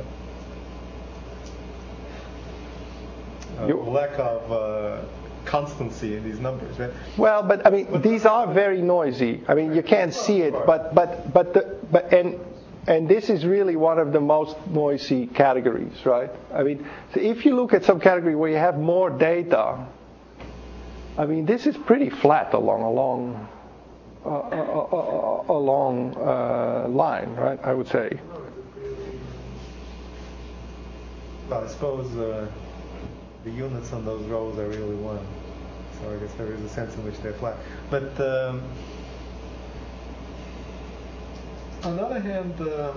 Uh, lack of uh, constancy in these numbers, right? Well, but I mean, but these are very noisy. I mean, you can't see it, but but but the, but and and this is really one of the most noisy categories, right? I mean, so if you look at some category where you have more data, I mean, this is pretty flat along a long uh, a, a, a long uh, line, right? I would say. Well, I suppose. Uh, The units on those rows are really one, so I guess there is a sense in which they're flat. But um, on the other hand, uh,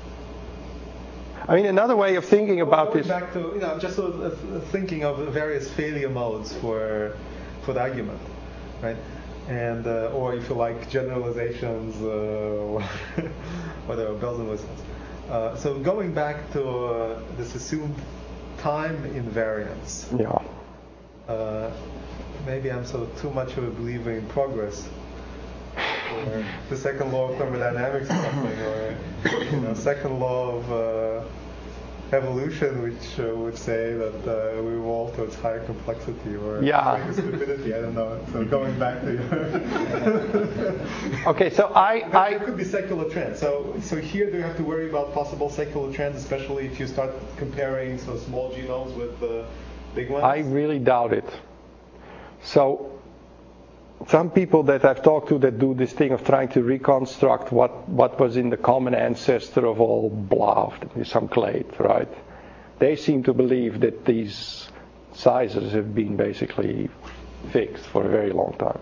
I mean, another way of thinking about going this. Back to, you know, just sort of thinking of various failure modes for for the argument, right? And uh, or if you like, generalizations, uh, whatever, bells and whistles. Uh, so going back to uh, this assumed time invariance. Yeah. Uh, maybe I'm so too much of a believer in progress, or the second law of thermodynamics or something, or you know, second law of uh, evolution, which uh, would say that uh, we evolve towards higher complexity or yeah. greater stupidity. I don't know. So going back to okay, so I, there, I there could be secular trends. So so here do you have to worry about possible secular trends, especially if you start comparing so small genomes with uh, big ones? I really doubt it. So some people that I've talked to that do this thing of trying to reconstruct what, what was in the common ancestor of all blah, some clade, right? They seem to believe that these sizes have been basically fixed for a very long time.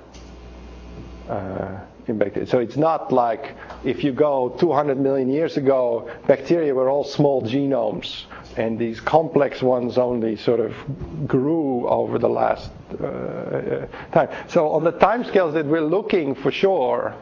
Uh, in bacteria. So it's not like if you go two hundred million years ago, bacteria were all small genomes, and these complex ones only sort of grew over the last uh, time. So on the time scales that we're looking for sure,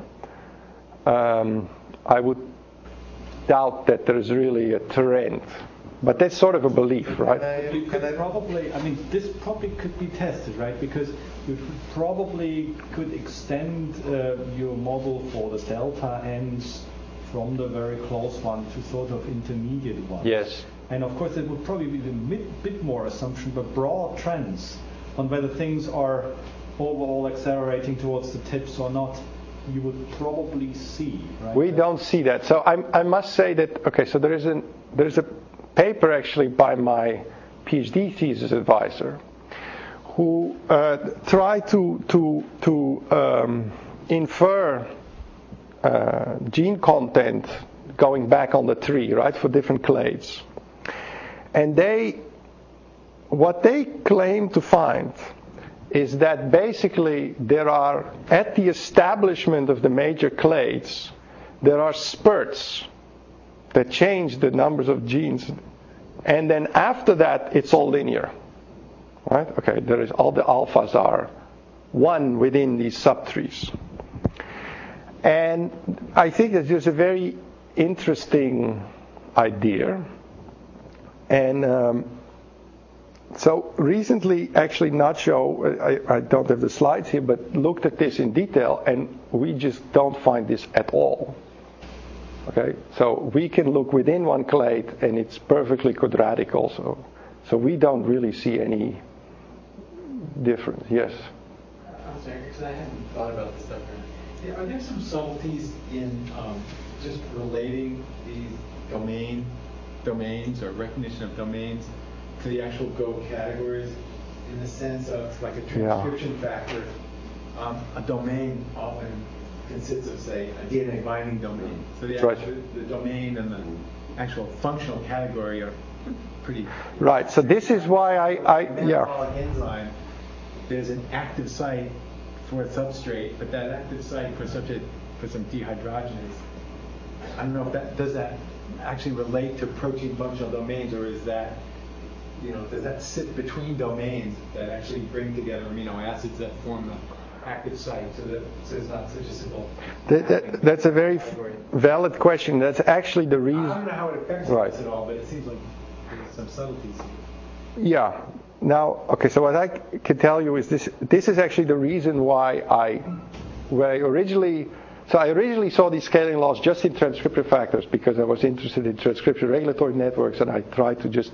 um, I would doubt that there is really a trend. But that's sort of a belief, right? You could probably, I mean, this probably could be tested, right? Because you probably could extend uh, your model for the delta n's from the very close one to sort of intermediate ones. Yes. And of course, it would probably be a bit, bit more assumption, but broad trends on whether things are overall accelerating towards the tips or not, you would probably see, right? We don't see that. So I, I must say that, okay, so there is an, there is a paper actually by my PhD thesis advisor who uh, tried to to to um, infer uh, gene content going back on the tree, right, for different clades. And they, what they claim to find is that basically there are, at the establishment of the major clades, there are spurts that change the numbers of genes, and then after that it's all linear, right? Okay, there is all the alphas are one within these subtrees, and I think that there's a very interesting idea, and um, so recently, actually, Nacho, I, I don't have the slides here, but looked at this in detail, and we just don't find this at all. Okay, so we can look within one clade, and it's perfectly quadratic also. So we don't really see any difference. Yes. I'm sorry, because I hadn't thought about this stuff. Yeah, are there some subtleties in um, just relating these domain domains or recognition of domains to the actual Go categories, in the sense of like a transcription yeah. factor? Um, a domain often consists of, say, a D N A binding domain. So the, right. actual, the domain and the actual functional category are pretty. Right. So this is why I, I yeah. enzyme, there's an active site for a substrate, but that active site for substrate for some dehydrogenase, I don't know if that does that actually relate to protein functional domains, or is that, you know, does that sit between domains that actually bring together amino acids that form the active site, so that so it's not such a simple. That, that, that's a very category. valid question. That's actually the reason. I don't know how it affects right. us at all, but it seems like there's some subtleties here. Yeah. Now, okay. So what I can tell you is this. This is actually the reason why I, where I originally. So I originally saw these scaling laws just in transcription factors because I was interested in transcription regulatory networks, and I tried to just.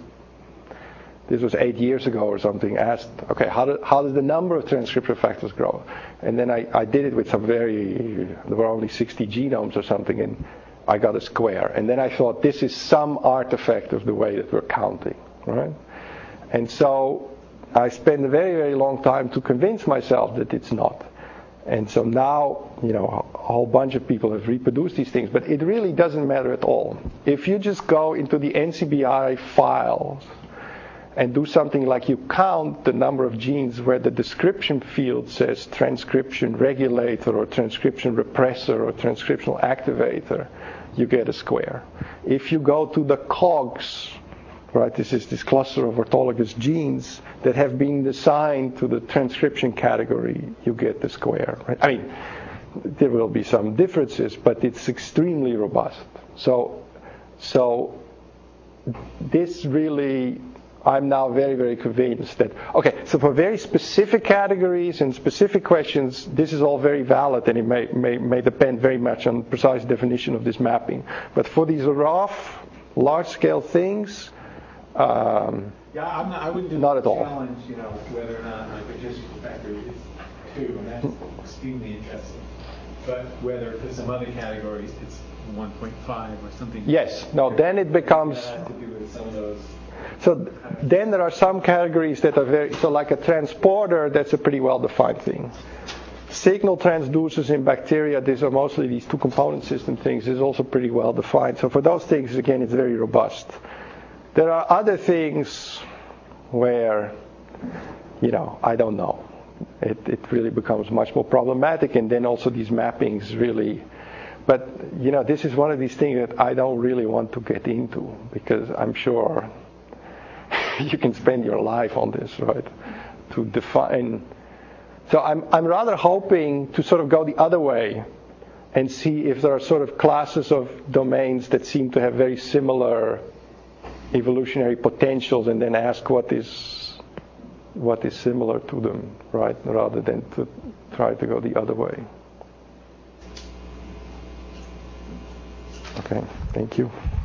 This was eight years ago or something, asked, okay, how, do, how does the number of transcription factors grow? And then I, I did it with some very, there were only sixty genomes or something, and I got a square. And then I thought, this is some artifact of the way that we're counting, right? And so I spent a very, very long time to convince myself that it's not. And so now, you know, a whole bunch of people have reproduced these things, but it really doesn't matter at all. If you just go into the N C B I files, and do something like you count the number of genes where the description field says transcription regulator or transcription repressor or transcriptional activator, you get a square. If you go to the cogs, right, this is this cluster of orthologous genes that have been assigned to the transcription category, you get the square. Right? I mean, there will be some differences, but it's extremely robust. So, so this really... I'm now very, very convinced that, okay, so for very specific categories and specific questions, this is all very valid, and it may, may, may depend very much on precise definition of this mapping. But for these rough, large-scale things, um, yeah, I'm not, I wouldn't just not at all. challenge, you know, whether or not like the logistical factor is two, and that's extremely interesting. But whether for some other categories it's one point five or something. Yes, no, then it becomes... That has to do with some of those. So then there are some categories that are very, so like a transporter, that's a pretty well-defined thing. Signal transducers in bacteria, these are mostly these two component system things, is also pretty well-defined. So for those things, again, it's very robust. There are other things where, you know, I don't know. It, it really becomes much more problematic, and then also these mappings really... But, you know, this is one of these things that I don't really want to get into, because I'm sure... you can spend your life on this, right? To define. So I'm I'm rather hoping to sort of go the other way and see if there are sort of classes of domains that seem to have very similar evolutionary potentials, and then ask what is what is similar to them, right? Rather than to try to go the other way. Okay, thank you.